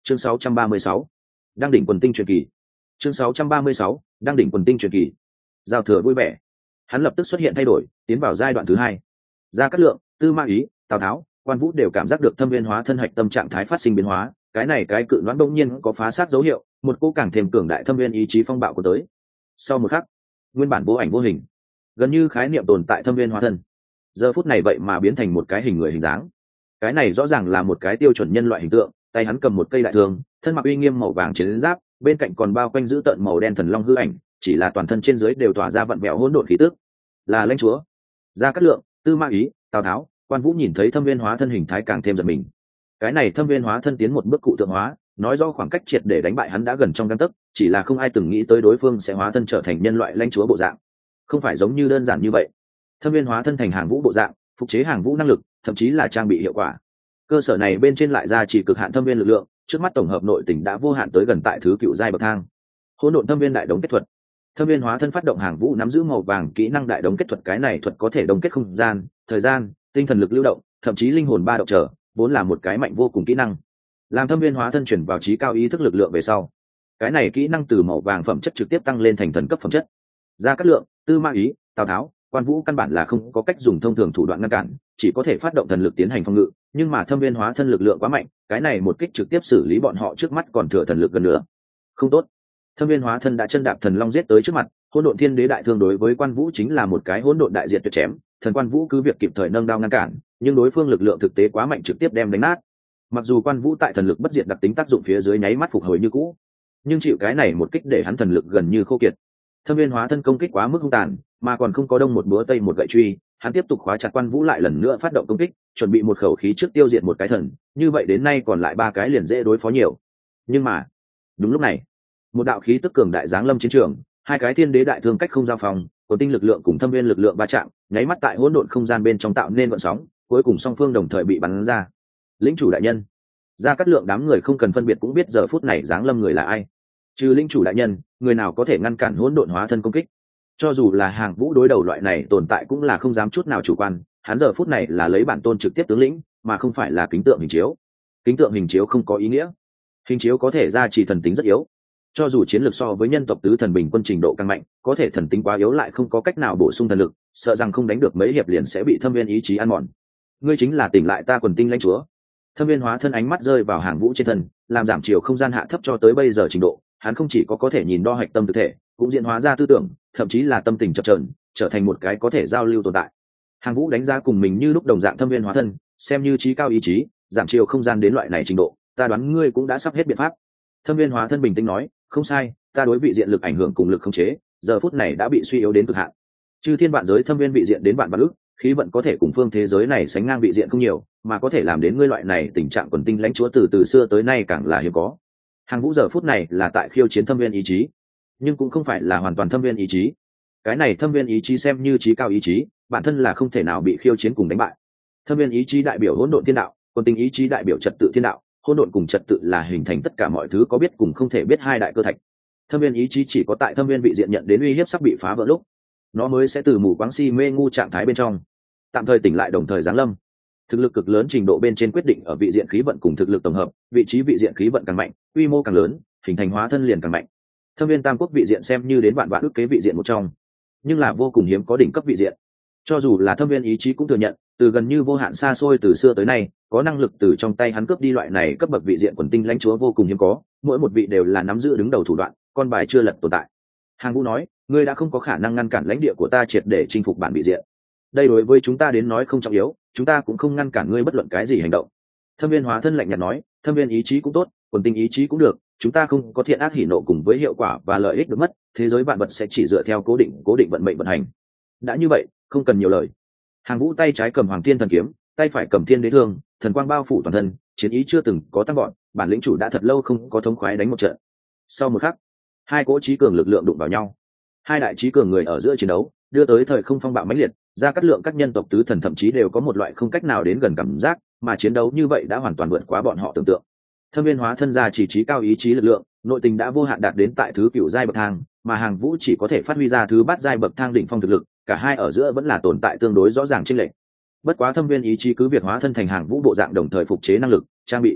chương 636, đăng đỉnh quần tinh truyền kỳ. chương 636, đăng đỉnh quần tinh truyền kỳ. Giao thừa vui vẻ, hắn lập tức xuất hiện thay đổi, tiến vào giai đoạn thứ hai. Gia Cát Lượng, Tư Mã Ý, Tào Tháo, Quan Vũ đều cảm giác được Thâm Viên Hóa Thân hạch tâm trạng thái phát sinh biến hóa, cái này cái cự đoán đông nhiên có phá xác dấu hiệu, một cô càng thêm cường đại thâm viên ý chí phong bạo của tới. Sau một khắc, nguyên bản vô ảnh vô hình, gần như khái niệm tồn tại Thâm Viên Hóa Thân, giờ phút này vậy mà biến thành một cái hình người hình dáng. Cái này rõ ràng là một cái tiêu chuẩn nhân loại hình tượng, tay hắn cầm một cây đại thương, thân mặc uy nghiêm màu vàng chiến giáp, bên cạnh còn bao quanh giữ tợn màu đen thần long hư ảnh, chỉ là toàn thân trên dưới đều tỏa ra vận vẹo hỗn độn khí tức. Là lãnh chúa. Gia Cát Lượng, Tư Mã Ý, Tào Tháo, Quan Vũ nhìn thấy Thâm Viên Hóa Thân hình thái càng thêm giật mình. Cái này Thâm Viên Hóa Thân tiến một bước cụ tượng hóa, nói do khoảng cách triệt để đánh bại hắn đã gần trong gang tấc, chỉ là không ai từng nghĩ tới đối phương sẽ hóa thân trở thành nhân loại lãnh chúa bộ dạng. Không phải giống như đơn giản như vậy. Thâm Viên Hóa Thân thành hàng vũ bộ dạng, phục chế hàng vũ năng lực, thậm chí là trang bị hiệu quả. Cơ sở này bên trên lại ra chỉ cực hạn thâm viên lực lượng, trước mắt tổng hợp nội tình đã vô hạn tới gần tại thứ cựu giai bậc thang. Hỗn độn thâm viên đại đống kết thuật. Thâm Viên Hóa Thân phát động hàng vũ nắm giữ màu vàng kỹ năng đại đống kết thuật, cái này thuật có thể đồng kết không gian, thời gian, tinh thần lực lưu động, thậm chí linh hồn ba động trở, vốn là một cái mạnh vô cùng kỹ năng. Làm Thâm Viên Hóa Thân chuyển vào trí cao ý thức lực lượng về sau, cái này kỹ năng từ màu vàng phẩm chất trực tiếp tăng lên thành thần cấp phẩm chất. Gia Cát Lượng, Tư Mã Ý, Tào Tháo, Quan Vũ căn bản là không có cách dùng thông thường thủ đoạn ngăn cản, chỉ có thể phát động thần lực tiến hành phòng ngự, nhưng mà Thâm Viên Hóa Thân lực lượng quá mạnh, cái này một kích trực tiếp xử lý bọn họ trước mắt còn thừa thần lực gần nữa. Không tốt. Thâm Viên Hóa Thân đã chân đạp thần long giết tới trước mặt, hỗn độn thiên đế đại thương đối với Quan Vũ chính là một cái hỗn độn đại diệt tuyệt chém, thần Quan Vũ cứ việc kịp thời nâng đao ngăn cản, nhưng đối phương lực lượng thực tế quá mạnh trực tiếp đem đánh nát. Mặc dù Quan Vũ tại thần lực bất diệt đặc tính tác dụng phía dưới nháy mắt phục hồi như cũ, nhưng chịu cái này một kích để hắn thần lực gần như khô kiệt. Thâm Viên Hóa Thân công kích quá mức hung tàn, mà còn không có đông một búa tây một gậy truy, hắn tiếp tục khóa chặt Quan Vũ lại lần nữa phát động công kích, chuẩn bị một khẩu khí trước tiêu diệt một cái thần, như vậy đến nay còn lại ba cái liền dễ đối phó nhiều. Nhưng mà, đúng lúc này, một đạo khí tức cường đại giáng lâm chiến trường, hai cái thiên đế đại thương cách không giao phòng, có tinh lực lượng cùng thâm viên lực lượng va chạm, nháy mắt tại hỗn độn không gian bên trong tạo nên gợn sóng, cuối cùng song phương đồng thời bị bắn ra. Lĩnh chủ đại nhân, Gia Cát Lượng đám người không cần phân biệt cũng biết giờ phút này giáng lâm người là ai. Trừ lĩnh chủ đại nhân, người nào có thể ngăn cản hỗn độn hóa thân công kích? Cho dù là hàng vũ đối đầu loại này tồn tại cũng là không dám chút nào chủ quan, hắn giờ phút này là lấy bản tôn trực tiếp tướng lĩnh, mà không phải là kính tượng hình chiếu. Kính tượng hình chiếu không có ý nghĩa. Hình chiếu có thể ra chỉ thần tính rất yếu. Cho dù chiến lược so với nhân tộc tứ thần bình quân trình độ càng mạnh, có thể thần tính quá yếu lại không có cách nào bổ sung thần lực, sợ rằng không đánh được mấy hiệp liền sẽ bị thâm viên ý chí ăn mòn. Ngươi chính là tỉnh lại ta quần tinh lãnh chúa. Thâm Viên Hóa Thân ánh mắt rơi vào hàng vũ trên thân, làm giảm chiều không gian hạ thấp cho tới bây giờ trình độ, hắn không chỉ có thể nhìn đo hạch tâm thực thể, cũng diễn hóa ra tư tưởng, thậm chí là tâm tình chập chờn, trở thành một cái có thể giao lưu tồn tại. Hàng vũ đánh giá cùng mình như lúc đồng dạng Thâm Viên Hóa Thân, xem như trí cao ý chí, giảm chiều không gian đến loại này trình độ, ta đoán ngươi cũng đã sắp hết biện pháp. Thâm Viên Hóa Thân bình tĩnh nói, không sai, ta đối vị diện lực ảnh hưởng cùng lực khống chế, giờ phút này đã bị suy yếu đến cực hạn. Chư thiên vạn giới thâm viên vị diện đến vạn ức, khí vận có thể cùng phương thế giới này sánh ngang vị diện không nhiều, mà có thể làm đến ngươi loại này tình trạng quần tinh lãnh chúa từ xưa tới nay càng là hiếm có. Hàng vũ giờ phút này là tại khiêu chiến thâm viên ý chí, nhưng cũng không phải là hoàn toàn thâm viên ý chí. Cái này thâm viên ý chí xem như trí cao ý chí, bản thân là không thể nào bị khiêu chiến cùng đánh bại. Thâm viên ý chí đại biểu hỗn độn thiên đạo, quần tinh ý chí đại biểu trật tự thiên đạo, hỗn độn cùng trật tự là hình thành tất cả mọi thứ có biết cùng không thể biết hai đại cơ thạch. Thâm viên ý chí chỉ có tại thâm viên vị diện nhận đến uy hiếp sắp bị phá vỡ lúc, nó mới sẽ từ mù quáng si mê ngu trạng thái bên trong tạm thời tỉnh lại, đồng thời giáng lâm. Thực lực cực lớn trình độ bên trên quyết định ở vị diện khí vận cùng thực lực tổng hợp, vị trí vị diện khí vận càng mạnh, quy mô càng lớn, hình thành hóa thân liền càng mạnh. Thâm viên tam quốc vị diện xem như đến vạn ước kế vị diện một trong, nhưng là vô cùng hiếm có đỉnh cấp vị diện. Cho dù là thâm viên ý chí cũng thừa nhận, từ gần như vô hạn xa xôi từ xưa tới nay, có năng lực từ trong tay hắn cướp đi loại này cấp bậc vị diện quần tinh lãnh chúa vô cùng hiếm có, mỗi một vị đều là nắm giữ đứng đầu thủ đoạn, con bài chưa lật tồn tại. Hàng vũ nói, ngươi đã không có khả năng ngăn cản lãnh địa của ta triệt để chinh phục bản vị diện. Đây đối với chúng ta đến nói không trọng yếu, chúng ta cũng không ngăn cản ngươi bất luận cái gì hành động. Thâm viên hóa thân lạnh nhạt nói, thâm viên ý chí cũng tốt, quần tinh ý chí cũng được, chúng ta không có thiện ác hỉ nộ cùng với hiệu quả và lợi ích được mất, thế giới vạn vật sẽ chỉ dựa theo cố định vận mệnh vận hành. Đã như vậy, không cần nhiều lời. Hàng vũ tay trái cầm hoàng thiên thần kiếm, tay phải cầm thiên đế thương, thần quang bao phủ toàn thân, chiến ý chưa từng có tăng gọn, bản lĩnh chủ đã thật lâu không có thống khoái đánh một trận. Sau một khắc, hai cỗ trí cường lực lượng đụng vào nhau, hai đại trí cường người ở giữa chiến đấu đưa tới thời không phong bạo mãnh liệt. Ra cắt lượng các nhân tộc tứ thần thậm chí đều có một loại không cách nào đến gần cảm giác, mà chiến đấu như vậy đã hoàn toàn vượt quá bọn họ tưởng tượng. Thâm viên hóa thân ra chỉ trí cao ý chí lực lượng, nội tình đã vô hạn đạt đến tại thứ cựu giai bậc thang, mà hàng vũ chỉ có thể phát huy ra thứ bát giai bậc thang đỉnh phong thực lực, cả hai ở giữa vẫn là tồn tại tương đối rõ ràng chênh lệch. Bất quá thâm viên ý chí cứ việc hóa thân thành hàng vũ bộ dạng đồng thời phục chế năng lực trang bị,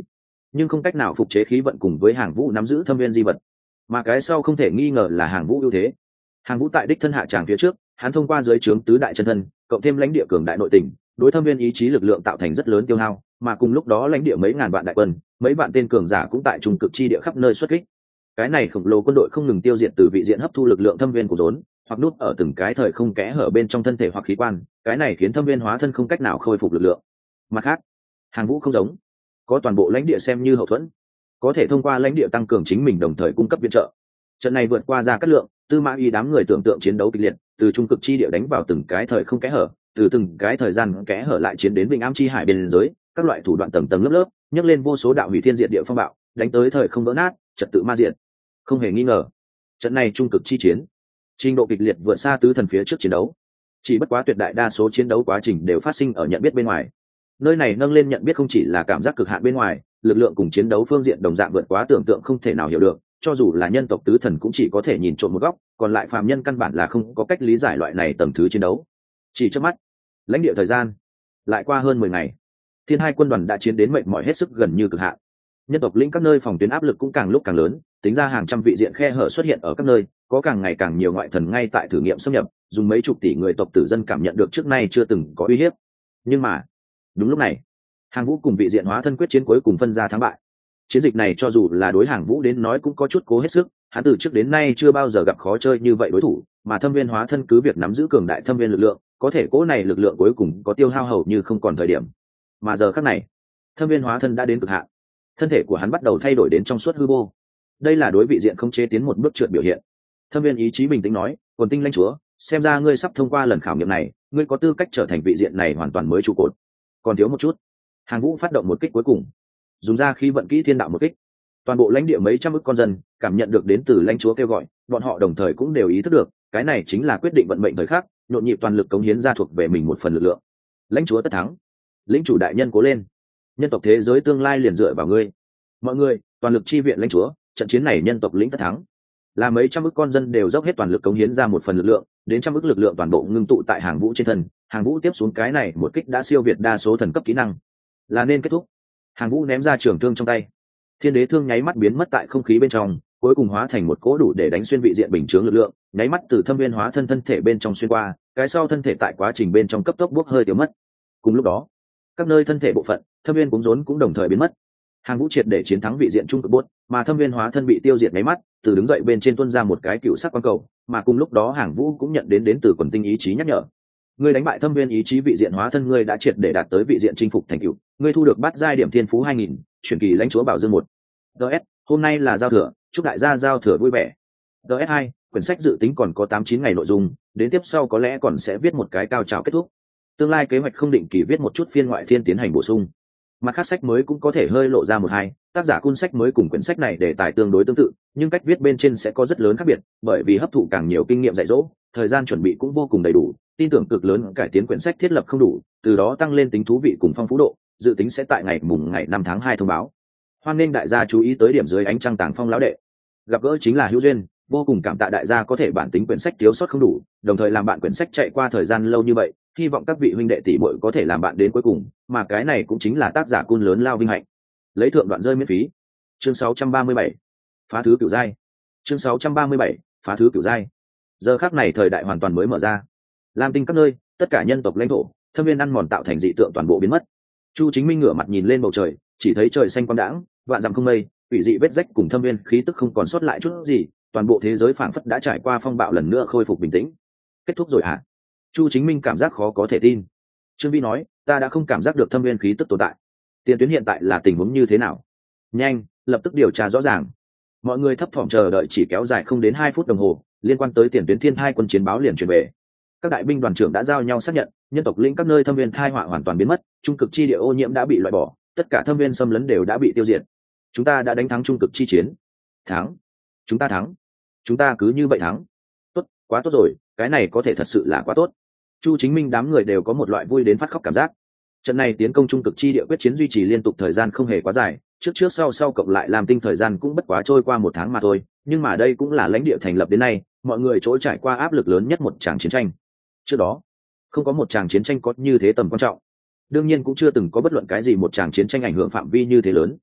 nhưng không cách nào phục chế khí vận cùng với Hàng Vũ nắm giữ thâm viên di vật, mà cái sau không thể nghi ngờ là Hàng Vũ ưu thế. Hàng Vũ tại đích thân hạ tràng phía trước, hắn thông qua dưới trướng tứ đại chân thân, cộng thêm lãnh địa cường đại nội tình, đối thâm viên ý chí lực lượng tạo thành rất lớn tiêu hao, mà cùng lúc đó lãnh địa mấy ngàn vạn đại quân, mấy vạn tên cường giả cũng tại trung cực chi địa khắp nơi xuất kích. Cái này khổng lồ quân đội không ngừng tiêu diệt từ vị diện hấp thu lực lượng thâm viên của rốn, hoặc nút ở từng cái thời không kẽ hở bên trong thân thể hoặc khí quan, cái này khiến thâm viên hóa thân không cách nào khôi phục lực lượng. Mặt khác, Hàng Vũ không giống, có toàn bộ lãnh địa xem như hậu thuẫn, có thể thông qua lãnh địa tăng cường chính mình đồng thời cung cấp viện trợ. Trận này vượt qua Ra Cát Lượng, Tư Mã Ý đám người tưởng tượng chiến đấu kịch liệt, từ trung cực chi địa đánh vào từng cái thời không kẽ hở, từ từng cái thời gian kẽ hở lại chiến đến Vịnh Am chi hải biên giới, các loại thủ đoạn tầng tầng lớp lớp, nhấc lên vô số đạo hủy thiên diệt địa phong bạo, đánh tới thời không vỡ nát, trật tự ma diệt. Không hề nghi ngờ, trận này trung cực chi chiến, trình độ kịch liệt vượt xa tứ thần phía trước chiến đấu. Chỉ bất quá tuyệt đại đa số chiến đấu quá trình đều phát sinh ở nhận biết bên ngoài. Nơi này nâng lên nhận biết không chỉ là cảm giác cực hạn bên ngoài, lực lượng cùng chiến đấu phương diện đồng dạng vượt quá tưởng tượng không thể nào hiểu được, cho dù là nhân tộc tứ thần cũng chỉ có thể nhìn trộm một góc, còn lại phàm nhân căn bản là không có cách lý giải loại này tầng thứ chiến đấu. Chỉ trước mắt, lãnh địa thời gian lại qua hơn 10 ngày, Thiên Hai quân đoàn đã chiến đến mệt mỏi hết sức gần như cực hạn. Nhân tộc lĩnh các nơi phòng tuyến áp lực cũng càng lúc càng lớn, tính ra hàng trăm vị diện khe hở xuất hiện ở các nơi, có càng ngày càng nhiều ngoại thần ngay tại thử nghiệm xâm nhập, dùng mấy chục tỷ người tộc tử dân cảm nhận được trước nay chưa từng có uy hiếp. Nhưng mà, đúng lúc này, Hàng Vũ cùng vị diện hóa thân quyết chiến cuối cùng phân ra thắng bại. Chiến dịch này cho dù là đối Hàng Vũ đến nói cũng có chút cố hết sức, hắn từ trước đến nay chưa bao giờ gặp khó chơi như vậy đối thủ, mà thâm viên hóa thân cứ việc nắm giữ cường đại thâm viên lực lượng, có thể cố này lực lượng cuối cùng có tiêu hao hầu như không còn thời điểm. Mà giờ khắc này, thâm viên hóa thân đã đến cực hạn, thân thể của hắn bắt đầu thay đổi đến trong suốt hư vô. Đây là đối vị diện không chế tiến một bước trượt biểu hiện. Thâm viên ý chí bình tĩnh nói, Quần Tinh lãnh chúa, xem ra ngươi sắp thông qua lần khảo nghiệm này, ngươi có tư cách trở thành vị diện này hoàn toàn mới trụ cột. Còn thiếu một chút. Hàng Vũ phát động một kích cuối cùng, dùng ra khí vận kỹ thiên đạo một kích. Toàn bộ lãnh địa mấy trăm ức con dân cảm nhận được đến từ lãnh chúa kêu gọi, bọn họ đồng thời cũng đều ý thức được, cái này chính là quyết định vận mệnh thời khắc, nhộn nhịp toàn lực cống hiến ra thuộc về mình một phần lực lượng. Lãnh chúa tất thắng, lĩnh chủ đại nhân cố lên, nhân tộc thế giới tương lai liền dựa vào ngươi. Mọi người, toàn lực chi viện lãnh chúa, trận chiến này nhân tộc lĩnh tất thắng. Là mấy trăm ức con dân đều dốc hết toàn lực cống hiến ra một phần lực lượng, đến trăm ức lực lượng toàn bộ ngưng tụ tại Hàng Vũ trên thân. Hàng Vũ tiếp xuống cái này một kích đã siêu việt đa số thần cấp kỹ năng, là nên kết thúc. Hàng Vũ ném ra trường thương trong tay, thiên đế thương nháy mắt biến mất tại không khí bên trong, cuối cùng hóa thành một cỗ đủ để đánh xuyên vị diện bình chướng lực lượng, nháy mắt từ thâm viên hóa thân thân thể bên trong xuyên qua, cái sau thân thể tại quá trình bên trong cấp tốc bốc hơi tiêu mất. Cùng lúc đó, các nơi thân thể bộ phận thâm viên cũng rốn cũng đồng thời biến mất. Hàng Vũ triệt để chiến thắng vị diện trung cực bốt, mà thâm viên hóa thân bị tiêu diệt nháy mắt, từ đứng dậy bên trên tuôn ra một cái cựu sắc quang cầu, mà cùng lúc đó Hàng Vũ cũng nhận đến từ Quần Tinh ý chí nhắc nhở. Ngươi đánh bại thâm viên ý chí vị diện hóa thân, ngươi đã triệt để đạt tới vị diện chinh phục thành cựu, ngươi thu được bát giai điểm thiên phú 2000, chuyển kỳ lãnh chúa bảo dương 1. DS, hôm nay là giao thừa, chúc đại gia giao thừa vui vẻ. DS 2, quyển sách dự tính còn có 8-9 ngày nội dung, đến tiếp sau có lẽ còn sẽ viết một cái cao trào kết thúc. Tương lai kế hoạch không định kỳ viết một chút phiên ngoại thiên tiến hành bổ sung. Mặt khác sách mới cũng có thể hơi lộ ra một hai, tác giả cung sách mới cùng quyển sách này đề tài tương đối tương tự, nhưng cách viết bên trên sẽ có rất lớn khác biệt, bởi vì hấp thụ càng nhiều kinh nghiệm dạy dỗ, thời gian chuẩn bị cũng vô cùng đầy đủ, tin tưởng cực lớn cải tiến quyển sách thiết lập không đủ, từ đó tăng lên tính thú vị cùng phong phú độ, dự tính sẽ tại ngày 5 tháng 2 thông báo. Hoan nghênh đại gia chú ý tới điểm dưới ánh trăng Tàng Phong lão đệ. Gặp gỡ chính là hữu duyên, vô cùng cảm tạ đại gia có thể bản tính quyển sách thiếu sót không đủ, đồng thời làm bạn quyển sách chạy qua thời gian lâu như vậy, hy vọng các vị huynh đệ tỷ muội có thể làm bạn đến cuối cùng, mà cái này cũng chính là tác giả cun lớn lao vinh hạnh. Lấy thượng đoạn rơi miễn phí. Chương 637. Phá thứ cửu giai. Chương 637. Phá thứ cửu giai. Giờ khắc này thời đại hoàn toàn mới mở ra. Lam Tinh các nơi, tất cả nhân tộc lãnh thổ, thâm viên ăn mòn tạo thành dị tượng toàn bộ biến mất. Chu Chính Minh ngửa mặt nhìn lên bầu trời, chỉ thấy trời xanh quang đãng, vạn dặm không mây, ủy dị vết rách cùng thâm viên khí tức không còn sót lại chút gì, toàn bộ thế giới phảng phất đã trải qua phong bạo lần nữa khôi phục bình tĩnh. Kết thúc rồi hả? Chu Chính Minh cảm giác khó có thể tin. Trương Vi nói, ta đã không cảm giác được thâm viên khí tức tồn tại. Tiền tuyến hiện tại là tình huống như thế nào? Nhanh, lập tức điều tra rõ ràng. Mọi người thấp thỏm chờ đợi chỉ kéo dài không đến 2 phút đồng hồ, liên quan tới tiền tuyến Thiên Hai quân chiến báo liền truyền về. Các đại binh đoàn trưởng đã giao nhau xác nhận, nhân tộc lĩnh các nơi thâm viên thai họa hoàn toàn biến mất, trung cực chi địa ô nhiễm đã bị loại bỏ, tất cả thâm viên xâm lấn đều đã bị tiêu diệt. Chúng ta đã đánh thắng trung cực chi chiến. Thắng. Chúng ta thắng. Chúng ta cứ như vậy thắng. Tốt, quá tốt rồi, cái này có thể thật sự là quá tốt. Chu Chính Minh đám người đều có một loại vui đến phát khóc cảm giác. Trận này tiến công trung cực chi địa quyết chiến duy trì liên tục thời gian không hề quá dài, trước sau cộng lại làm tinh thời gian cũng bất quá trôi qua 1 tháng mà thôi, nhưng mà đây cũng là lãnh địa thành lập đến nay, mọi người chỗ trải qua áp lực lớn nhất một tràng chiến tranh. Trước đó, không có một tràng chiến tranh có như thế tầm quan trọng. Đương nhiên cũng chưa từng có bất luận cái gì một tràng chiến tranh ảnh hưởng phạm vi như thế lớn.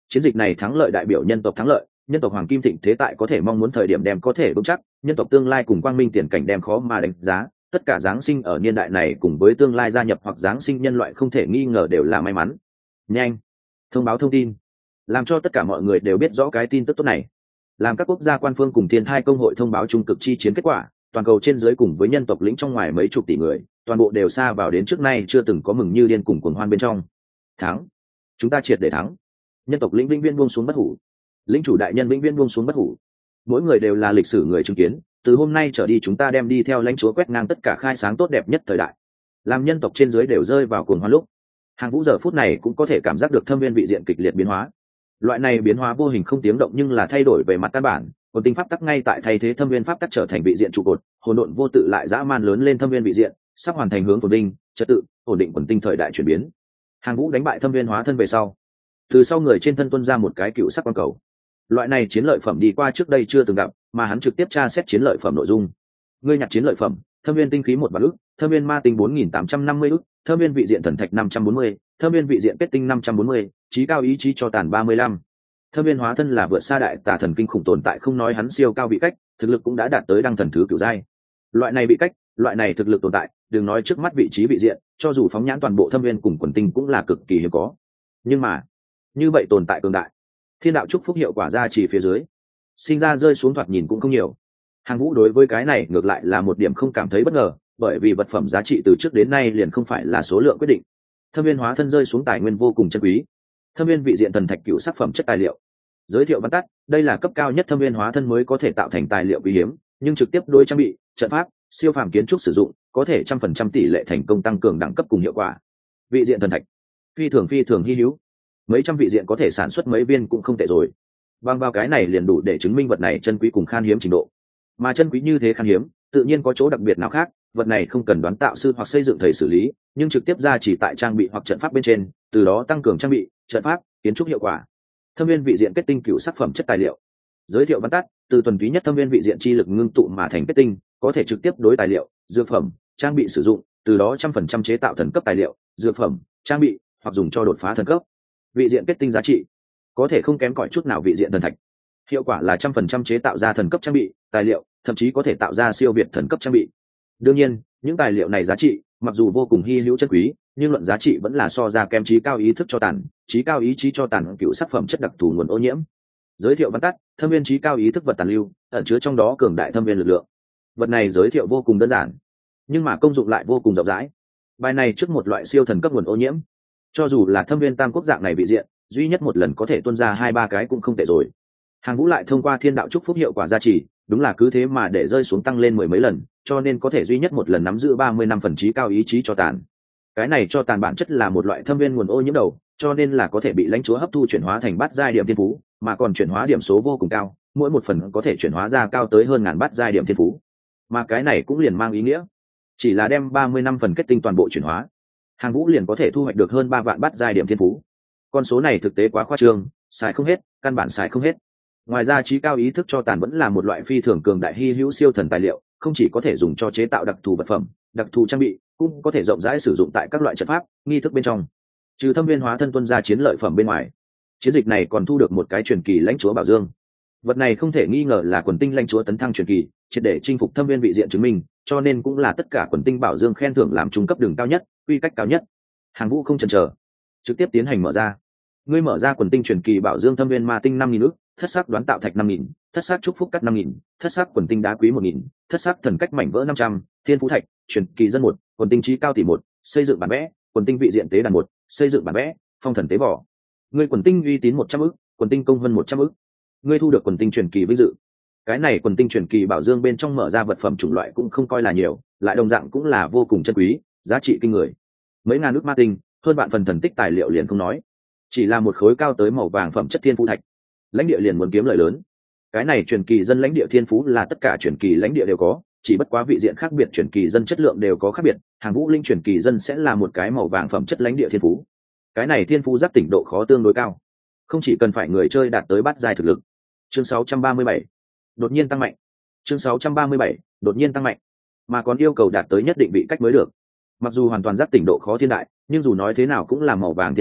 Chiến dịch này thắng lợi đại biểu nhân tộc thắng lợi, nhân tộc hoàng kim thịnh thế tại có thể mong muốn thời điểm đem có thể vững chắc, nhân tộc tương lai cùng quang minh tiền cảnh đem khó mà đánh giá. Tất cả giáng sinh ở niên đại này cùng với tương lai gia nhập hoặc giáng sinh nhân loại không thể nghi ngờ đều là may mắn. Nhanh thông báo thông tin, làm cho tất cả mọi người đều biết rõ cái tin tức tốt này. Làm các quốc gia quan phương cùng thiên thai công hội thông báo trung cực chi chiến kết quả, toàn cầu trên dưới cùng với nhân tộc lĩnh trong ngoài mấy chục tỷ người, toàn bộ đều xa vào đến trước nay chưa từng có mừng như điên cùng cuồng hoan bên trong. Thắng, chúng ta triệt để thắng. Nhân tộc lĩnh vĩnh viễn buông xuống bất hủ, lĩnh chủ đại nhân vĩnh viễn buông xuống bất hủ. Mỗi người đều là lịch sử người chứng kiến, từ hôm nay trở đi chúng ta đem đi theo lãnh chúa quét ngang tất cả khai sáng tốt đẹp nhất thời đại. Làm nhân tộc trên dưới đều rơi vào cuồng hoan lúc, Hàng Vũ giờ phút này cũng có thể cảm giác được thâm viên vị diện kịch liệt biến hóa. Loại này biến hóa vô hình không tiếng động nhưng là thay đổi về mặt căn bản, còn tinh pháp tắc ngay tại thay thế thâm viên pháp tắc trở thành vị diện trụ cột, hỗn độn vô tự lại dã man lớn lên thâm viên vị diện, sắp hoàn thành hướng ổn định, trật tự, ổn định quần tinh thời đại chuyển biến. Hàng Vũ đánh bại thâm viên hóa thân về sau, từ sau người trên thân tuôn ra một cái cựu sắc quang cầu. Loại này chiến lợi phẩm đi qua trước đây chưa từng gặp, mà hắn trực tiếp tra xét chiến lợi phẩm nội dung. Ngươi nhặt chiến lợi phẩm, thâm viên tinh khí 1 vạn ức, thâm viên ma tinh 4850 ức, thâm viên vị diện thần thạch 540, thâm viên vị diện kết tinh 540, trí cao ý chí cho tàn 35. Thâm viên hóa thân là vượt xa đại tà thần kinh khủng tồn tại, không nói hắn siêu cao vị cách, thực lực cũng đã đạt tới đăng thần thứ cửu giai. Loại này vị cách, loại này thực lực tồn tại, đừng nói trước mắt vị trí vị diện, cho dù phóng nhãn toàn bộ thâm viên cùng quần tinh cũng là cực kỳ hiếm có. Nhưng mà, như vậy tồn tại cường đại, thiên đạo chúc phúc hiệu quả ra chỉ phía dưới, sinh ra rơi xuống thoạt nhìn cũng không nhiều. Hàng Vũ đối với cái này ngược lại là một điểm không cảm thấy bất ngờ, bởi vì vật phẩm giá trị từ trước đến nay liền không phải là số lượng quyết định. Thâm viên hóa thân rơi xuống tài nguyên vô cùng chân quý. Thâm viên vị diện thần thạch cựu sắc phẩm chất tài liệu. Giới thiệu văn tắt, đây là cấp cao nhất thâm viên hóa thân mới có thể tạo thành tài liệu quý hiếm, nhưng trực tiếp đối trang bị, trận pháp, siêu phàm kiến trúc sử dụng, có thể 100% tỷ lệ thành công tăng cường đẳng cấp cùng hiệu quả. Vị diện thần thạch, phi thường hy hữu. Mấy trăm vị diện có thể sản xuất mấy viên cũng không tệ rồi. Bằng vào cái này liền đủ để chứng minh vật này chân quý cùng khan hiếm trình độ. Mà chân quý như thế khan hiếm, tự nhiên có chỗ đặc biệt nào khác, vật này không cần đoán tạo sư hoặc xây dựng thầy xử lý, nhưng trực tiếp ra chỉ tại trang bị hoặc trận pháp bên trên, từ đó tăng cường trang bị, trận pháp, kiến trúc hiệu quả. Thâm viên vị diện kết tinh cựu sắc phẩm chất tài liệu. Giới thiệu văn tắt, từ thuần túy nhất thâm viên vị diện chi lực ngưng tụ mà thành kết tinh, có thể trực tiếp đối tài liệu, dược phẩm, trang bị sử dụng, từ đó 100% chế tạo thần cấp tài liệu, dược phẩm, trang bị, hoặc dùng cho đột phá thần cấp. Vị diện kết tinh giá trị có thể không kém cỏi chút nào vị diện thần thạch. Hiệu quả là 100% chế tạo ra thần cấp trang bị, tài liệu, thậm chí có thể tạo ra siêu việt thần cấp trang bị. Đương nhiên, những tài liệu này giá trị mặc dù vô cùng hy hữu chân quý, nhưng luận giá trị vẫn là so ra kém trí cao ý thức cho tàn, trí cao ý chí cho tàn cựu sắc phẩm chất đặc thù nguồn ô nhiễm. Giới thiệu văn tắt, thâm viên trí cao ý thức vật tàn lưu, ẩn chứa trong đó cường đại thâm viên lực lượng. Vật này giới thiệu vô cùng đơn giản, nhưng mà công dụng lại vô cùng rộng rãi. Bài này trước một loại siêu thần cấp nguồn ô nhiễm, cho dù là thâm viên tam quốc dạng này vị diện, duy nhất một lần có thể tuôn ra 2-3 cái cũng không tệ rồi. Hàng Vũ lại thông qua thiên đạo chúc phúc hiệu quả gia trì, đúng là cứ thế mà để rơi xuống tăng lên 10 mấy lần, cho nên có thể duy nhất một lần nắm giữ 30 năm phần trí cao ý chí cho tàn. Cái này cho tàn bản chất là một loại thâm viên nguồn ô nhiễm đầu, cho nên là có thể bị lãnh chúa hấp thu chuyển hóa thành bát giai điểm thiên phú, mà còn chuyển hóa điểm số vô cùng cao, mỗi một phần có thể chuyển hóa ra cao tới hơn 1000 bát giai điểm thiên phú. Mà cái này cũng liền mang ý nghĩa, chỉ là đem 30 năm phần kết tinh toàn bộ chuyển hóa, Hàng Vũ liền có thể thu hoạch được hơn 3 vạn bát giai điểm thiên phú. Con số này thực tế quá khoa trương, xài không hết, căn bản xài không hết. Ngoài ra trí cao ý thức cho tàn vẫn là một loại phi thường cường đại hy hữu siêu thần tài liệu, không chỉ có thể dùng cho chế tạo đặc thù vật phẩm, đặc thù trang bị, cũng có thể rộng rãi sử dụng tại các loại trận pháp, nghi thức bên trong. Trừ thâm viên hóa thân tuân ra chiến lợi phẩm bên ngoài, chiến dịch này còn thu được một cái truyền kỳ lãnh chúa bảo dương. Vật này không thể nghi ngờ là quần tinh lãnh chúa tấn thăng truyền kỳ, triệt để chinh phục thâm viên vị diện chứng minh, cho nên cũng là tất cả quần tinh bảo dương khen thưởng làm trung cấp đường cao nhất, quy cách cao nhất. Hàng Vũ không chần chờ, trực tiếp tiến hành mở ra. Ngươi mở ra quần tinh truyền kỳ bảo dương thâm viên ma tinh 5000 ức, thất sắc đoán tạo thạch 5000, thất sắc chúc phúc cắt 5000, thất sắc quần tinh đá quý 1000, thất sắc thần cách mảnh vỡ 500, thiên phú thạch, truyền kỳ dân 1, quần tinh trí cao tỷ 1, xây dựng bản vẽ, quần tinh vị diện tế đàn 1, xây dựng bản vẽ, phong thần tế vỏ. Ngươi quần tinh uy tín 100 ức, quần tinh công vân 100 ức. Ngươi thu được quần tinh truyền kỳ vinh dự. Cái này quần tinh truyền kỳ bảo dương bên trong mở ra vật phẩm chủng loại cũng không coi là nhiều, lại đồng dạng cũng là vô cùng chân quý, giá trị kinh người. Mấy ngàn ức ma tinh, hơn vạn phần thần tích tài liệu liền không nói, chỉ là một khối cao tới màu vàng phẩm chất thiên phú thạch, lãnh địa liền muốn kiếm lợi lớn. Cái này truyền kỳ dân lãnh địa thiên phú là tất cả truyền kỳ lãnh địa đều có, chỉ bất quá vị diện khác biệt truyền kỳ dân chất lượng đều có khác biệt. Hàng Vũ linh truyền kỳ dân sẽ là một cái màu vàng phẩm chất lãnh địa thiên phú. Cái này thiên phú giác tỉnh độ khó tương đối cao, không chỉ cần phải người chơi đạt tới bát giai thực lực. Chương 637 đột nhiên tăng mạnh. Chương 637 đột nhiên tăng mạnh, mà còn yêu cầu đạt tới nhất định vị cách mới được. Mặc dù hoàn toàn giác tỉnh độ khó thiên đại, nhưng dù nói thế nào cũng là màu vàng thiên phú,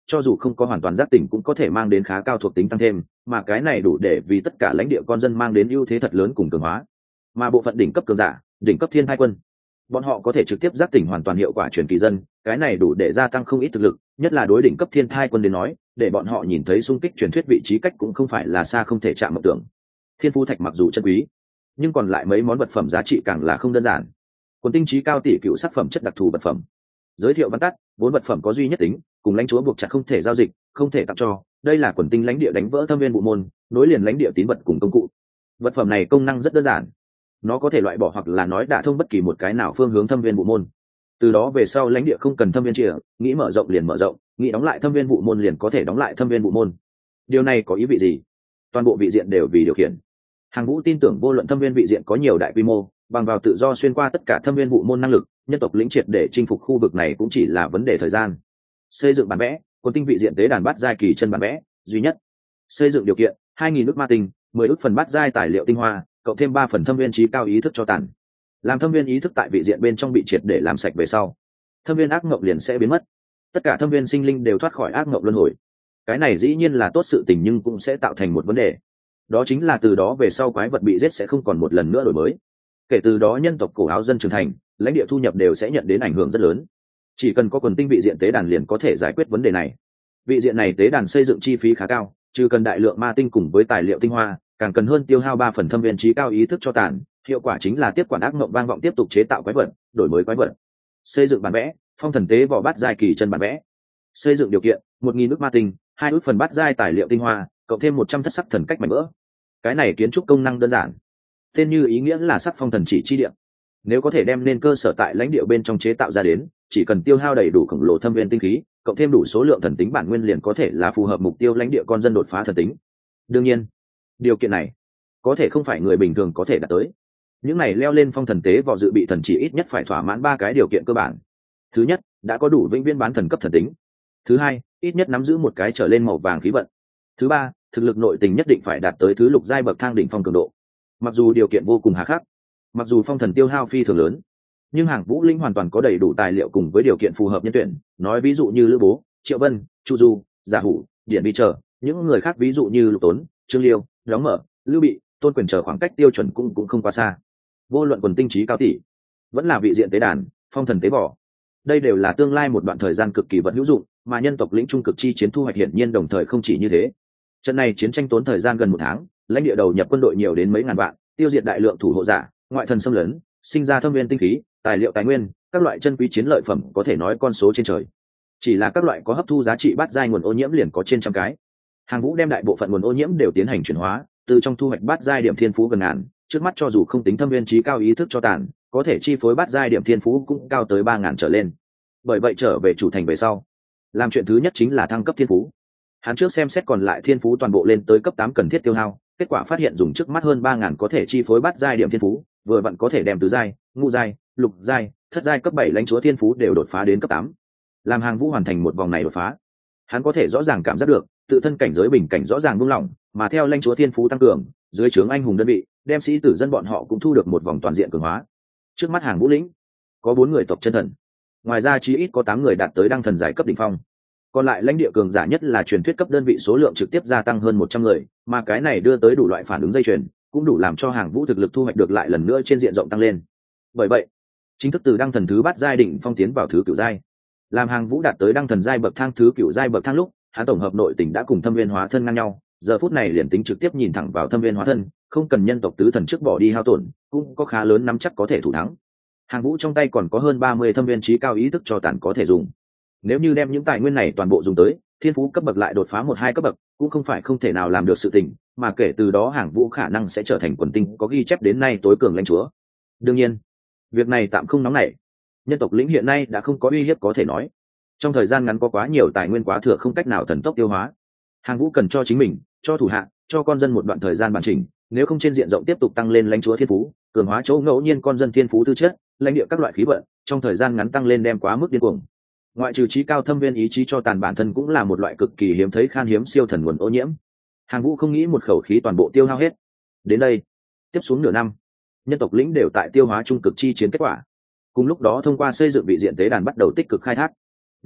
cho dù không có hoàn toàn giác tỉnh cũng có thể mang đến khá cao thuộc tính tăng thêm, mà cái này đủ để vì tất cả lãnh địa con dân mang đến ưu thế thật lớn cùng cường hóa. Mà bộ phận đỉnh cấp cường giả, đỉnh cấp thiên thai quân, bọn họ có thể trực tiếp giác tỉnh hoàn toàn hiệu quả truyền kỳ dân, cái này đủ để gia tăng không ít thực lực, nhất là đối đỉnh cấp thiên thai quân đến nói, để bọn họ nhìn thấy xung kích truyền thuyết vị trí cách cũng không phải là xa không thể chạm mộng tưởng. Thiên phú thạch mặc dù chân quý, nhưng còn lại mấy món vật phẩm giá trị càng là không đơn giản. Quần tinh trí cao tỷ cựu sắc phẩm chất đặc thù vật phẩm. Giới thiệu văn tắt, vốn vật phẩm có duy nhất tính, cùng lãnh chúa buộc chặt không thể giao dịch, không thể tặng cho. Đây là quần tinh lãnh địa đánh vỡ thâm viên bộ môn, nối liền lãnh địa tín vật cùng công cụ. Vật phẩm này công năng rất đơn giản, nó có thể loại bỏ hoặc là nói đả thông bất kỳ một cái nào phương hướng thâm viên bộ môn. Từ đó về sau lãnh địa không cần thâm viên chìa, nghĩ mở rộng liền mở rộng, nghĩ đóng lại thâm viên bộ môn liền có thể đóng lại thâm viên bộ môn. Điều này có ý vị gì? Toàn bộ vị diện đều vì điều khiển. Hàng Vũ tin tưởng vô luận thâm viên vị diện có nhiều đại quy mô, bằng vào tự do xuyên qua tất cả thâm viên vụ môn năng lực, nhân tộc lĩnh triệt để chinh phục khu vực này cũng chỉ là vấn đề thời gian. Xây dựng bản vẽ, quân tinh vị diện tế đàn bát giai kỳ chân bản vẽ duy nhất. Xây dựng điều kiện, 2.000 ức ma tinh, 10 ức phần bát giai tài liệu tinh hoa, cộng thêm 3 phần thâm viên trí cao ý thức cho tàn. Làm thâm viên ý thức tại vị diện bên trong bị triệt để làm sạch về sau, thâm viên ác mộng liền sẽ biến mất. Tất cả thâm viên sinh linh đều thoát khỏi ác mộng luân hồi. Cái này dĩ nhiên là tốt sự tình, nhưng cũng sẽ tạo thành một vấn đề. Đó chính là từ đó về sau quái vật bị giết sẽ không còn một lần nữa đổi mới. Kể từ đó nhân tộc cổ áo dân trưởng thành, lãnh địa thu nhập đều sẽ nhận đến ảnh hưởng rất lớn. Chỉ cần có quần tinh vị diện tế đàn liền có thể giải quyết vấn đề này. Vị diện này tế đàn xây dựng chi phí khá cao, trừ cần đại lượng ma tinh cùng với tài liệu tinh hoa, càng cần hơn tiêu hao 3 phần thâm viên trí cao ý thức cho tàn. Hiệu quả chính là tiếp quản ác mộng vang vọng tiếp tục chế tạo quái vật, đổi mới quái vật. Xây dựng bản vẽ, phong thần tế vỏ bát giai kỳ chân bản vẽ. Xây dựng điều kiện, 1.000 ức ma tinh, 2 ức phần bát giai tài liệu tinh hoa, cộng thêm 100 thất sắc thần cách mảnh vỡ. Cái này kiến trúc công năng đơn giản, tên như ý nghĩa là sắc phong thần chỉ chi địa. Nếu có thể đem nên cơ sở tại lãnh địa bên trong chế tạo ra đến, chỉ cần tiêu hao đầy đủ khổng lồ thâm viên tinh khí, cộng thêm đủ số lượng thần tính bản nguyên liền có thể là phù hợp mục tiêu lãnh địa con dân đột phá thần tính. Đương nhiên, điều kiện này có thể không phải người bình thường có thể đạt tới. Những này leo lên phong thần tế vào dự bị thần chỉ ít nhất phải thỏa mãn 3 cái điều kiện cơ bản. Thứ nhất, đã có đủ vĩnh viễn bán thần cấp thần tính. Thứ hai, ít nhất nắm giữ một cái trở lên màu vàng khí vận. Thứ ba, thực lực nội tình nhất định phải đạt tới thứ lục giai bậc thang đỉnh phong cường độ. Mặc dù điều kiện vô cùng hà khắc, mặc dù phong thần tiêu hao phi thường lớn, nhưng Hàng Vũ Linh hoàn toàn có đầy đủ tài liệu cùng với điều kiện phù hợp nhân tuyển. Nói ví dụ như Lữ Bố, Triệu Vân, Chu Du, Giả Hủ, Điển Vi chờ, những người khác ví dụ như Lục Tốn, Trương Liêu, Đóng Mở, Lưu Bị, Tôn Quyền chờ khoảng cách tiêu chuẩn cũng không quá xa. Vô luận quần tinh trí cao tỷ, vẫn là vị diện tế đàn, phong thần tế vỏ, đây đều là tương lai một đoạn thời gian cực kỳ vật hữu dụng, mà nhân tộc lĩnh trung cực chi chiến thu hoạch hiển nhiên đồng thời không chỉ như thế. Trận này chiến tranh tốn thời gian gần 1 tháng, lãnh địa đầu nhập quân đội nhiều đến mấy ngàn vạn, tiêu diệt đại lượng thủ hộ giả, ngoại thần xâm lấn, sinh ra thâm viên tinh khí, tài liệu tài nguyên, các loại chân quý chiến lợi phẩm có thể nói con số trên trời. Chỉ là các loại có hấp thu giá trị bát giai nguồn ô nhiễm liền có trên trăm cái. Hàng Vũ đem đại bộ phận nguồn ô nhiễm đều tiến hành chuyển hóa, từ trong thu hoạch bát giai điểm thiên phú gần ngàn, trước mắt cho dù không tính thâm viên trí cao ý thức cho tàn, có thể chi phối bát giai điểm thiên phú cũng cao tới 3000 trở lên. Bởi vậy trở về chủ thành về sau, làm chuyện thứ nhất chính là thăng cấp thiên phú. Hắn trước xem xét còn lại thiên phú toàn bộ lên tới cấp 8 cần thiết tiêu hao, kết quả phát hiện dùng trước mắt hơn 3000 có thể chi phối bát giai điểm thiên phú, vừa vặn có thể đem tứ giai, ngũ giai, lục giai, thất giai cấp 7 lãnh chúa thiên phú đều đột phá đến cấp 8. Làm Hàng Vũ hoàn thành một vòng này đột phá, hắn có thể rõ ràng cảm giác được tự thân cảnh giới bình cảnh rõ ràng buông lỏng, mà theo lãnh chúa thiên phú tăng cường, dưới trướng anh hùng đơn vị, đem sĩ tử dân bọn họ cũng thu được một vòng toàn diện cường hóa. Trước mắt Hàng Vũ lĩnh có 4 người tộc chân thần, ngoài ra chí ít có 8 người đạt tới đăng thần giải cấp đỉnh phong. Còn lại lãnh địa cường giả nhất là truyền thuyết cấp đơn vị số lượng trực tiếp gia tăng hơn 100 người, mà cái này đưa tới đủ loại phản ứng dây chuyền, cũng đủ làm cho Hàng Vũ thực lực thu hoạch được lại lần nữa trên diện rộng tăng lên. Bởi vậy, chính thức từ đăng thần thứ bát giai đỉnh phong tiến vào thứ cửu giai. Làm Hàng Vũ đạt tới đăng thần giai bậc thang thứ cửu giai bậc thang lúc, hắn tổng hợp nội tình đã cùng thâm viên hóa thân ngang nhau, giờ phút này liền tính trực tiếp nhìn thẳng vào thâm viên hóa thân, không cần nhân tộc tứ thần trước bỏ đi hao tổn, cũng có khá lớn nắm chắc có thể thủ thắng. Hàng Vũ trong tay còn có hơn 30 thâm viên trí cao ý thức cho tàn có thể dùng. Nếu như đem những tài nguyên này toàn bộ dùng tới, thiên phú cấp bậc lại đột phá 1-2 cấp bậc, cũng không phải không thể nào làm được sự tình, mà kể từ đó Hàng Vũ khả năng sẽ trở thành quần tinh có ghi chép đến nay tối cường lãnh chúa. Đương nhiên, việc này tạm không nóng nảy. Nhân tộc lĩnh hiện nay đã không có uy hiếp có thể nói. Trong thời gian ngắn có quá nhiều tài nguyên quá thừa không cách nào thần tốc tiêu hóa. Hàng Vũ cần cho chính mình, cho thủ hạ, cho con dân một đoạn thời gian bản chỉnh, nếu không trên diện rộng tiếp tục tăng lên lãnh chúa thiên phú, cường hóa chỗ ngẫu nhiên con dân thiên phú tư chất, lãnh địa các loại khí vận, trong thời gian ngắn tăng lên đem quá mức điên cuồng. Ngoại trừ trí cao thâm viên ý chí cho tàn bản thân cũng là một loại cực kỳ hiếm thấy khan hiếm siêu thần nguồn ô nhiễm. Hàng Vũ không nghĩ một khẩu khí toàn bộ tiêu hao hết. Đến đây, tiếp xuống nửa năm, nhân tộc lĩnh đều tại tiêu hóa trung cực chi chiến kết quả. Cùng lúc đó thông qua xây dựng vị diện tế đàn bắt đầu tích cực khai thác.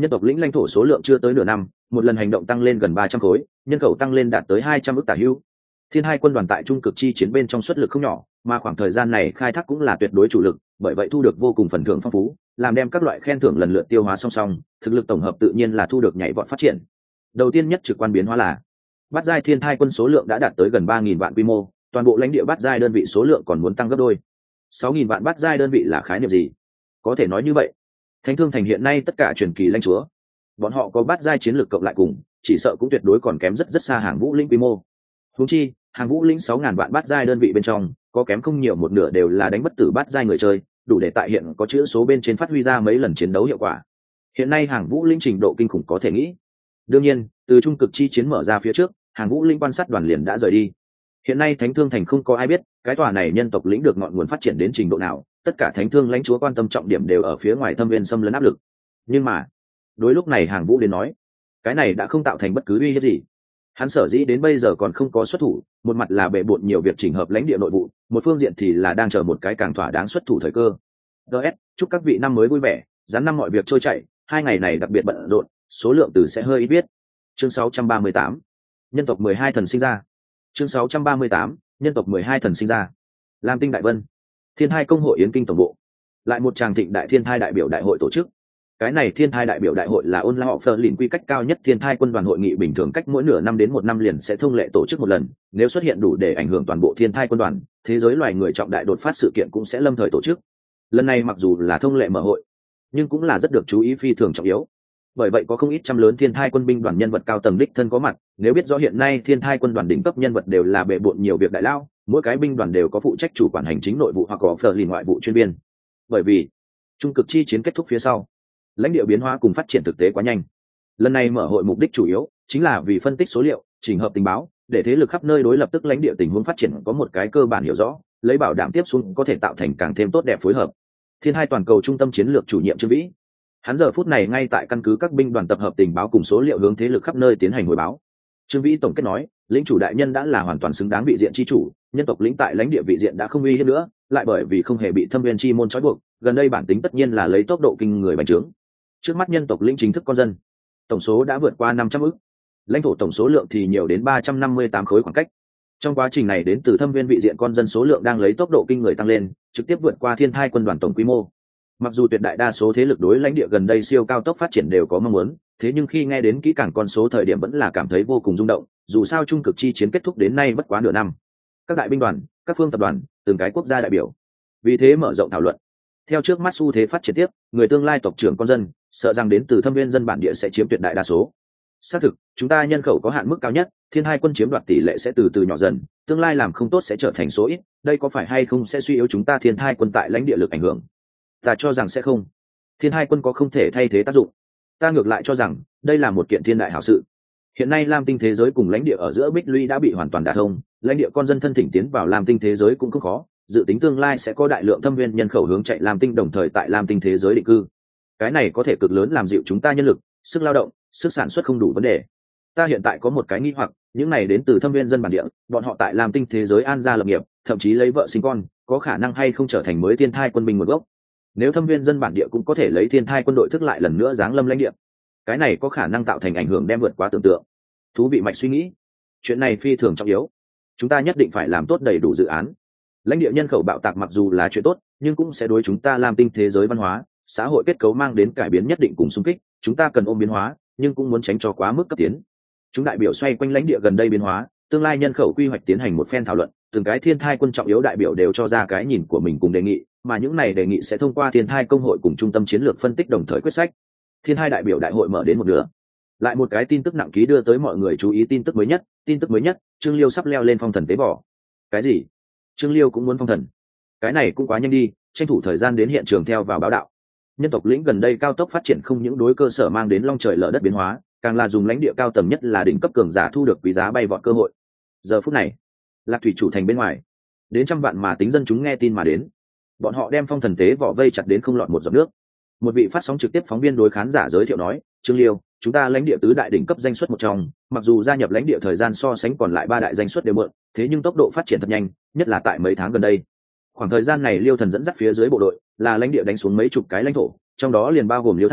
Nhân tộc lĩnh lãnh thổ số lượng chưa tới nửa năm, một lần hành động tăng lên gần 300 khối, nhân khẩu tăng lên đạt tới 200 ức tả hữu. Thiên Hai quân đoàn tại trung cực chi chiến bên trong xuất lực không nhỏ, mà khoảng thời gian này khai thác cũng là tuyệt đối chủ lực, bởi vậy thu được vô cùng phần thưởng phong phú, làm đem các loại khen thưởng lần lượt tiêu hóa song song, thực lực tổng hợp tự nhiên là thu được nhảy vọt phát triển. Đầu tiên nhất trực quan biến hóa là bát giai Thiên Hai quân số lượng đã đạt tới gần 3.000 vạn quy mô, toàn bộ lãnh địa bát giai đơn vị số lượng còn muốn tăng gấp đôi. 6.000 vạn bát giai đơn vị là khái niệm gì? Có thể nói như vậy, Thánh Thương Thành hiện nay tất cả truyền kỳ lãnh chúa, bọn họ có bát giai chiến lược cộng lại cùng, chỉ sợ cũng tuyệt đối còn kém rất rất xa hàng vũ lĩnh quy mô. Huống chi, hàng vũ lĩnh 6.000 vạn bát giai đơn vị bên trong, có kém không nhiều một nửa đều là đánh bất tử bát giai người chơi, đủ để tại hiện có chữ số bên trên phát huy ra mấy lần chiến đấu hiệu quả. Hiện nay hàng vũ lĩnh trình độ kinh khủng có thể nghĩ. Đương nhiên, từ trung cực chi chiến mở ra phía trước, hàng vũ lĩnh quan sát đoàn liền đã rời đi. Hiện nay Thánh Thương Thành không có ai biết cái tòa này nhân tộc lĩnh được ngọn nguồn phát triển đến trình độ nào, tất cả Thánh Thương lãnh chúa quan tâm trọng điểm đều ở phía ngoài thâm viên xâm lấn áp lực. Nhưng mà, đối lúc này hàng vũ đến nói, cái này đã không tạo thành bất cứ uy hiếp gì. Hắn sở dĩ đến bây giờ còn không có xuất thủ, một mặt là bệ bội nhiều việc chỉnh hợp lãnh địa nội vụ, một phương diện thì là đang chờ một cái càng thỏa đáng xuất thủ thời cơ. DS, chúc các vị năm mới vui vẻ, giáng năm mọi việc trôi chảy, 2 ngày này đặc biệt bận rộn, số lượng từ sẽ hơi ít biết. Chương 638, nhân tộc 12 thần sinh ra. Chương 638, nhân tộc 12 thần sinh ra. Lam Tinh Đại Vân, Thiên Hai công hội Yến Kinh tổng bộ, lại một tràng thịnh đại thiên thai đại biểu đại hội tổ chức. Cái này thiên thai đại biểu đại hội là ôn la họ phơ lìn quy cách cao nhất thiên thai quân đoàn hội nghị bình thường cách mỗi nửa năm đến 1 năm liền sẽ thông lệ tổ chức một lần, nếu xuất hiện đủ để ảnh hưởng toàn bộ thiên thai quân đoàn, thế giới loài người trọng đại đột phát sự kiện cũng sẽ lâm thời tổ chức. Lần này mặc dù là thông lệ mở hội, nhưng cũng là rất được chú ý phi thường trọng yếu. Bởi vậy có không ít trăm lớn thiên thai quân binh đoàn nhân vật cao tầng đích thân có mặt, nếu biết rõ hiện nay thiên thai quân đoàn đỉnh cấp nhân vật đều là bệ bội nhiều việc đại lao, mỗi cái binh đoàn đều có phụ trách chủ quản hành chính nội vụ hoặc có phơ lìn ngoại vụ chuyên viên. Bởi vì trung cực chi chiến kết thúc phía sau, lãnh địa biến hóa cùng phát triển thực tế quá nhanh. Lần này mở hội mục đích chủ yếu chính là vì phân tích số liệu, chỉnh hợp tình báo, để thế lực khắp nơi đối lập tức lãnh địa tình huống phát triển có một cái cơ bản hiểu rõ, lấy bảo đảm tiếp xuống có thể tạo thành càng thêm tốt đẹp phối hợp. Thiên Hai toàn cầu trung tâm chiến lược chủ nhiệm Trương Vĩ, hắn giờ phút này ngay tại căn cứ các binh đoàn tập hợp tình báo cùng số liệu hướng thế lực khắp nơi tiến hành hồi báo. Trương Vĩ tổng kết nói, lĩnh chủ đại nhân đã là hoàn toàn xứng đáng vị diện chi chủ, nhân tộc lĩnh tại lãnh địa vị diện đã không uy hiếp nữa, lại bởi vì không hề bị thâm viên chi môn trói buộc, gần đây bản tính tất nhiên là lấy tốc độ kinh người bành trướng. Trước mắt nhân tộc lĩnh chính thức con dân tổng số đã vượt qua 500 ức, lãnh thổ tổng số lượng thì nhiều đến 358 khối khoảng cách. Trong quá trình này đến từ thâm viên vị diện con dân số lượng đang lấy tốc độ kinh người tăng lên, trực tiếp vượt qua thiên thai quân đoàn tổng quy mô. Mặc dù tuyệt đại đa số thế lực đối lãnh địa gần đây siêu cao tốc phát triển đều có mong muốn, thế nhưng khi nghe đến kỹ càng con số thời điểm vẫn là cảm thấy vô cùng rung động, dù sao trung cực chi chiến kết thúc đến nay bất quá nửa năm. Các đại binh đoàn, các phương tập đoàn, từng cái quốc gia đại biểu, vì thế mở rộng thảo luận. Theo trước mắt xu thế phát triển tiếp, người tương lai tộc trưởng con dân, sợ rằng đến từ thâm viên dân bản địa sẽ chiếm tuyệt đại đa số. Xác thực, chúng ta nhân khẩu có hạn mức cao nhất, thiên hai quân chiếm đoạt tỷ lệ sẽ từ từ nhỏ dần, tương lai làm không tốt sẽ trở thành số ít, đây có phải hay không sẽ suy yếu chúng ta thiên hai quân tại lãnh địa lực ảnh hưởng? Ta cho rằng sẽ không. Thiên hai quân có không thể thay thế tác dụng. Ta ngược lại cho rằng, đây là một kiện thiên đại hảo sự. Hiện nay Lam Tinh thế giới cùng lãnh địa ở giữa bích lũy đã bị hoàn toàn đả thông, lãnh địa con dân thân thỉnh tiến vào Lam Tinh thế giới cũng không khó, dự tính tương lai sẽ có đại lượng thâm viên nhân khẩu hướng chạy Lam Tinh đồng thời tại Lam Tinh thế giới định cư. Cái này có thể cực lớn làm dịu chúng ta nhân lực, sức lao động, sức sản xuất không đủ vấn đề. Ta hiện tại có một cái nghi hoặc, những này đến từ thâm viên dân bản địa, bọn họ tại Lam Tinh thế giới an gia lập nghiệp, thậm chí lấy vợ sinh con, có khả năng hay không trở thành mới thiên thai quân binh nguồn gốc? Nếu thâm viên dân bản địa cũng có thể lấy thiên thai quân đội thức lại lần nữa giáng lâm lãnh địa, cái này có khả năng tạo thành ảnh hưởng đem vượt quá tưởng tượng. Thú vị mạch suy nghĩ, chuyện này phi thường trọng yếu, chúng ta nhất định phải làm tốt đầy đủ dự án. Lãnh địa nhân khẩu bạo tạc mặc dù là chuyện tốt, nhưng cũng sẽ đối chúng ta Lam Tinh thế giới văn hóa, xã hội kết cấu mang đến cải biến nhất định cùng xung kích, chúng ta cần ôm biến hóa, nhưng cũng muốn tránh cho quá mức cấp tiến. Chúng đại biểu xoay quanh lãnh địa gần đây biến hóa, tương lai nhân khẩu quy hoạch tiến hành một phen thảo luận, từng cái thiên thai quân trọng yếu đại biểu đều cho ra cái nhìn của mình cùng đề nghị, mà những này đề nghị sẽ thông qua thiên thai công hội cùng trung tâm chiến lược phân tích đồng thời quyết sách. Thiên thai đại biểu đại hội mở đến một nửa, lại một cái tin tức nặng ký đưa tới mọi người chú ý. Tin tức mới nhất, Trương Liêu sắp leo lên phong thần tế bò. Cái gì? Trương Liêu cũng muốn phong thần? Cái này cũng quá nhanh đi, tranh thủ thời gian đến hiện trường theo vào báo đạo. Nhân tộc lĩnh gần đây cao tốc phát triển không những đối cơ sở mang đến long trời lở đất biến hóa, càng là dùng lãnh địa cao tầng nhất là đỉnh cấp cường giả thu được quý giá bay vọt cơ hội. Giờ phút này, Lạc Thủy chủ thành bên ngoài, đến trăm vạn mà tính dân chúng nghe tin mà đến, bọn họ đem phong thần tế vỏ vây chặt đến không lọt một giọt nước. Một vị phát sóng trực tiếp phóng viên đối khán giả giới thiệu nói, Trương Liêu, chúng ta lãnh địa tứ đại đỉnh cấp danh suất một trong, mặc dù gia nhập lãnh địa thời gian so sánh còn lại 3 đại danh suất đều mượn, thế nhưng tốc độ phát triển thật nhanh, nhất là tại mấy tháng gần đây. Khoảng thời gian này Liêu Thần dẫn dắt phía dưới bộ đội, là lãnh địa đánh xuống mấy chục cái lãnh thổ, trong đó liền bao gồm Liêu Thành,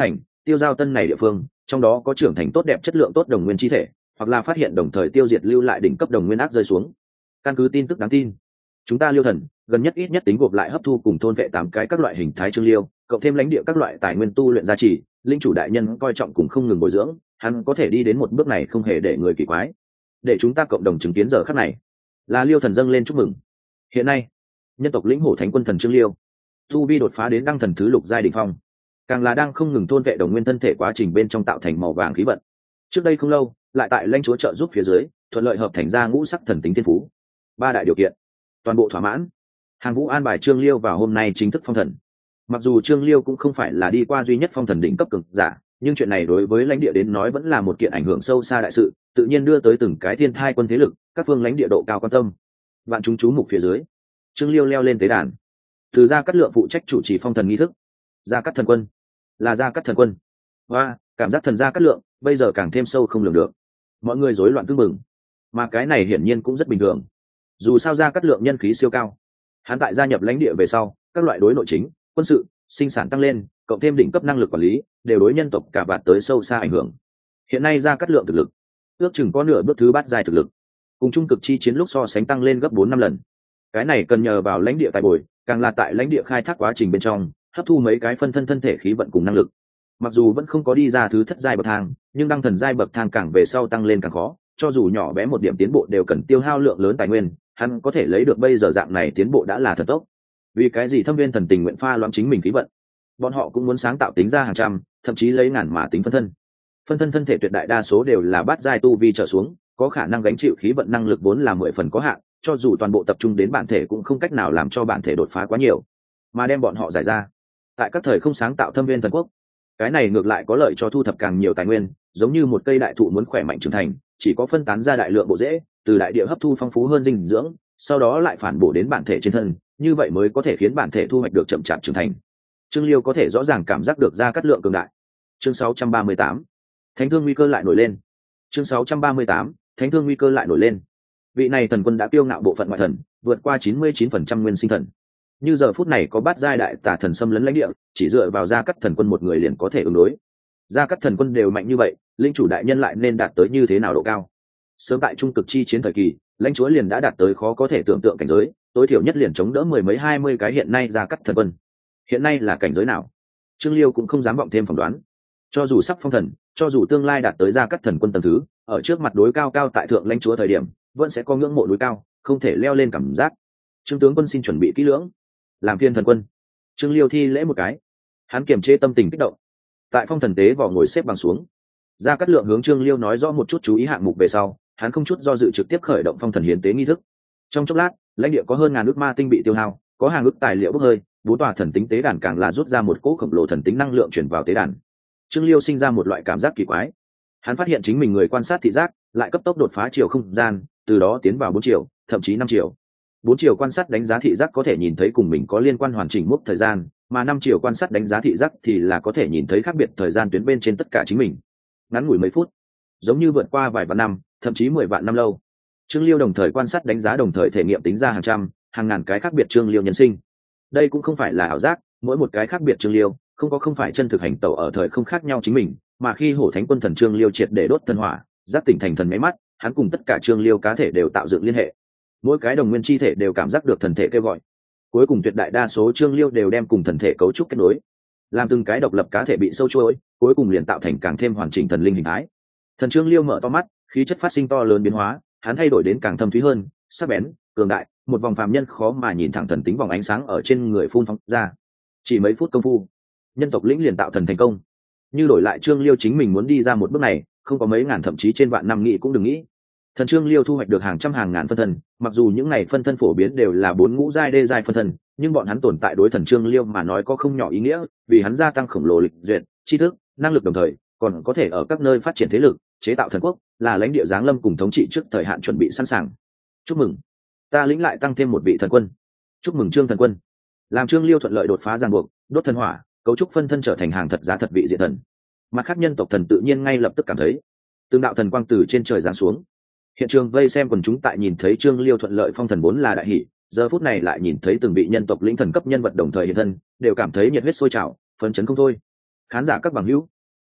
tiêu giao tân này địa phương trong đó có trưởng thành tốt đẹp chất lượng tốt đồng nguyên chi thể, hoặc là phát hiện đồng thời tiêu diệt lưu lại đỉnh cấp đồng nguyên ác rơi xuống. Căn cứ tin tức đáng tin, chúng ta Liêu Thần gần nhất ít nhất tính gộp lại hấp thu cùng thôn vệ 8 cái các loại hình thái trương liêu, cộng thêm lãnh địa các loại tài nguyên tu luyện gia trì, linh chủ đại nhân coi trọng cùng không ngừng bồi dưỡng, hắn có thể đi đến một bước này không hề để người kỳ quái. Để chúng ta cộng đồng chứng kiến giờ khắc này, là Liêu Thần dâng lên chúc mừng. Hiện nay, nhân tộc lĩnh hổ thánh quân thần trương liêu, tu vi đột phá đến đăng thần thứ lục giai đỉnh phong, càng là đang không ngừng thôn vệ đồng nguyên thân thể quá trình bên trong tạo thành màu vàng khí vận. Trước đây không lâu, lại tại lãnh chúa trợ giúp phía dưới, thuận lợi hợp thành ra ngũ sắc thần tính thiên phú. 3 đại điều kiện toàn bộ thỏa mãn, hàng vũ an bài trương liêu vào hôm nay chính thức phong thần. Mặc dù trương liêu cũng không phải là đi qua duy nhất phong thần đỉnh cấp cường giả, nhưng chuyện này đối với lãnh địa đến nói vẫn là một kiện ảnh hưởng sâu xa đại sự, tự nhiên đưa tới từng cái thiên thai quân thế lực, các phương lãnh địa độ cao quan tâm. Vạn chúng chú mục phía dưới, trương liêu leo lên tế đàn, từ Gia Cát Lượng phụ trách chủ trì phong thần nghi thức. Gia Cát thần quân là Gia Cát thần quân, và cảm giác thần Gia Cát Lượng bây giờ càng thêm sâu không lường được, mọi người rối loạn tương mừng, mà cái này hiển nhiên cũng rất bình thường. Dù sao Gia Cát Lượng nhân khí siêu cao, hắn tại gia nhập lãnh địa về sau, các loại đối nội chính, quân sự, sinh sản tăng lên, cộng thêm đỉnh cấp năng lực quản lý, đều đối nhân tộc cả vạn tới sâu xa ảnh hưởng. Hiện nay Gia Cát Lượng thực lực ước chừng có nửa bước thứ bát giai thực lực, cùng trung cực chi chiến lúc so sánh tăng lên gấp 4-5 lần. Cái này cần nhờ vào lãnh địa tài bồi, càng là tại lãnh địa khai thác quá trình bên trong, hấp thu mấy cái phân thân thân thể khí vận cùng năng lực. Mặc dù vẫn không có đi ra thứ thất giai bậc thang, nhưng đăng thần giai bậc thang càng về sau tăng lên càng khó, cho dù nhỏ bé một điểm tiến bộ đều cần tiêu hao lượng lớn tài nguyên, hắn có thể lấy được bây giờ dạng này tiến bộ đã là thần tốc. Vì cái gì Thâm Viên thần tình nguyện pha loãng chính mình khí vận? Bọn họ cũng muốn sáng tạo tính ra hàng trăm, thậm chí lấy ngàn mà tính phân thân. Phân thân thân thể tuyệt đại đa số đều là bát giai tu vi trở xuống, có khả năng gánh chịu khí vận năng lực vốn là 10 phần có hạn, cho dù toàn bộ tập trung đến bản thể cũng không cách nào làm cho bản thể đột phá quá nhiều, mà đem bọn họ giải ra tại các thời không sáng tạo Thâm Viên thần quốc. Cái này ngược lại có lợi cho thu thập càng nhiều tài nguyên, giống như một cây đại thụ muốn khỏe mạnh trưởng thành, chỉ có phân tán ra đại lượng bộ rễ, từ đại địa hấp thu phong phú hơn dinh dưỡng, sau đó lại phản bổ đến bản thể trên thân, như vậy mới có thể khiến bản thể thu hoạch được chậm chạp trưởng thành. Trương Liêu có thể rõ ràng cảm giác được Gia Cát Lượng cường đại. Chương 638, Thánh thương nguy cơ lại nổi lên. Chương 638, Thánh thương nguy cơ lại nổi lên. Vị này thần quân đã kiêu ngạo bộ phận ngoại thần, vượt qua 99% nguyên sinh thần. Như giờ phút này có bát giai đại tà thần xâm lấn lãnh địa, chỉ dựa vào Gia Cát thần quân một người liền có thể ứng đối. Gia Cát thần quân đều mạnh như vậy, linh chủ đại nhân lại nên đạt tới như thế nào độ cao? Sớm tại trung cực chi chiến thời kỳ, lãnh chúa liền đã đạt tới khó có thể tưởng tượng cảnh giới, tối thiểu nhất liền chống đỡ 10 mấy 20 cái hiện nay Gia Cát thần quân. Hiện nay là cảnh giới nào? Trương Liêu cũng không dám vọng thêm phỏng đoán. Cho dù sắp phong thần, cho dù tương lai đạt tới Gia Cát thần quân tầng thứ, ở trước mặt đối cao cao tại thượng lãnh chúa thời điểm, vẫn sẽ có ngưỡng mộ núi cao, không thể leo lên cảm giác. Trương tướng quân xin chuẩn bị kỹ lưỡng, làm phiên thần quân. Trương Liêu thi lễ một cái, hắn kiềm chế tâm tình kích động, tại phong thần tế vỏ ngồi xếp bằng xuống. Gia Cát Lượng hướng Trương Liêu nói rõ một chút chú ý hạng mục về sau, hắn không chút do dự trực tiếp khởi động phong thần hiến tế nghi thức. Trong chốc lát, lãnh địa có hơn ngàn ước ma tinh bị tiêu hao, có hàng ước tài liệu bốc hơi, 4 tòa thần tính tế đàn càng là rút ra một cỗ khổng lồ thần tính năng lượng chuyển vào tế đàn. Trương Liêu sinh ra một loại cảm giác kỳ quái, hắn phát hiện chính mình người quan sát thị giác lại cấp tốc đột phá chiều không gian, từ đó tiến vào 4 chiều, thậm chí 5 chiều. 4 chiều quan sát đánh giá thị giác có thể nhìn thấy cùng mình có liên quan hoàn chỉnh mốc thời gian, mà 5 chiều quan sát đánh giá thị giác thì là có thể nhìn thấy khác biệt thời gian tuyến bên trên tất cả chính mình. Ngắn ngủi mấy phút, giống như vượt qua vài vạn năm, thậm chí 10 vạn năm lâu. Trương Liêu đồng thời quan sát đánh giá, đồng thời thể nghiệm tính ra hàng trăm, hàng ngàn cái khác biệt Trương Liêu nhân sinh. Đây cũng không phải là ảo giác, mỗi một cái khác biệt Trương Liêu, không phải chân thực hành tẩu ở thời không khác nhau chính mình, mà khi Hổ Thánh quân thần Trương Liêu triệt để đốt thần hỏa, giác tỉnh thành thần máy mắt, hắn cùng tất cả Trương Liêu cá thể đều tạo dựng liên hệ. Mỗi cái đồng nguyên chi thể đều cảm giác được thần thể kêu gọi. Cuối cùng tuyệt đại đa số Trương Liêu đều đem cùng thần thể cấu trúc kết nối, làm từng cái độc lập cá thể bị sâu chuỗi, cuối cùng liền tạo thành càng thêm hoàn chỉnh thần linh hình thái. Thần Trương Liêu mở to mắt, khí chất phát sinh to lớn biến hóa, hắn thay đổi đến càng thâm thúy hơn, sắc bén, cường đại, một vòng phàm nhân khó mà nhìn thẳng thần tính vòng ánh sáng ở trên người phun phóng ra. Chỉ mấy phút công phu, nhân tộc lĩnh liền tạo thần thành công. Như đổi lại Trương Liêu chính mình muốn đi ra một bước này, không có mấy ngàn thậm chí trên vạn năm nghĩ cũng đừng nghĩ. Thần Trương Liêu thu hoạch được hàng trăm hàng ngàn phân thân, mặc dù những này phân thân phổ biến đều là 4 ngũ giai đê giai phân thân, nhưng bọn hắn tồn tại đối thần Trương Liêu mà nói có không nhỏ ý nghĩa, vì hắn gia tăng khổng lồ lịch duyệt, tri thức, năng lực, đồng thời còn có thể ở các nơi phát triển thế lực, chế tạo thần quốc, là lãnh địa giáng lâm cùng thống trị trước thời hạn chuẩn bị sẵn sàng. Chúc mừng, ta lĩnh lại tăng thêm một vị thần quân. Chúc mừng Trương thần quân. Làm Trương Liêu thuận lợi đột phá ràng buộc, đốt thần hỏa, cấu trúc phân thân trở thành hàng thật giá thật vị diện thần. Mặt khác nhân tộc thần tự nhiên ngay lập tức cảm thấy từng đạo thần quang từ trên trời giáng xuống. Hiện trường vây xem quần chúng tại nhìn thấy Trương Liêu thuận lợi phong thần vốn là đại hỷ, giờ phút này lại nhìn thấy từng vị nhân tộc lĩnh thần cấp nhân vật đồng thời hiện thân, đều cảm thấy nhiệt huyết sôi trào, phấn chấn không thôi. Khán giả các bằng hữu,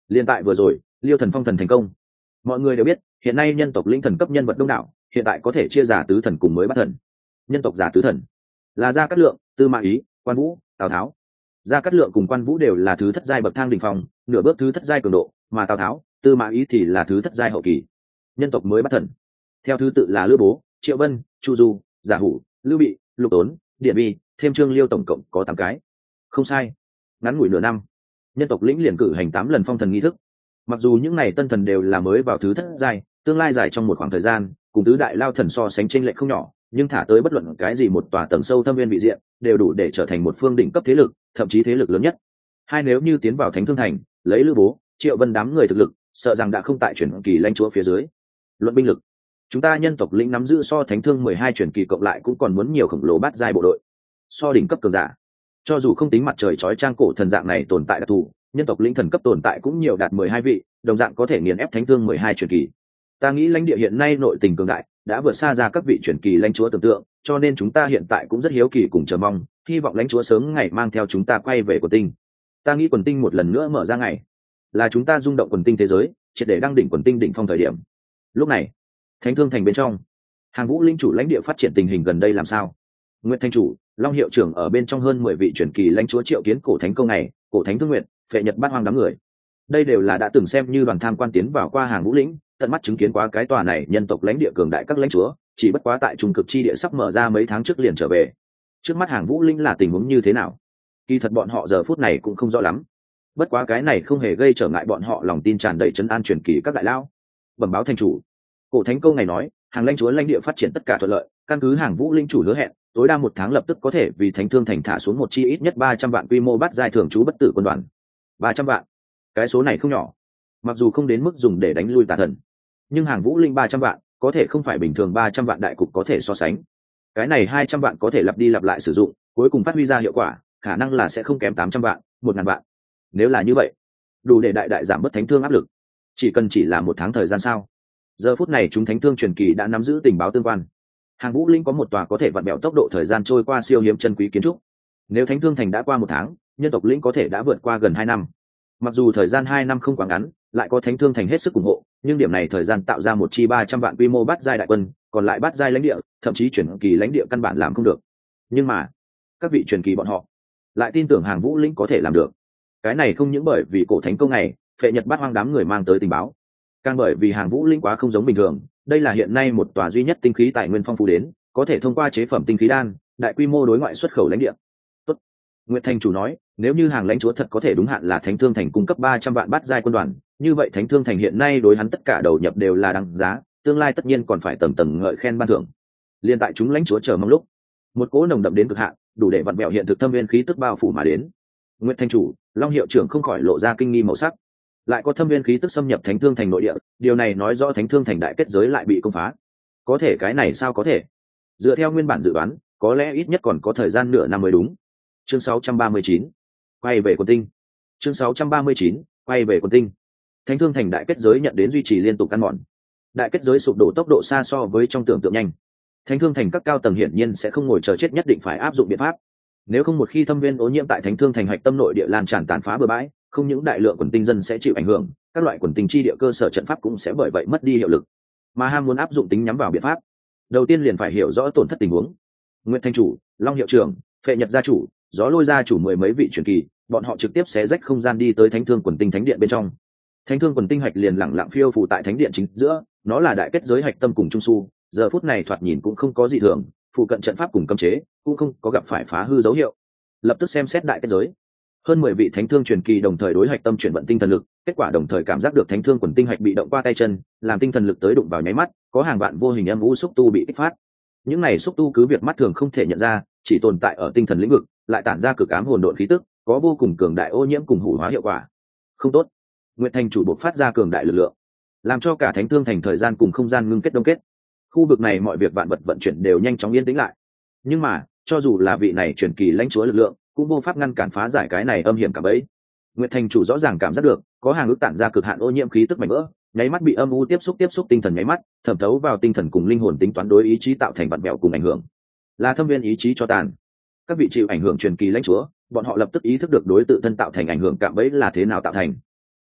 Liên tại vừa rồi Liêu Thần phong thần thành công. Mọi người đều biết hiện nay nhân tộc linh thần cấp nhân vật đông đảo, hiện tại có thể chia giả tứ thần cùng mới bắt thần. Nhân tộc giả tứ thần là Gia Cát Lượng, Tư Mã Ý, Quan Vũ, Tào Tháo. Gia Cát Lượng cùng Quan Vũ đều là thứ thất giai bậc thang đỉnh phong, nửa bước thứ thất giai cường độ, mà Tào Tháo, Tư Mã Ý thì là thứ thất giai hậu kỳ. Nhân tộc mới bắt thần theo thứ tự là Lữ Bố, Triệu Vân, Chu Du, Giả Hủ, Lưu Bị, Lục Tốn, Điện Vi, thêm Trương Liêu, tổng cộng có 8 cái. Không sai, ngắn ngủi nửa năm, nhân tộc lĩnh liền cử hành 8 lần phong thần nghi thức. Mặc dù những này tân thần đều là mới vào thứ thất giai, tương lai dài trong một khoảng thời gian cùng tứ đại lao thần so sánh chênh lệch không nhỏ, nhưng thả tới bất luận cái gì một tòa tầng sâu thâm viên vị diện đều đủ để trở thành một phương đỉnh cấp thế lực, thậm chí thế lực lớn nhất. Hai nếu như tiến vào Thánh Thương Thành, lấy Lữ Bố, Triệu Vân đám người thực lực, sợ rằng đã không tại chuyển kỳ lãnh chúa phía dưới. Luận binh lực, chúng ta nhân tộc lĩnh nắm giữ so Thánh Thương 12 chuyển kỳ cộng lại cũng còn muốn nhiều khổng lồ bát giai bộ đội. So đỉnh cấp cường giả, cho dù không tính mặt trời chói chang cổ thần dạng này tồn tại đặc thù, nhân tộc lĩnh thần cấp tồn tại cũng nhiều đạt 12 vị, đồng dạng có thể nghiền ép Thánh Thương 12 chuyển kỳ. Ta nghĩ lãnh địa hiện nay nội tình cường đại đã vượt xa ra các vị chuyển kỳ lãnh chúa tưởng tượng, cho nên chúng ta hiện tại cũng rất hiếu kỳ cùng chờ mong, hy vọng lãnh chúa sớm ngày mang theo chúng ta quay về quần tinh. Ta nghĩ quần tinh một lần nữa mở ra ngày, là chúng ta rung động quần tinh thế giới, triệt để đăng đỉnh quần tinh đỉnh phong thời điểm. Lúc này, Thánh Thương Thành bên trong, Hàng Vũ linh chủ lãnh địa phát triển tình hình gần đây làm sao? Nguyệt Thanh chủ, Long hiệu trưởng ở bên trong hơn 10 vị chuyển kỳ lãnh chúa triệu kiến cổ thánh công này, cổ thánh thương nguyện, phệ nhật bát hoang đám người. Đây đều là đã từng xem như đoàn tham quan tiến vào qua Hàng Vũ lĩnh, tận mắt chứng kiến quá cái tòa này nhân tộc lãnh địa cường đại các lãnh chúa, chỉ bất quá tại trung cực chi địa sắp mở ra mấy tháng trước liền trở về. Trước mắt Hàng Vũ lĩnh là tình huống như thế nào? Kỳ thật bọn họ giờ phút này cũng không rõ lắm. Bất quá cái này không hề gây trở ngại bọn họ lòng tin tràn đầy trấn an truyền kỳ các đại lao. Bẩm báo thành chủ, cổ thánh câu này nói, hàng lãnh chúa lãnh địa phát triển tất cả thuận lợi, căn cứ Hàng Vũ lĩnh chủ hứa hẹn, tối đa 1 tháng lập tức có thể vì Thánh Thương Thành thả xuống một chi ít nhất 300 vạn quy mô bát giai thường trú bất tử quân đoàn. 300 vạn, cái số này không nhỏ. Mặc dù không đến mức dùng để đánh lui tà thần, nhưng Hàng Vũ linh 300 vạn có thể không phải bình thường 300 vạn đại cục có thể so sánh. Cái này 200 vạn có thể lặp đi lặp lại sử dụng, cuối cùng phát huy ra hiệu quả khả năng là sẽ không kém 800 vạn, 1000 vạn. Nếu là như vậy, đủ để đại giảm bớt Thánh Thương áp lực. Chỉ là 1 tháng thời gian sao? Giờ phút này chúng Thánh Thương truyền kỳ đã nắm giữ tình báo tương quan. Hàng Vũ linh có một tòa có thể vặn bẹo tốc độ thời gian trôi qua siêu hiếm chân quý kiến trúc. Nếu Thánh Thương Thành đã qua 1 tháng, nhân tộc lĩnh có thể đã vượt qua gần 2 năm. Mặc dù thời gian 2 năm không quá ngắn, lại có Thánh Thương Thành hết sức ủng hộ, nhưng điểm này thời gian tạo ra một chi 300 vạn quy mô bát giai đại quân, còn lại bát giai lãnh địa, thậm chí chuyển kỳ lãnh địa căn bản làm không được. Nhưng mà, các vị truyền kỳ bọn họ lại tin tưởng Hàng Vũ lĩnh có thể làm được. Cái này không những bởi vì cổ thánh công này, phệ nhật bát hoang đám người mang tới tình báo, càng bởi vì Hàng Vũ lĩnh quá không giống bình thường, đây là hiện nay một tòa duy nhất tinh khí tài nguyên phong phú đến, có thể thông qua chế phẩm tinh khí đan, đại quy mô đối ngoại xuất khẩu lãnh địa. Tốt. Nguyệt Thành chủ nói, nếu như Hàng lãnh chúa thật có thể đúng hạn là Thánh Thương Thành cung cấp 300 vạn bát giai quân đoàn, như vậy Thánh Thương Thành hiện nay đối hắn tất cả đầu nhập đều là đáng giá, tương lai tất nhiên còn phải tầng tầng ngợi khen ban thưởng. Liên tại chúng lãnh chúa chờ mong lúc, một cỗ nồng đậm đến cực hạn, đủ để vặn vẹo hiện thực thâm viên khí tức bao phủ mà đến. Nguyệt Thành chủ, Long hiệu trưởng không khỏi lộ ra kinh nghi màu sắc. Lại có thâm viên khí tức xâm nhập Thánh Thương Thành nội địa, điều này nói rõ Thánh Thương Thành đại kết giới lại bị công phá. Có thể cái này sao có thể? Dựa theo nguyên bản dự đoán, có lẽ ít nhất còn có thời gian nửa năm mới đúng. Chương 639, quay về quần tinh. Chương 639, quay về quần tinh. Thánh Thương Thành đại kết giới nhận đến duy trì liên tục ăn mòn. Đại kết giới sụp đổ tốc độ xa so với trong tưởng tượng nhanh. Thánh Thương Thành các cao tầng hiển nhiên sẽ không ngồi chờ chết, nhất định phải áp dụng biện pháp. Nếu không một khi thâm viên ô nhiễm tại Thánh Thương Thành hạch tâm nội địa lan tràn tàn phá bừa bãi, không những đại lượng quần tinh dân sẽ chịu ảnh hưởng, các loại quần tinh chi địa cơ sở trận pháp cũng sẽ bởi vậy mất đi hiệu lực. Mà ham muốn áp dụng tính nhắm vào biện pháp, đầu tiên liền phải hiểu rõ tổn thất tình huống. Nguyệt Thanh chủ, Long hiệu trưởng, Phệ Nhật gia chủ, Gió Lôi gia chủ 10 mấy vị truyền kỳ, bọn họ trực tiếp xé rách không gian đi tới Thánh Thương quần tinh thánh điện bên trong. Thánh Thương quần tinh hạch liền lẳng lặng phiêu phù tại thánh điện chính giữa, nó là đại kết giới hạch tâm cùng trung su, giờ phút này thoạt nhìn cũng không có gì thường, phụ cận trận pháp cùng cấm chế cũng không có gặp phải phá hư dấu hiệu. Lập tức xem xét đại kết giới. Hơn 10 vị Thánh Thương truyền kỳ đồng thời đối hạch tâm chuyển vận tinh thần lực, kết quả đồng thời cảm giác được Thánh Thương quần tinh hạch bị động qua tay chân, làm tinh thần lực tới đụng vào nháy mắt, có hàng vạn vô hình âm u xúc tu bị kích phát. Những này xúc tu cứ việc mắt thường không thể nhận ra, chỉ tồn tại ở tinh thần lĩnh vực, lại tản ra cực ám hồn độn khí tức, có vô cùng cường đại ô nhiễm cùng hủ hóa hiệu quả. Không tốt. Nguyệt Thành chủ buộc phát ra cường đại lực lượng, làm cho cả Thánh Thương Thành thời gian cùng không gian ngưng kết đông kết. Khu vực này mọi việc vạn vật vận chuyển đều nhanh chóng yên tĩnh lại. Nhưng mà, cho dù là vị này truyền kỳ lãnh chúa lực lượng, cũng vô pháp ngăn cản phá giải cái này âm hiểm cả bấy. Nguyệt Thành chủ rõ ràng cảm giác được, có hàng ước tản ra cực hạn ô nhiễm khí tức mảnh vỡ, nháy mắt bị âm u tiếp xúc tinh thần nháy mắt, thẩm thấu vào tinh thần cùng linh hồn tính toán đối ý chí tạo thành vặn vẹo cùng ảnh hưởng. Là thâm viên ý chí cho tàn. Các vị chịu ảnh hưởng truyền kỳ lãnh chúa, bọn họ lập tức ý thức được đối tự thân tạo thành ảnh hưởng cạm bẫy là thế nào tạo thành.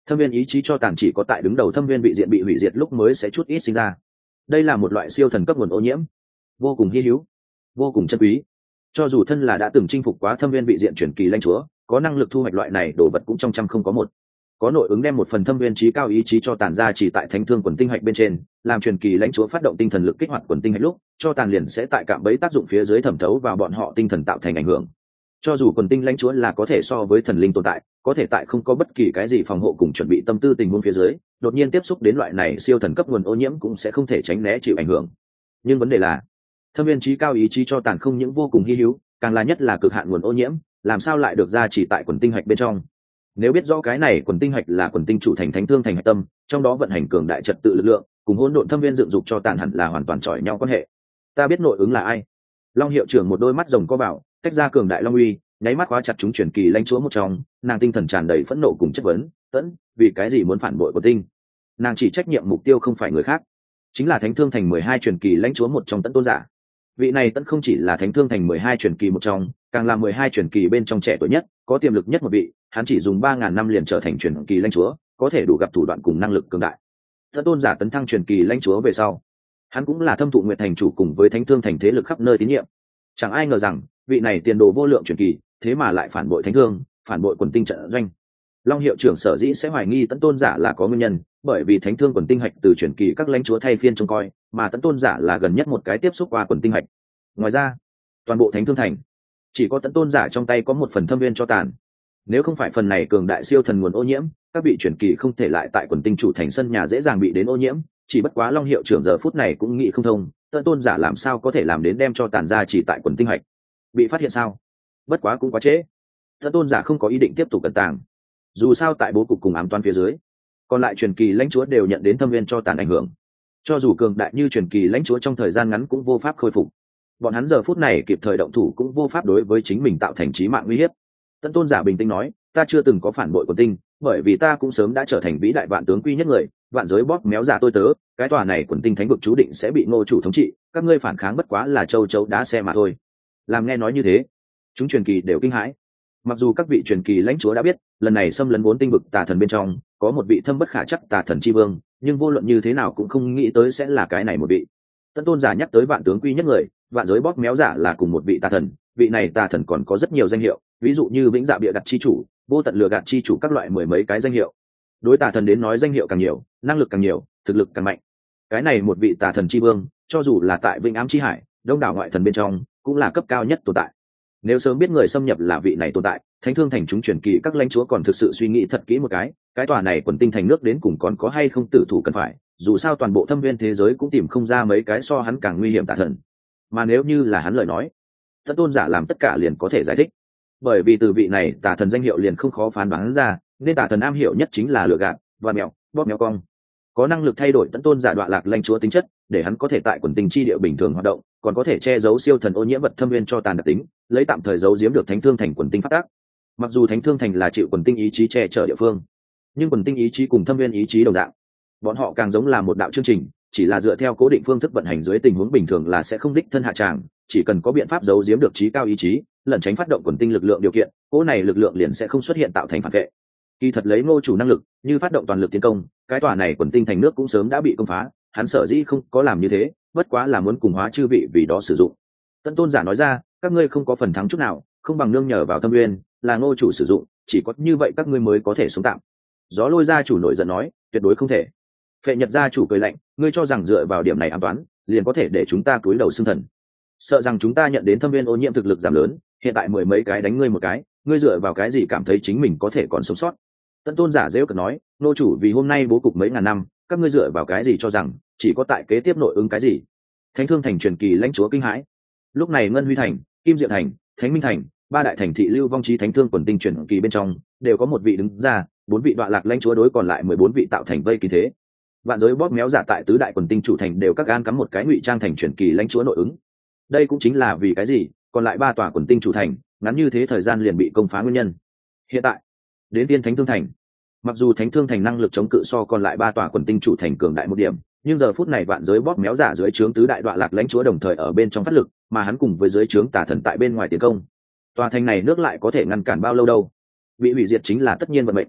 Thâm viên ý chí cho tàn chỉ có tại đứng đầu thâm viên vị diện bị hủy diệt lúc mới sẽ chút ít sinh ra. Đây là một loại siêu thần cấp nguồn ô nhiễm, vô cùng hy hữu, vô cùng chân quý. Cho dù thân là đã từng chinh phục quá thâm viên vị diện truyền kỳ lãnh chúa, có năng lực thu hoạch loại này đồ vật cũng trong trăm không có một. Có nội ứng đem một phần thâm viên trí cao ý chí cho tàn ra chỉ tại thánh thương quần tinh hạch bên trên, làm truyền kỳ lãnh chúa phát động tinh thần lực kích hoạt quần tinh hạch lúc, cho tàn liền sẽ tại cạm bẫy tác dụng phía dưới thẩm thấu vào bọn họ tinh thần tạo thành ảnh hưởng. Cho dù quần tinh lãnh chúa là có thể so với thần linh tồn tại, có thể tại không có bất kỳ cái gì phòng hộ cùng chuẩn bị tâm tư tình huống phía dưới, đột nhiên tiếp xúc đến loại này siêu thần cấp nguồn ô nhiễm cũng sẽ không thể tránh né chịu ảnh hưởng. Nhưng vấn đề là, thâm viên trí cao ý chí cho tàn không những vô cùng hy hữu, càng là nhất là cực hạn nguồn ô nhiễm, làm sao lại được ra chỉ tại quần tinh hạch bên trong? Nếu biết rõ cái này quần tinh hạch là quần tinh chủ thành thánh thương thành hạch tâm, trong đó vận hành cường đại trật tự lực lượng, cùng hỗn độn thâm viên dựng dục cho tàn hẳn là hoàn toàn chọi nhau quan hệ. Ta biết nội ứng là ai. Long hiệu trưởng một đôi mắt rồng co bảo, tách ra cường đại long uy, nháy mắt khóa chặt chúng truyền kỳ lãnh chúa một trong, nàng tinh thần tràn đầy phẫn nộ cùng chất vấn, tẫn, vì cái gì muốn phản bội quần tinh? Nàng chỉ trách nhiệm mục tiêu không phải người khác, chính là thánh thương thành 12 truyền kỳ lãnh chúa một trong Tẫn tôn giả. Vị này Tẫn không chỉ là thánh thương thành 12 truyền kỳ một trong, càng là 12 truyền kỳ bên trong trẻ tuổi nhất, có tiềm lực nhất một vị, hắn chỉ dùng 3000 năm liền trở thành truyền kỳ lãnh chúa, có thể đủ gặp thủ đoạn cùng năng lực cường đại. Tẫn tôn giả tấn thăng truyền kỳ lãnh chúa về sau, hắn cũng là thâm thụ Nguyệt thành chủ cùng với thánh thương thành thế lực khắp nơi tín nhiệm. Chẳng ai ngờ rằng, vị này tiền đồ vô lượng truyền kỳ, thế mà lại phản bội thánh thương, phản bội quần tinh trận doanh. Long hiệu trưởng sở dĩ sẽ hoài nghi Tẫn tôn giả là có nguyên nhân, bởi vì thánh thương quần tinh hạch từ truyền kỳ các lãnh chúa thay phiên trông coi, mà Tẫn tôn giả là gần nhất một cái tiếp xúc qua quần tinh hạch. Ngoài ra, toàn bộ thánh thương thành chỉ có Tẫn tôn giả trong tay có một phần thâm viên cho tàn. Nếu không phải phần này cường đại siêu thần nguồn ô nhiễm, các vị truyền kỳ không thể lại tại quần tinh chủ thành sân nhà dễ dàng bị đến ô nhiễm. Chỉ bất quá Long hiệu trưởng giờ phút này cũng nghĩ không thông, Tẫn tôn giả làm sao có thể làm đến đem cho tàn ra chỉ tại quần tinh hạch. Bị phát hiện sao? Bất quá cũng quá trễ. Tẫn tôn giả không có ý định tiếp tục cẩn tàng. Dù sao tại bố cục cùng ám toán phía dưới, còn lại truyền kỳ lãnh chúa đều nhận đến thâm viên cho tàn ảnh hưởng. Cho dù cường đại như truyền kỳ lãnh chúa trong thời gian ngắn cũng vô pháp khôi phục. Bọn hắn giờ phút này kịp thời động thủ cũng vô pháp đối với chính mình tạo thành chí mạng nguy hiểm. Tẫn tôn giả bình tĩnh nói, ta chưa từng có phản bội quần tinh, bởi vì ta cũng sớm đã trở thành vĩ đại vạn tướng quy nhất người, vạn giới bóp méo giả tôi tớ, cái tòa này quần tinh thánh vực chú định sẽ bị Ngô chủ thống trị, các ngươi phản kháng bất quá là châu chấu đá xe mà thôi. Làm nghe nói như thế, chúng truyền kỳ đều kinh hãi. Mặc dù các vị truyền kỳ lãnh chúa đã biết, lần này xâm lấn 4 tinh vực tà thần bên trong, có một vị thâm bất khả trắc tà thần chi vương, nhưng vô luận như thế nào cũng không nghĩ tới sẽ là cái này một vị. Tẫn tôn giả nhắc tới vạn tướng quy nhất người, vạn giới bóp méo giả là cùng một vị tà thần, vị này tà thần còn có rất nhiều danh hiệu, ví dụ như vĩnh dạ bịa đặt chi chủ, vô tận lừa gạt chi chủ các loại mười mấy cái danh hiệu. Đối tà thần đến nói danh hiệu càng nhiều, năng lực càng nhiều, thực lực càng mạnh. Cái này một vị tà thần chi vương, cho dù là tại Vĩnh Ám chi hải, đông đảo ngoại thần bên trong, cũng là cấp cao nhất tồn tại. Nếu sớm biết người xâm nhập là vị này tồn tại, thánh thương thành chúng truyền kỳ các lãnh chúa còn thực sự suy nghĩ thật kỹ một cái tòa này quần tinh thành nước đến cùng còn có hay không tử thủ cần phải, dù sao toàn bộ thâm viên thế giới cũng tìm không ra mấy cái so hắn càng nguy hiểm tà thần. Mà nếu như là hắn lời nói, Tẫn tôn giả làm tất cả liền có thể giải thích, bởi vì từ vị này tà thần danh hiệu liền không khó phán đoán ra, nên tà thần am hiểu nhất chính là lừa gạt, và mèo, bóp méo cong, có năng lực thay đổi Tẫn tôn giả đoạn lạc lãnh chúa tính chất, để hắn có thể tại quần tinh chi địa bình thường hoạt động, còn có thể che giấu siêu thần ô nhiễm vật thâm viên cho tàn đặc tính, lấy tạm thời giấu giếm được thánh thương thành quần tinh phát tác. Mặc dù thánh thương thành là chịu quần tinh ý chí che chở địa phương, nhưng quần tinh ý chí cùng thâm viên ý chí đồng dạng, bọn họ càng giống là một đạo chương trình, chỉ là dựa theo cố định phương thức vận hành dưới tình huống bình thường là sẽ không đích thân hạ tràng, chỉ cần có biện pháp giấu giếm được trí cao ý chí, lẩn tránh phát động quần tinh lực lượng điều kiện, cỗ này lực lượng liền sẽ không xuất hiện tạo thành phản vệ. Kỳ thật lấy Ngô chủ năng lực, như phát động toàn lực tiến công, cái tòa này quần tinh thành nước cũng sớm đã bị công phá, hắn sở dĩ không có làm như thế, bất quá là muốn cùng hóa chư vị vì đó sử dụng. Tẫn tôn giả nói ra, các ngươi không có phần thắng chút nào, không bằng nương nhờ vào thâm nguyên, là Ngô chủ sử dụng, chỉ có như vậy các ngươi mới có thể sống tạm. Gió lôi gia chủ nổi giận nói, tuyệt đối không thể. Phệ Nhật gia chủ cười lạnh, ngươi cho rằng dựa vào điểm này an toán, liền có thể để chúng ta cúi đầu xưng thần? Sợ rằng chúng ta nhận đến thâm viên ô nhiễm thực lực giảm lớn, hiện tại mười mấy cái đánh ngươi một cái, ngươi dựa vào cái gì cảm thấy chính mình có thể còn sống sót? Tẫn tôn giả giễu cợt nói, nô chủ vì hôm nay bố cục mấy ngàn năm, các ngươi dựa vào cái gì cho rằng chỉ có tại kế tiếp nội ứng cái gì? Thánh thương thành truyền kỳ lãnh chúa kinh hãi. Lúc này Ngân Huy thành, Kim Diệm thành, Thánh Minh thành, ba đại thành thị lưu vong chí thánh thương quần tinh truyền kỳ bên trong, đều có một vị đứng ra, 4 vị đoạn lạc lãnh chúa đối còn lại 14 vị tạo thành vây kỳ thế. Vạn giới bóp méo giả tại tứ đại quần tinh chủ thành đều các gan cắm một cái ngụy trang thành truyền kỳ lãnh chúa nội ứng. Đây cũng chính là vì cái gì, còn lại 3 tòa quần tinh chủ thành, ngắn như thế thời gian liền bị công phá nguyên nhân. Hiện tại, đến Tiên Thánh Thương thành. Mặc dù Thánh Thương thành năng lực chống cự so còn lại 3 tòa quần tinh chủ thành cường đại một điểm, nhưng giờ phút này vạn giới bóp méo giả dưới trướng tứ đại đoạn lạc lãnh chúa đồng thời ở bên trong phát lực, mà hắn cùng với dưới trướng tà thần tại bên ngoài tiến công. Tòa thành này nước lại có thể ngăn cản bao lâu đâu? Bị hủy diệt chính là tất nhiên vận mệnh.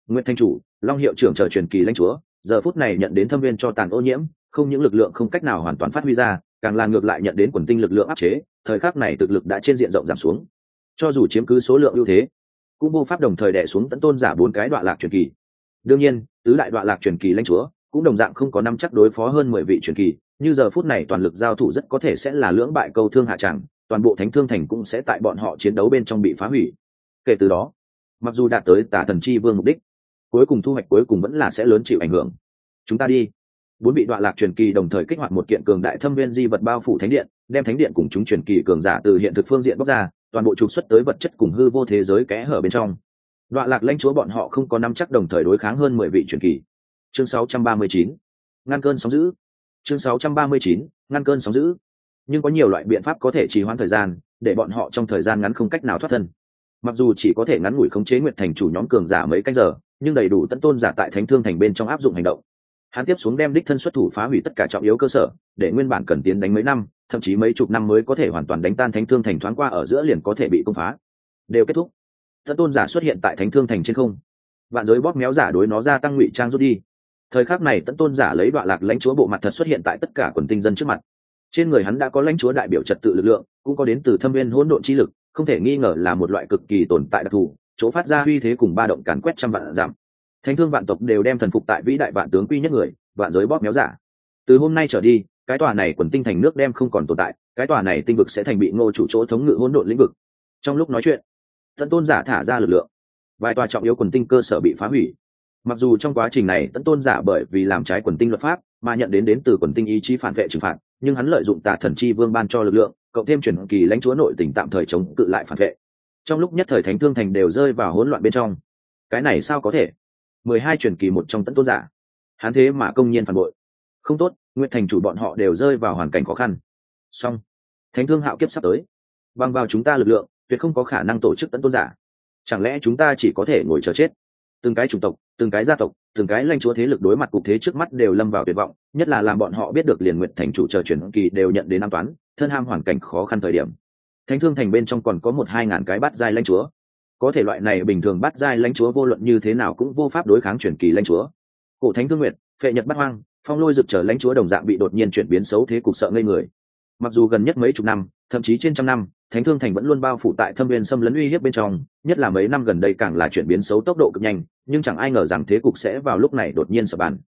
Nguyệt Thanh chủ, Long hiệu trưởng chờ truyền kỳ lãnh chúa, giờ phút này nhận đến thâm viên cho tàn ô nhiễm, không những lực lượng không cách nào hoàn toàn phát huy ra, càng là ngược lại nhận đến quần tinh lực lượng áp chế, thời khắc này thực lực đã trên diện rộng giảm xuống. Cho dù chiếm cứ số lượng ưu thế, cũng vô pháp đồng thời đè xuống Tấn Tôn giả 4 cái đoạn lạc truyền kỳ. Đương nhiên, tứ đại đoạn lạc truyền kỳ lãnh chúa cũng đồng dạng không có năm chắc đối phó hơn 10 vị truyền kỳ, như giờ phút này toàn lực giao thủ rất có thể sẽ là lưỡng bại câu thương hạ tràng, toàn bộ Thánh Thương Thành cũng sẽ tại bọn họ chiến đấu bên trong bị phá hủy. Kể từ đó, mặc dù đạt tới Tà Thần Chi Vương mục đích, cuối cùng thu hoạch cuối cùng vẫn là sẽ lớn chịu ảnh hưởng. Chúng ta đi. 4 vị đoạn lạc truyền kỳ đồng thời kích hoạt một kiện cường đại thâm viên di vật bao phủ thánh điện, đem thánh điện cùng chúng truyền kỳ cường giả từ hiện thực phương diện bóc ra, toàn bộ trục xuất tới vật chất cùng hư vô thế giới kẽ hở bên trong. Đoạn lạc lãnh chúa bọn họ không có nắm chắc đồng thời đối kháng hơn 10 vị truyền kỳ. Chương 639, ngăn cơn sóng dữ. Chương 639, ngăn cơn sóng dữ. Nhưng có nhiều loại biện pháp có thể trì hoãn thời gian, để bọn họ trong thời gian ngắn không cách nào thoát thân. Mặc dù chỉ có thể ngắn ngủi khống chế Nguyệt Thành chủ nhóm cường giả mấy canh giờ, nhưng đầy đủ Tấn Tôn giả tại Thánh Thương Thành bên trong áp dụng hành động. Hắn tiếp xuống đem đích thân xuất thủ phá hủy tất cả trọng yếu cơ sở, để nguyên bản cần tiến đánh mấy năm, thậm chí mấy chục năm mới có thể hoàn toàn đánh tan Thánh Thương Thành thoáng qua ở giữa liền có thể bị công phá. Đều kết thúc. Tấn Tôn giả xuất hiện tại Thánh Thương Thành trên không. Vạn giới bóp méo giả đối nó gia tăng ngụy trang rút đi. Thời khắc này Tấn Tôn giả lấy đoạn lạc lãnh chúa bộ mặt thật xuất hiện tại tất cả quần tinh dân trước mặt. Trên người hắn đã có lãnh chúa đại biểu trật tự lực lượng, cũng có đến từ thâm viên hỗn độn chi lực, không thể nghi ngờ là một loại cực kỳ tồn tại đặc thù, chỗ phát ra uy thế cùng ba động càn quét trăm vạn giảm. Thánh thương vạn tộc đều đem thần phục tại vĩ đại vạn tướng quy nhất người, vạn giới bóp méo giả. Từ hôm nay trở đi, cái tòa này quần tinh thành nước đem không còn tồn tại, cái tòa này tinh vực sẽ thành bị Ngô chủ chỗ thống ngự hỗn độn lĩnh vực. Trong lúc nói chuyện, Tấn Tôn giả thả ra lực lượng, vài tòa trọng yếu quần tinh cơ sở bị phá hủy. Mặc dù trong quá trình này Tấn Tôn giả bởi vì làm trái quần tinh luật pháp mà nhận đến từ quần tinh ý chí phản vệ trừng phạt, nhưng hắn lợi dụng Tà Thần Chi Vương ban cho lực lượng, cộng thêm truyền kỳ lãnh chúa nội tình tạm thời chống cự lại phản vệ. Trong lúc nhất thời Thánh Thương Thành đều rơi vào hỗn loạn bên trong. Cái này sao có thể? 12 truyền kỳ một trong Tấn Tôn giả, hắn thế mà công nhiên phản bội. Không tốt, Nguyệt Thành chủ bọn họ đều rơi vào hoàn cảnh khó khăn. Song, Thánh Thương hạo kiếp sắp tới, bằng vào chúng ta lực lượng, tuyệt không có khả năng tổ chức Tấn Tôn giả. Chẳng lẽ chúng ta chỉ có thể ngồi chờ chết? Từng cái chủng tộc, từng cái gia tộc, từng cái lãnh chúa thế lực đối mặt cục thế trước mắt đều lâm vào tuyệt vọng, nhất là làm bọn họ biết được liền Nguyệt Thành chủ chờ chuyển kỳ đều nhận đến an toán, thân ham hoàn cảnh khó khăn thời điểm. Thánh Thương Thành bên trong còn có 1-2 ngàn cái bát giai lãnh chúa. Có thể loại này bình thường bát giai lãnh chúa vô luận như thế nào cũng vô pháp đối kháng chuyển kỳ lãnh chúa. Cổ Thánh Thương Nguyệt, Phệ Nhật Bát Hoang, Phong Lôi Dực trở lãnh chúa đồng dạng bị đột nhiên chuyển biến xấu thế cục sợ ngây người. Mặc dù gần nhất mấy chục năm, thậm chí trên trăm năm, Thánh Thương Thành vẫn luôn bao phủ tại thâm viên xâm lấn uy hiếp bên trong, nhất là mấy năm gần đây càng là chuyển biến xấu tốc độ cực nhanh, nhưng chẳng ai ngờ rằng thế cục sẽ vào lúc này đột nhiên sập bàn.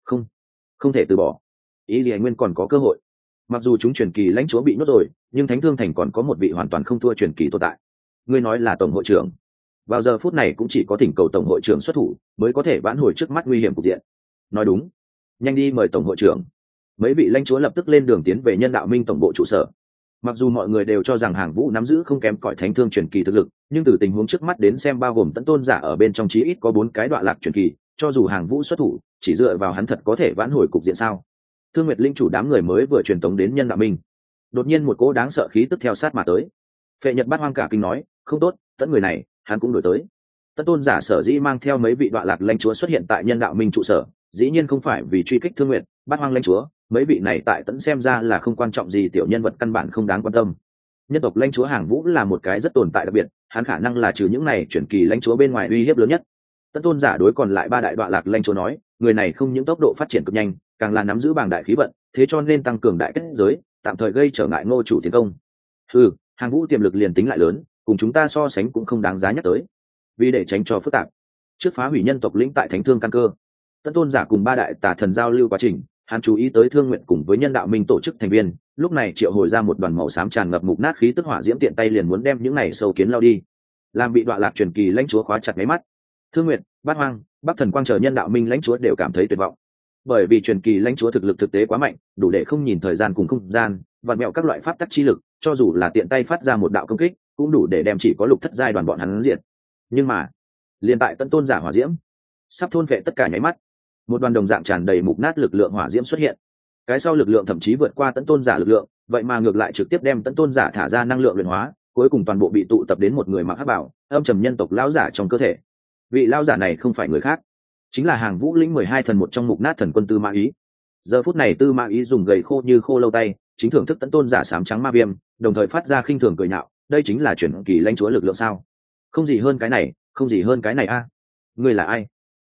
Không thể từ bỏ. Ý Liễu Nguyên còn có cơ hội. Mặc dù chúng truyền kỳ lãnh chúa bị nhốt rồi, nhưng Thánh Thương Thành còn có một vị hoàn toàn không thua truyền kỳ tồn tại. Ngươi nói là tổng hội trưởng. Vào giờ phút này cũng chỉ có thỉnh cầu tổng hội trưởng xuất thủ, mới có thể vãn hồi trước mắt nguy hiểm cục diện. Nói đúng, nhanh đi mời tổng hội trưởng. Mấy vị lãnh chúa lập tức lên đường tiến về Nhân Đạo Minh tổng bộ trụ sở. Mặc dù mọi người đều cho rằng Hàng Vũ nắm giữ không kém cỏi Thánh Thương truyền kỳ thực lực, nhưng từ tình huống trước mắt đến xem bao gồm Tấn Tôn giả ở bên trong chí ít có 4 cái đoạn lạc truyền kỳ, cho dù Hàng Vũ xuất thủ, chỉ dựa vào hắn thật có thể vãn hồi cục diện sao? Thương Nguyệt linh chủ đám người mới vừa truyền tống đến Nhân Đạo Minh, đột nhiên một cỗ đáng sợ khí tức theo sát mà tới. Phệ Nhật Bát Hoang cả kinh nói, không tốt, Tấn người này, hắn cũng đổi tới. Tấn Tôn giả sở dĩ mang theo mấy vị đoạn lạc lãnh chúa xuất hiện tại Nhân Đạo Minh trụ sở, dĩ nhiên không phải vì truy kích Thương Nguyệt, Bát Hoang lãnh chúa, mấy vị này tại Tấn xem ra là không quan trọng gì, tiểu nhân vật căn bản không đáng quan tâm. Nhân tộc lãnh chúa Hàng Vũ là một cái rất tồn tại đặc biệt, hắn khả năng là trừ những này chuyển kỳ lãnh chúa bên ngoài uy hiếp lớn nhất. Tấn Tôn giả đối còn lại 3 đại đoạn lạc lãnh chúa nói, người này không những tốc độ phát triển cực nhanh, càng là nắm giữ bàng đại khí vận, thế cho nên tăng cường đại kết giới, tạm thời gây trở ngại Ngô chủ tiến công. Hàng Vũ tiềm lực liền tính lại lớn, cùng chúng ta so sánh cũng không đáng giá nhắc tới. Vì để tránh cho phức tạp, trước phá hủy nhân tộc lĩnh tại Thánh Thương căn cơ, Tấn Tôn giả cùng 3 đại tà thần giao lưu quá trình, hắn chú ý tới Thương Nguyện cùng với Nhân Đạo Minh tổ chức thành viên, lúc này triệu hồi ra một đoàn màu xám tràn ngập mục nát khí tức hỏa diễm, tiện tay liền muốn đem những này sâu kiến lao đi, làm bị đoạn lạc truyền kỳ lãnh chúa khóa chặt mấy mắt. Thương Nguyện, Bát Hoang, Bắc Thần Quang chờ Nhân Đạo Minh lãnh chúa đều cảm thấy tuyệt vọng, bởi vì truyền kỳ lãnh chúa thực lực thực tế quá mạnh, đủ để không nhìn thời gian cùng không gian, vặn mẹo các loại pháp tắc chi lực, cho dù là tiện tay phát ra một đạo công kích, cũng đủ để đem chỉ có lục thất giai đoàn bọn hắn diệt. Nhưng mà, liền tại Tấn Tôn giả hỏa diễm sắp thôn phệ tất cả nháy mắt, một đoàn đồng dạng tràn đầy mục nát lực lượng hỏa diễm xuất hiện. Cái sau lực lượng thậm chí vượt qua Tấn Tôn giả lực lượng, vậy mà ngược lại trực tiếp đem Tấn Tôn giả thả ra năng lượng luyện hóa, cuối cùng toàn bộ bị tụ tập đến một người mặc hắc bào, âm trầm nhân tộc lão giả trong cơ thể. Vị lão giả này không phải người khác, chính là Hàng Vũ lĩnh 12 thần một trong mục nát thần quân Tư Ma Ý. Giờ phút này Tư Ma Ý dùng gầy khô như khô lâu tay, chính thưởng thức Tấn Tôn giả sám trắng ma viêm, đồng thời phát ra khinh thường cười nhạo, đây chính là chuyển kỳ lãnh chúa lực lượng sao? Không gì hơn cái này, không gì hơn cái này a. Ngươi là ai?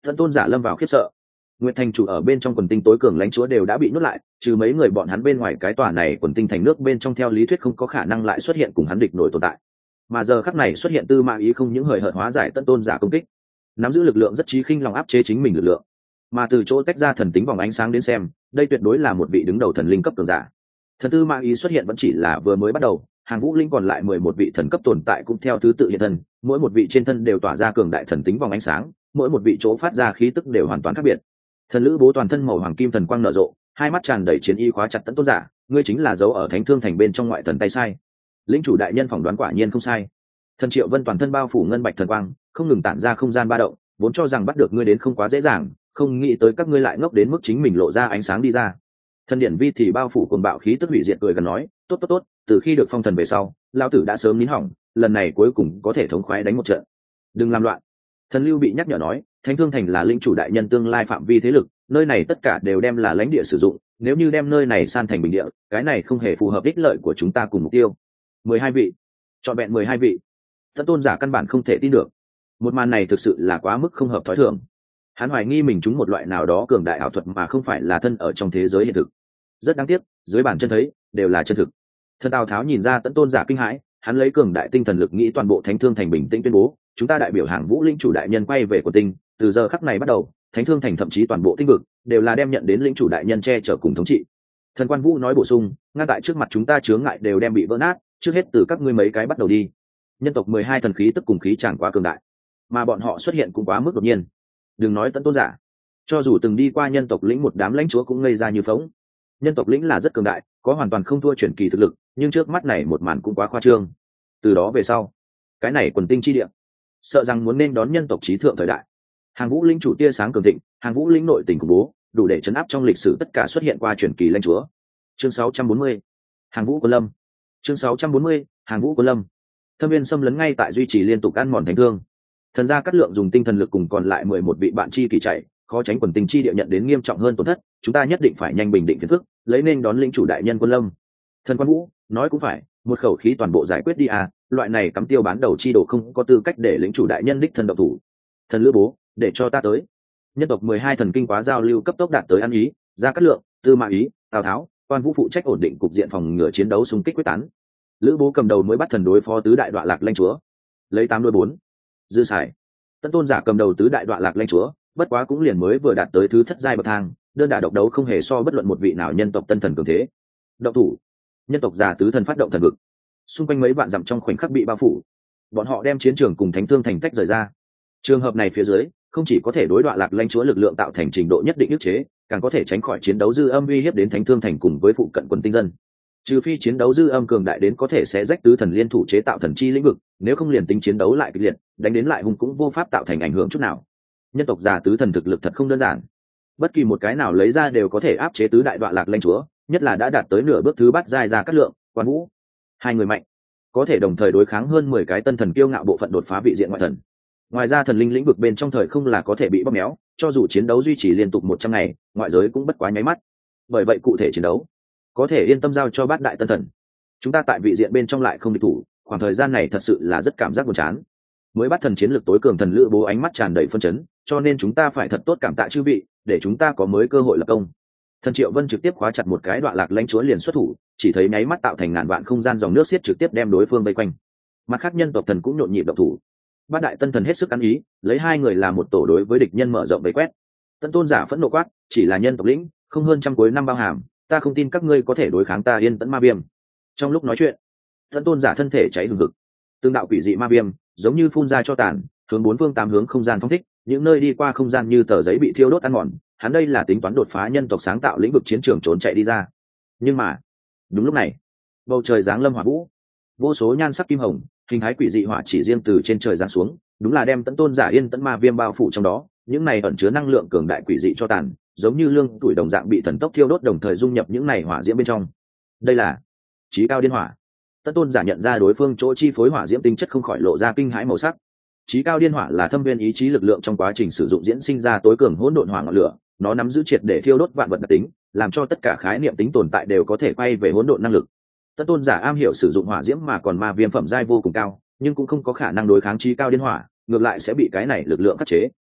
Tận tôn giả lâm vào khiếp sợ. Nguyệt thành chủ ở bên trong quần tinh tối cường lãnh chúa đều đã bị nhốt lại, trừ mấy người bọn hắn bên ngoài cái tòa này quần tinh thành nước bên trong theo lý thuyết không có khả năng lại xuất hiện cùng hắn địch nổi tồn tại. Mà giờ khắc này xuất hiện Tư Mã Ý không những hời hợt hóa giải Tận tôn giả công kích, nắm giữ lực lượng rất trí khinh lòng áp chế chính mình lực lượng. Mà từ chỗ tách ra thần tính vòng ánh sáng đến xem, đây tuyệt đối là một vị đứng đầu thần linh cấp cường giả. Thần Tư Mã Ý xuất hiện vẫn chỉ là vừa mới bắt đầu, hàng vũ linh còn lại 11 vị thần cấp tồn tại cũng theo thứ tự hiện thân, mỗi một vị trên thân đều tỏa ra cường đại thần tính vòng ánh sáng, mỗi một vị chỗ phát ra khí tức đều hoàn toàn khác biệt. Thần Lữ Bố toàn thân màu hoàng kim thần quang nở rộ, hai mắt tràn đầy chiến ý khóa chặt Tận tôn giả, ngươi chính là dấu ở Thánh Thương thành bên trong ngoại thần tay sai. Lĩnh chủ đại nhân phỏng đoán quả nhiên không sai. Thần Triệu Vân toàn thân bao phủ ngân bạch thần quang, không ngừng tản ra không gian ba động, vốn cho rằng bắt được ngươi đến không quá dễ dàng, không nghĩ tới các ngươi lại ngốc đến mức chính mình lộ ra ánh sáng đi ra. Thần Điển Vi thì bao phủ cuồng bạo khí tức hủy diệt cười gần nói, tốt tốt tốt, từ khi được phong thần về sau, lão tử đã sớm nín hỏng, lần này cuối cùng có thể thống khoái đánh một trận. Đừng làm loạn. Thần Lưu bị nhắc nhở nói, Thánh Thương thành là lĩnh chủ đại nhân tương lai phạm vi thế lực, nơi này tất cả đều đem là lãnh địa sử dụng, nếu như đem nơi này san thành bình địa, cái này không hề phù hợp ích lợi của chúng ta cùng mục tiêu. 12 vị, chọn vẹn 12 vị. Tận tôn giả căn bản không thể tin được. Một màn này thực sự là quá mức không hợp thói thường. Hắn hoài nghi mình trúng một loại nào đó cường đại ảo thuật mà không phải là thân ở trong thế giới hiện thực. Rất đáng tiếc, dưới bản chân thấy đều là chân thực. Thần Tào Tháo nhìn ra Tận tôn giả kinh hãi, hắn lấy cường đại tinh thần lực nghĩ toàn bộ Thánh Thương thành bình tĩnh tuyên bố, chúng ta đại biểu hàng vũ linh chủ đại nhân quay về của tinh, từ giờ khắc này bắt đầu, Thánh Thương thành thậm chí toàn bộ tinh vực đều là đem nhận đến lĩnh chủ đại nhân che chở cùng thống trị. Thần Quan Vũ nói bổ sung, ngay tại trước mặt chúng ta chướng ngại đều đem bị vỡ nát, trước hết từ các ngươi mấy cái bắt đầu đi. Nhân tộc 12 thần khí tức cùng khí chẳng quá cường đại, mà bọn họ xuất hiện cũng quá mức đột nhiên. Đừng nói Tận tôn giả, cho dù từng đi qua nhân tộc lĩnh một đám lãnh chúa cũng ngây ra như phỗng. Nhân tộc lĩnh là rất cường đại, có hoàn toàn không thua chuyển kỳ thực lực, nhưng trước mắt này một màn cũng quá khoa trương. Từ đó về sau, cái này quần tinh chi địa, sợ rằng muốn nên đón nhân tộc trí thượng thời đại. Hàng vũ lĩnh chủ tia sáng cường thịnh, hàng vũ lĩnh nội tình khủng bố, đủ để chấn áp trong lịch sử tất cả xuất hiện qua chuyển kỳ lãnh chúa. Chương 640, hàng vũ quân lâm. Chương 640, hàng vũ quân lâm. Thâm viên xâm lấn ngay tại duy trì liên tục ăn mòn thánh thương. Thần gia cắt lượng dùng tinh thần lực cùng còn lại 11 vị bạn chi kỳ chạy, khó tránh quần tinh chi địa nhận đến nghiêm trọng hơn tổn thất, chúng ta nhất định phải nhanh bình định phiền phức, lấy nên đón lĩnh chủ đại nhân quân lâm. Thần Quan Vũ nói cũng phải, một khẩu khí toàn bộ giải quyết đi à, loại này cắm tiêu bán đầu chi đồ không có tư cách để lĩnh chủ đại nhân đích thân động thủ. Thần Lữ Bố, để cho ta tới. Nhân tộc 12 thần kinh quá giao lưu cấp tốc đạt tới ăn ý, Gia Cát Lượng, Tư Mã Ý, Tào Tháo, Quan Vũ phụ trách ổn định cục diện phòng ngừa chiến đấu xung kích quyết tán. Lữ Bố cầm đầu mới bắt thần đối phó tứ đại đoạ lạc lãnh chúa, lấy 8 đối 4. Dư Sải, Tận tôn giả cầm đầu tứ đại đoạ lạc lãnh chúa, bất quá cũng liền mới vừa đạt tới thứ thất giai bậc thang, đơn đả độc đấu không hề so bất luận một vị nào nhân tộc tân thần cường thế. Động thủ. Nhân tộc giả tứ thần phát động thần vực, xung quanh mấy vạn dặm trong khoảnh khắc bị bao phủ. Bọn họ đem chiến trường cùng Thánh Thương thành tách rời ra. Trường hợp này phía dưới, không chỉ có thể đối đoạ lạc lãnh chúa lực lượng tạo thành trình độ nhất định ức chế, càng có thể tránh khỏi chiến đấu dư âm uy hiếp đến Thánh Thương thành cùng với phụ cận quần tinh dân. Trừ phi chiến đấu dư âm cường đại đến có thể sẽ rách tứ thần liên thủ chế tạo thần chi lĩnh vực, nếu không liền tính chiến đấu lại kịch liệt, đánh đến lại hùng cũng vô pháp tạo thành ảnh hưởng chút nào. Nhân tộc già tứ thần thực lực thật không đơn giản, bất kỳ một cái nào lấy ra đều có thể áp chế tứ đại đoạ lạc lãnh chúa, nhất là đã đạt tới nửa bước thứ bát giai Gia Cát Lượng, Quan Vũ, hai người mạnh, có thể đồng thời đối kháng hơn 10 cái tân thần kiêu ngạo bộ phận đột phá vị diện ngoại thần. Ngoài ra thần linh lĩnh vực bên trong thời không là có thể bị bóp méo, cho dù chiến đấu duy trì liên tục 100 ngày, ngoại giới cũng bất quá nháy mắt. Bởi vậy cụ thể chiến đấu có thể yên tâm giao cho bát đại tân thần. Chúng ta tại vị diện bên trong lại không địch thủ, khoảng thời gian này thật sự là rất cảm giác buồn chán. Mới bắt thần chiến lược tối cường thần Lữ Bố ánh mắt tràn đầy phân chấn, cho nên chúng ta phải thật tốt cảm tạ chư vị, để chúng ta có mới cơ hội lập công. Thần Triệu Vân trực tiếp khóa chặt một cái đoạn lạc lãnh chúa liền xuất thủ, chỉ thấy nháy mắt tạo thành ngàn vạn không gian dòng nước xiết trực tiếp đem đối phương vây quanh. Mặt khác nhân tộc thần cũng nhộn nhịp động thủ. Bát đại tân thần hết sức ăn ý, lấy hai người làm một tổ đối với địch nhân mở rộng vây quét. Tân tôn giả phẫn nộ quát, chỉ là nhân tộc lĩnh, không hơn trăm cuối năm bao hàm, ta không tin các ngươi có thể đối kháng ta Yên Tẫn Ma Viêm. Trong lúc nói chuyện, Tân tôn giả thân thể cháy hừng hực, tương đạo quỷ dị ma viêm giống như phun ra cho tàn, hướng bốn phương tám hướng không gian phong thích, những nơi đi qua không gian như tờ giấy bị thiêu đốt ăn mòn. Hắn đây là tính toán đột phá nhân tộc sáng tạo lĩnh vực chiến trường trốn chạy đi ra. Nhưng mà đúng lúc này, bầu trời giáng lâm hỏa vũ, vô số nhan sắc kim hồng, hình thái quỷ dị hỏa chỉ riêng từ trên trời giáng xuống, đúng là đem Tẫn tôn giả Yên Tẫn Ma Viêm bao phủ trong đó. Những này ẩn chứa năng lượng cường đại quỷ dị cho tàn, giống như lương tuổi đồng dạng bị thần tốc thiêu đốt, đồng thời dung nhập những này hỏa diễm bên trong. Đây là chí cao điên hỏa. Tẫn tôn giả nhận ra đối phương chỗ chi phối hỏa diễm tinh chất không khỏi lộ ra kinh hãi màu sắc. Chí cao điên hỏa là thâm viên ý chí lực lượng trong quá trình sử dụng diễn sinh ra tối cường hỗn độn hỏa ngọn lửa, nó nắm giữ triệt để thiêu đốt vạn vật đặc tính, làm cho tất cả khái niệm tính tồn tại đều có thể quay về hỗn độn năng lực. Tẫn tôn giả am hiểu sử dụng hỏa diễm mà còn ma viêm phẩm giai vô cùng cao, nhưng cũng không có khả năng đối kháng chí cao điên hỏa, ngược lại sẽ bị cái này lực lượng khắc chế.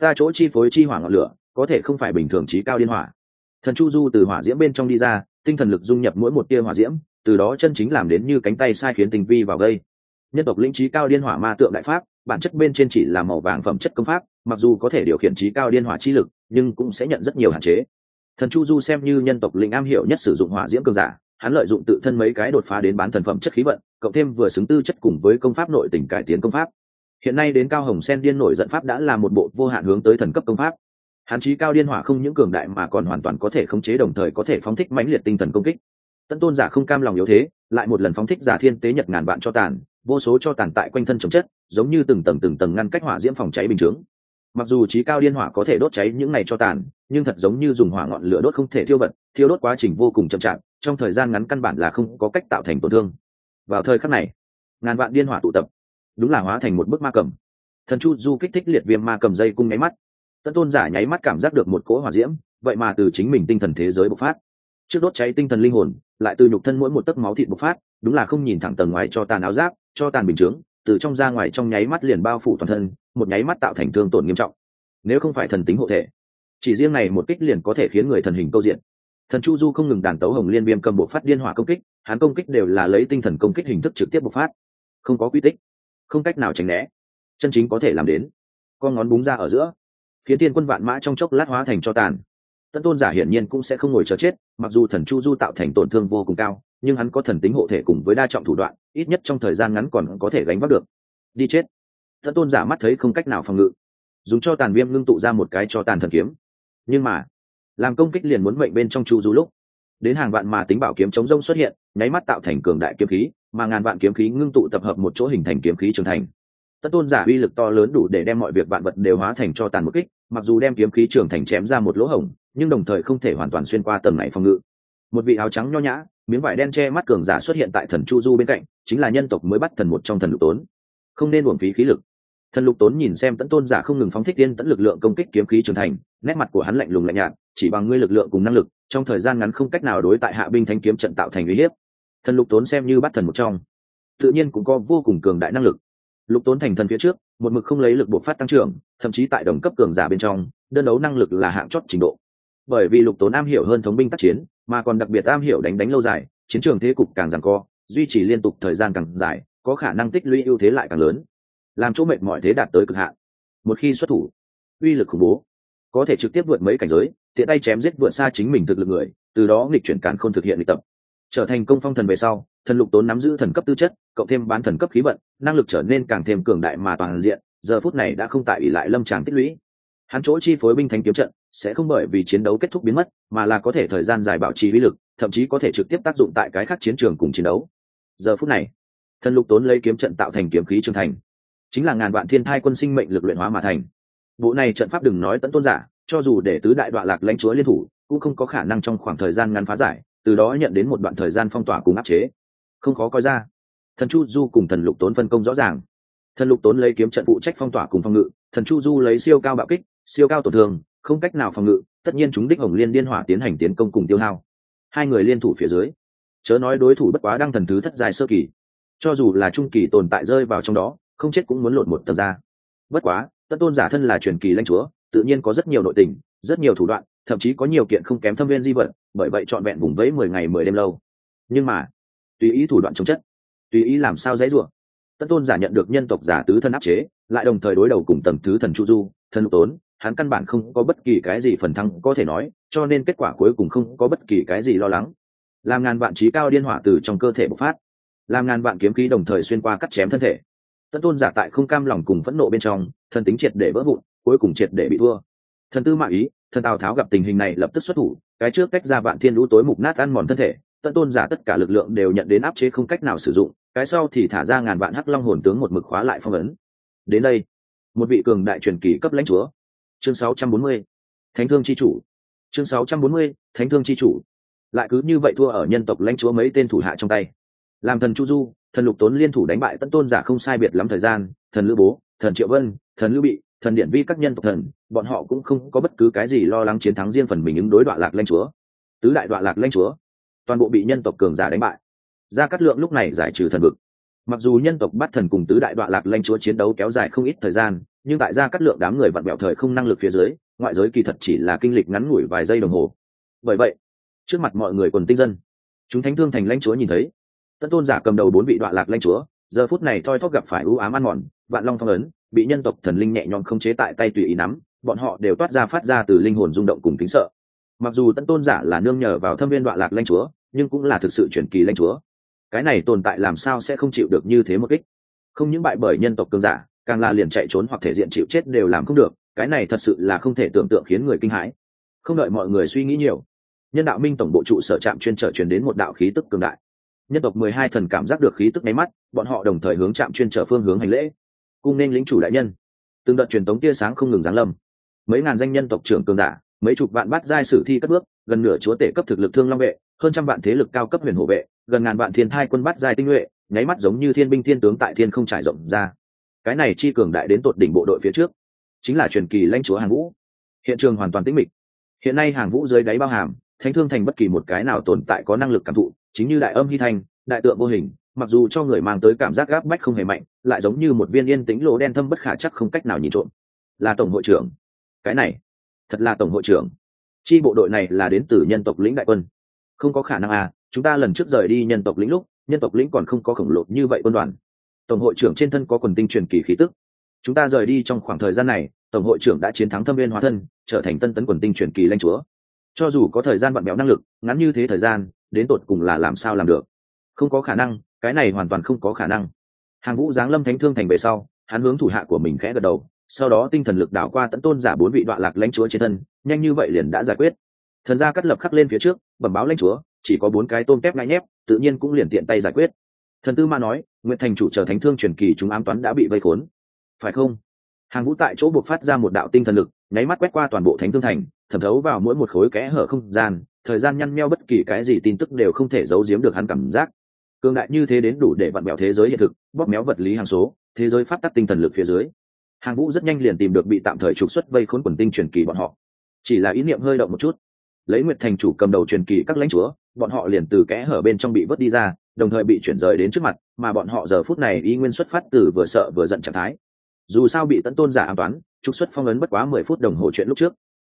ta chỗ chi phối chi hỏa ngọn lửa có thể không phải bình thường trí cao điên hỏa. Thần chu du từ hỏa diễm bên trong đi ra, tinh thần lực dung nhập mỗi một tia hỏa diễm, từ đó chân chính làm đến như cánh tay sai khiến tinh vi vào gây. Nhân tộc lĩnh trí cao điên hỏa ma tượng đại pháp, bản chất bên trên chỉ là màu vàng phẩm chất công pháp, mặc dù có thể điều khiển trí cao điên hỏa chi lực, nhưng cũng sẽ nhận rất nhiều hạn chế. Thần chu du xem như nhân tộc lĩnh am hiểu nhất sử dụng hỏa diễm cường giả, hắn lợi dụng tự thân mấy cái đột phá đến bán thần phẩm chất khí vận, cộng thêm vừa xứng tư chất cùng với công pháp nội tình cải tiến công pháp. Hiện nay đến cao hồng sen điên nổi giận pháp đã là một bộ vô hạn hướng tới thần cấp công pháp. Hắn chí cao điên hỏa không những cường đại mà còn hoàn toàn có thể khống chế, đồng thời có thể phóng thích mãnh liệt tinh thần công kích. Tấn tôn giả không cam lòng yếu thế, lại một lần phóng thích giả thiên tế nhật ngàn vạn cho tàn, vô số cho tàn tại quanh thân chống chất, giống như từng tầng ngăn cách hỏa diễm phòng cháy bình thường. Mặc dù chí cao điên hỏa có thể đốt cháy những này cho tàn, nhưng thật giống như dùng hỏa ngọn lửa đốt không thể thiêu vật, thiêu đốt quá trình vô cùng chậm chạp, trong thời gian ngắn căn bản là không có cách tạo thành tổn thương. Vào thời khắc này, ngàn vạn điên hỏa tụ tập, đúng là hóa thành một bức ma cầm. Thần chu du kích thích liệt viêm ma cầm dây cung nháy mắt, Tấn tôn giả nháy mắt cảm giác được một cỗ hỏa diễm, vậy mà từ chính mình tinh thần thế giới bộc phát. Trước đốt cháy tinh thần linh hồn, lại từ nhục thân mỗi một tấc máu thịt bộc phát, đúng là không nhìn thẳng tầng ngoài cho tàn áo giáp, cho tàn bình chướng, từ trong ra ngoài trong nháy mắt liền bao phủ toàn thân, một nháy mắt tạo thành thương tổn nghiêm trọng. Nếu không phải thần tính hộ thể, chỉ riêng này một kích liền có thể khiến người thần hình câu diện. Thần chu du không ngừng đàn tấu hồng liên viêm cầm bộc phát điên hỏa công kích, hắn công kích đều là lấy tinh thần công kích hình thức trực tiếp bộc phát, không có quy tích, không cách nào tránh né, chân chính có thể làm đến con ngón búng ra ở giữa, khiến thiên quân vạn mã trong chốc lát hóa thành cho tàn. Tấn tôn giả hiển nhiên cũng sẽ không ngồi chờ chết, mặc dù thần chu du tạo thành tổn thương vô cùng cao, nhưng hắn có thần tính hộ thể cùng với đa trọng thủ đoạn, ít nhất trong thời gian ngắn còn có thể gánh vác được. Đi chết! Tấn tôn giả mắt thấy không cách nào phòng ngự, dùng cho tàn viêm ngưng tụ ra một cái cho tàn thần kiếm, nhưng mà làm công kích liền muốn mệnh bên trong chu du lúc, đến hàng vạn mà tính bảo kiếm chống rông xuất hiện, nháy mắt tạo thành cường đại kiếm khí, mà ngàn vạn kiếm khí ngưng tụ tập hợp một chỗ hình thành kiếm khí trưởng thành. Tấn tôn giả uy lực to lớn đủ để đem mọi việc vạn vật đều hóa thành cho tàn một kích, mặc dù đem kiếm khí trưởng thành chém ra một lỗ hổng, nhưng đồng thời không thể hoàn toàn xuyên qua tầng này phòng ngự. Một vị áo trắng nho nhã, miếng vải đen che mắt cường giả xuất hiện tại thần chu du bên cạnh, chính là nhân tộc mới bắt thần một trong thần lục tốn. Không nên uổng phí khí lực. Thần lục tốn nhìn xem Tấn tôn giả không ngừng phóng thích tiên tấn lực lượng công kích kiếm khí trưởng thành, nét mặt của hắn lạnh lùng lạnh nhạt, chỉ bằng ngươi lực lượng cùng năng lực, trong thời gian ngắn không cách nào đối tại hạ binh thánh kiếm trận tạo thành uy hiếp. Thần lục tốn xem như bắt thần một trong, tự nhiên cũng có vô cùng cường đại năng lực. Lục tốn thành thần phía trước, một mực không lấy lực bộc phát tăng trưởng, thậm chí tại đồng cấp cường giả bên trong, đơn đấu năng lực là hạng chót trình độ. Bởi vì lục tốn am hiểu hơn thống binh tác chiến, mà còn đặc biệt am hiểu đánh lâu dài, chiến trường thế cục càng giằng co, duy trì liên tục thời gian càng dài, có khả năng tích lũy ưu thế lại càng lớn, làm chỗ mệt mỏi thế đạt tới cực hạn. Một khi xuất thủ, uy lực khủng bố, có thể trực tiếp vượt mấy cảnh giới, tiện tay chém giết vượt xa chính mình thực lực người, từ đó nghịch chuyển càn khôn thực hiện nghịch tập, trở thành công phong thần về sau. Thần lục tốn nắm giữ thần cấp tư chất, cộng thêm bán thần cấp khí vận, năng lực trở nên càng thêm cường đại mà toàn diện, giờ phút này đã không tại ỷ lại lâm tràng tích lũy. Hắn chỗ chi phối binh thánh kiếm trận sẽ không bởi vì chiến đấu kết thúc biến mất, mà là có thể thời gian dài bảo trì uy lực, thậm chí có thể trực tiếp tác dụng tại cái khác chiến trường cùng chiến đấu. Giờ phút này, thần lục tốn lấy kiếm trận tạo thành kiếm khí trưởng thành, chính là ngàn vạn thiên thai quân sinh mệnh lực luyện hóa mà thành. Bộ này trận pháp đừng nói Tấn tôn giả, cho dù để tứ đại đoạn lạc lãnh chúa liên thủ, cũng không có khả năng trong khoảng thời gian ngắn phá giải, từ đó nhận đến một đoạn thời gian phong tỏa cùng áp chế. Không khó coi ra, thần chu du cùng thần lục tốn phân công rõ ràng. Thần lục tốn lấy kiếm trận phụ trách phong tỏa cùng phòng ngự, thần chu du lấy siêu cao bạo kích, siêu cao tổn thương, không cách nào phòng ngự, tất nhiên chúng đích hồng liên điên hỏa tiến hành tiến công cùng tiêu hao. Hai người liên thủ phía dưới, chớ nói đối thủ bất quá đăng thần thứ thất giai sơ kỳ, cho dù là trung kỳ tồn tại rơi vào trong đó, không chết cũng muốn lột một tầng ra. Bất quá Tấn tôn giả thân là truyền kỳ lãnh chúa, tự nhiên có rất nhiều nội tình, rất nhiều thủ đoạn, thậm chí có nhiều kiện không kém thâm viên di vật, bởi vậy trọn vẹn vùng vẫy 10 ngày 10 đêm lâu. Nhưng mà tùy ý thủ đoạn chống chất, tùy ý làm sao dễ dùa, Tấn tôn giả nhận được nhân tộc giả tứ thân áp chế, lại đồng thời đối đầu cùng tầng thứ thần chu du, thần lục tốn, hắn căn bản không có bất kỳ cái gì phần thắng có thể nói, cho nên kết quả cuối cùng không có bất kỳ cái gì lo lắng. Làm ngàn vạn trí cao điên hỏa từ trong cơ thể bộc phát, làm ngàn vạn kiếm khí đồng thời xuyên qua cắt chém thân thể. Tấn tôn giả tại không cam lòng cùng phẫn nộ bên trong, thần tính triệt để vỡ vụn, cuối cùng triệt để bị thua. Thần tư mã ý, thần tào tháo gặp tình hình này lập tức xuất thủ, cái trước cách ra vạn thiên lũ tối mục nát ăn mòn thân thể. Tấn tôn giả tất cả lực lượng đều nhận đến áp chế không cách nào sử dụng, cái sau thì thả ra ngàn vạn hắc long hồn tướng một mực khóa lại phong ấn. Đến đây, một vị cường đại truyền kỳ cấp lãnh chúa. Chương 640, Thánh thương chi chủ. Chương 640, Thánh thương chi chủ. Lại cứ như vậy thua ở nhân tộc lãnh chúa mấy tên thủ hạ trong tay. Làm thần chu du, thần lục tốn liên thủ đánh bại Tấn tôn giả không sai biệt lắm thời gian, thần lữ bố, thần triệu vân, thần lưu bị, thần điện vi các nhân tộc thần, bọn họ cũng không có bất cứ cái gì lo lắng chiến thắng riêng phần mình ứng đối đoạn lạc lãnh chúa. Tứ đại đoạn lạc lãnh chúa toàn bộ bị nhân tộc cường giả đánh bại. Gia Cát Lượng lúc này giải trừ thần vực. Mặc dù nhân tộc bắt thần cùng tứ đại đoạn lạc lãnh chúa chiến đấu kéo dài không ít thời gian, nhưng tại Gia Cát Lượng đám người vặn bẹo thời không năng lực phía dưới, ngoại giới kỳ thật chỉ là kinh lịch ngắn ngủi vài giây đồng hồ. Bởi vậy, trước mặt mọi người quần tinh dân, chúng Thánh Thương Thành lãnh chúa nhìn thấy Tấn Tôn giả cầm đầu 4 vị đoạn lạc lãnh chúa, giờ phút này thoi thóp gặp phải ưu ám ăn mòn, vạn long phong ấn, bị nhân tộc thần linh nhẹ nhõm khống chế tại tay tùy ý nắm, bọn họ đều toát ra phát ra từ linh hồn rung động cùng kính sợ. Mặc dù Tấn Tôn giả là nương nhờ vào thâm viên đoạn lạc lãnh chúa, nhưng cũng là thực sự truyền kỳ lãnh chúa. Cái này tồn tại làm sao sẽ không chịu được như thế một kích? Không những bại bởi nhân tộc cường giả, càng là liền chạy trốn hoặc thể diện chịu chết đều làm không được, cái này thật sự là không thể tưởng tượng, khiến người kinh hãi. Không đợi mọi người suy nghĩ nhiều, nhân đạo minh tổng bộ trụ sở trạm chuyên trở truyền đến một đạo khí tức cường đại. Nhân tộc 12 thần cảm giác được khí tức máy mắt, bọn họ đồng thời hướng trạm chuyên trở phương hướng hành lễ, cung nên lĩnh chủ đại nhân. Từng đợt truyền tống tia sáng không ngừng giáng lâm, mấy ngàn danh nhân tộc trưởng cường giả, mấy chục vạn bát giai sử thi cất bước, gần nửa chúa tể cấp thực lực thương long vệ, hơn trăm vạn thế lực cao cấp huyền hộ vệ, gần ngàn vạn thiên thai quân bát giai tinh nhuệ, nháy mắt giống như thiên binh thiên tướng tại thiên không trải rộng ra. Cái này chi cường đại đến tột đỉnh bộ đội phía trước, chính là truyền kỳ lãnh chúa Hàng Vũ. Hiện trường hoàn toàn tĩnh mịch. Hiện nay Hàng Vũ dưới đáy bao hàm, Thánh Thương Thành bất kỳ một cái nào tồn tại có năng lực cảm thụ, chính như đại âm hy thanh, đại tượng vô hình, mặc dù cho người mang tới cảm giác gáp bách không hề mạnh, lại giống như một viên yên tĩnh lỗ đen thâm bất khả chắc không cách nào nhìn trộm. Là tổng hội trưởng. Cái này, thật là tổng hội trưởng. Chi bộ đội này là đến từ nhân tộc lĩnh đại quân. Không có khả năng à, chúng ta lần trước rời đi nhân tộc lĩnh lúc, nhân tộc lĩnh còn không có khổng lồ như vậy quân đoàn. Tổng hội trưởng trên thân có quần tinh truyền kỳ khí tức. Chúng ta rời đi trong khoảng thời gian này, tổng hội trưởng đã chiến thắng thâm viên hóa thân, trở thành tân tấn quần tinh truyền kỳ lãnh chúa. Cho dù có thời gian bận bẽo năng lực, ngắn như thế thời gian, đến tột cùng là làm sao làm được? Không có khả năng, cái này hoàn toàn không có khả năng. Hàng Vũ giáng lâm Thánh Thương Thành về sau, hắn hướng thủ hạ của mình khẽ gật đầu, sau đó tinh thần lực đảo qua Tấn Tôn giả 4 vị đoạn lạc lãnh chúa trên thân, nhanh như vậy liền đã giải quyết. Thần gia cắt lập khắc lên phía trước, bẩm báo lãnh chúa, chỉ có 4 cái tôm tép ngại nhép, tự nhiên cũng liền tiện tay giải quyết. Thần Tư Ma nói, Nguyệt Thành chủ chờ Thánh Thương truyền kỳ chúng ám toán đã bị vây khốn, phải không? Hàng Vũ tại chỗ buộc phát ra một đạo tinh thần lực, nháy mắt quét qua toàn bộ Thánh Thương Thành, thẩm thấu vào mỗi một khối kẽ hở không gian, thời gian nhăn nheo, bất kỳ cái gì tin tức đều không thể giấu giếm được hắn cảm giác. Cường đại như thế đến đủ để vặn bẹo thế giới hiện thực, bóp méo vật lý hàng số, thế giới pháp tắc tinh thần lực phía dưới. Hàng Vũ rất nhanh liền tìm được bị tạm thời trục xuất vây khốn quần tinh truyền kỳ bọn họ. Chỉ là ý niệm hơi động một chút, lấy Nguyệt Thành chủ cầm đầu truyền kỳ các lãnh chúa, bọn họ liền từ kẽ hở bên trong bị vớt đi ra, đồng thời bị chuyển rời đến trước mặt, mà bọn họ giờ phút này y nguyên xuất phát từ vừa sợ vừa giận trạng thái. Dù sao bị Tấn Tôn giả ám toán, trục xuất phong ấn bất quá 10 phút đồng hồ chuyện lúc trước.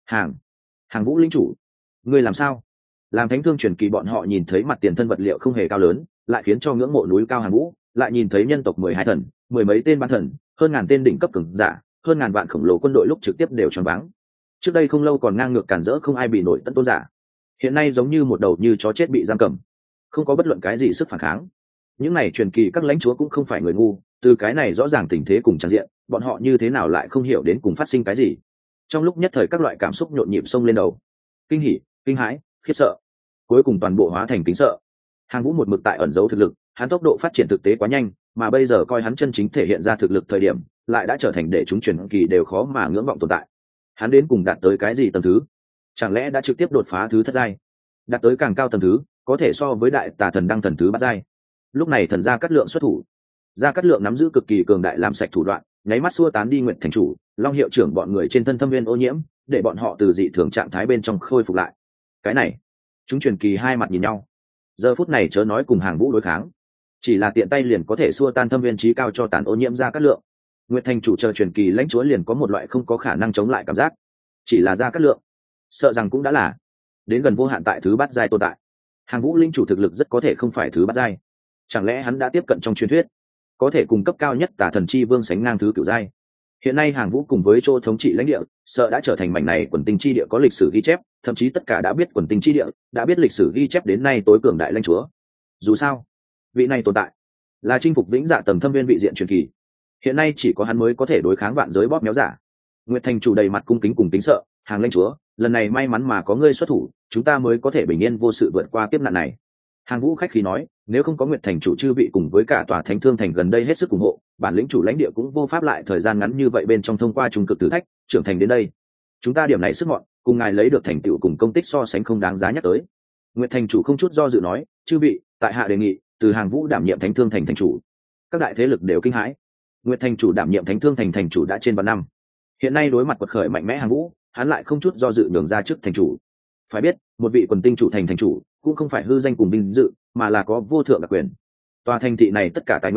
Hàng Vũ lĩnh chủ, ngươi làm sao? Làm Thánh Thương truyền kỳ bọn họ nhìn thấy mặt tiền thân vật liệu không hề cao lớn, lại khiến cho ngưỡng mộ núi cao Hàng Vũ, lại nhìn thấy nhân tộc 12 thần, 10 mấy tên bán thần, hơn ngàn tên đỉnh cấp cường giả, hơn ngàn vạn khổng lồ quân đội lúc trực tiếp đều choáng váng. Trước đây không lâu còn ngang ngược cản rỡ không ai bị nổi Tấn Tôn giả, hiện nay giống như một đầu như chó chết bị giam cầm, không có bất luận cái gì sức phản kháng. Những này truyền kỳ các lãnh chúa cũng không phải người ngu, từ cái này rõ ràng tình thế cùng trang diện, bọn họ như thế nào lại không hiểu đến cùng phát sinh cái gì. Trong lúc nhất thời các loại cảm xúc nhộn nhịp xông lên đầu, kinh hỉ, kinh hãi, khiếp sợ, cuối cùng toàn bộ hóa thành kính sợ. Hàng Vũ một mực tại ẩn giấu thực lực, hắn tốc độ phát triển thực tế quá nhanh, mà bây giờ coi hắn chân chính thể hiện ra thực lực thời điểm, lại đã trở thành để chúng truyền kỳ đều khó mà ngưỡng vọng tồn tại. Hắn đến cùng đạt tới cái gì tầng thứ? Chẳng lẽ đã trực tiếp đột phá thứ thất giai, đạt tới càng cao tầng thứ, có thể so với đại tà thần đăng thần thứ bát giai? Lúc này thần gia cát lượng xuất thủ. Gia Cát Lượng nắm giữ cực kỳ cường đại làm sạch thủ đoạn, nháy mắt xua tán đi Nguyệt Thành chủ, Long hiệu trưởng bọn người trên thân thâm viên ô nhiễm, để bọn họ từ dị thường trạng thái bên trong khôi phục lại. Cái này, chúng truyền kỳ hai mặt nhìn nhau. Giờ phút này chớ nói cùng Hàng Vũ đối kháng, chỉ là tiện tay liền có thể xua tan thâm viên trí cao cho tàn ô nhiễm Gia Cát Lượng. Nguyệt Thành chủ chờ truyền kỳ lãnh chúa liền có một loại không có khả năng chống lại cảm giác. Chỉ là Gia Cát Lượng, sợ rằng cũng đã là đến gần vô hạn tại thứ bát giai tồn tại. Hàng Vũ linh chủ thực lực rất có thể không phải thứ bát giai. Chẳng lẽ hắn đã tiếp cận trong truyền thuyết, có thể cùng cấp cao nhất Tà Thần Chi Vương sánh ngang thứ cửu giai? Hiện nay Hàng Vũ cùng với chỗ thống trị lãnh địa, sợ đã trở thành mảnh này quần tinh chi địa có lịch sử ghi chép, thậm chí tất cả đã biết quần tinh chi địa, đã biết lịch sử ghi chép đến nay tối cường đại lãnh chúa. Dù sao, vị này tồn tại là chinh phục vĩnh dạ tầng thâm viên vị diện truyền kỳ. Hiện nay chỉ có hắn mới có thể đối kháng vạn giới bóp méo giả. Nguyệt Thành chủ đầy mặt cung kính cùng tính sợ, Hàng lãnh chúa, lần này may mắn mà có ngươi xuất thủ, chúng ta mới có thể bình yên vô sự vượt qua kiếp nạn này. Hàng Vũ khách khí nói, nếu không có Nguyệt Thành chủ chư vị cùng với cả tòa Thánh Thương Thành gần đây hết sức ủng hộ, bản lĩnh chủ lãnh địa cũng vô pháp lại thời gian ngắn như vậy bên trong thông qua trung cực thử thách trưởng thành đến đây. Chúng ta điểm này sức mọn, cùng ngài lấy được thành tựu cùng công tích so sánh không đáng giá nhắc tới. Nguyệt Thành chủ không chút do dự nói, chư vị, tại hạ đề nghị từ Hàng Vũ đảm nhiệm Thánh Thương Thành thành chủ. Các đại thế lực đều kinh hãi. Nguyệt Thành chủ đảm nhiệm Thánh Thương Thành thành chủ đã trên 3 năm, hiện nay đối mặt quật khởi mạnh mẽ Hàng Vũ, hắn lại không chút do dự nhường ra chức thành chủ. Phải biết, một vị quần tinh chủ thành chủ cũng không phải hư danh cùng vinh dự, mà là có vô thượng đặc quyền. Tòa thành thị này tất cả tài nguyên,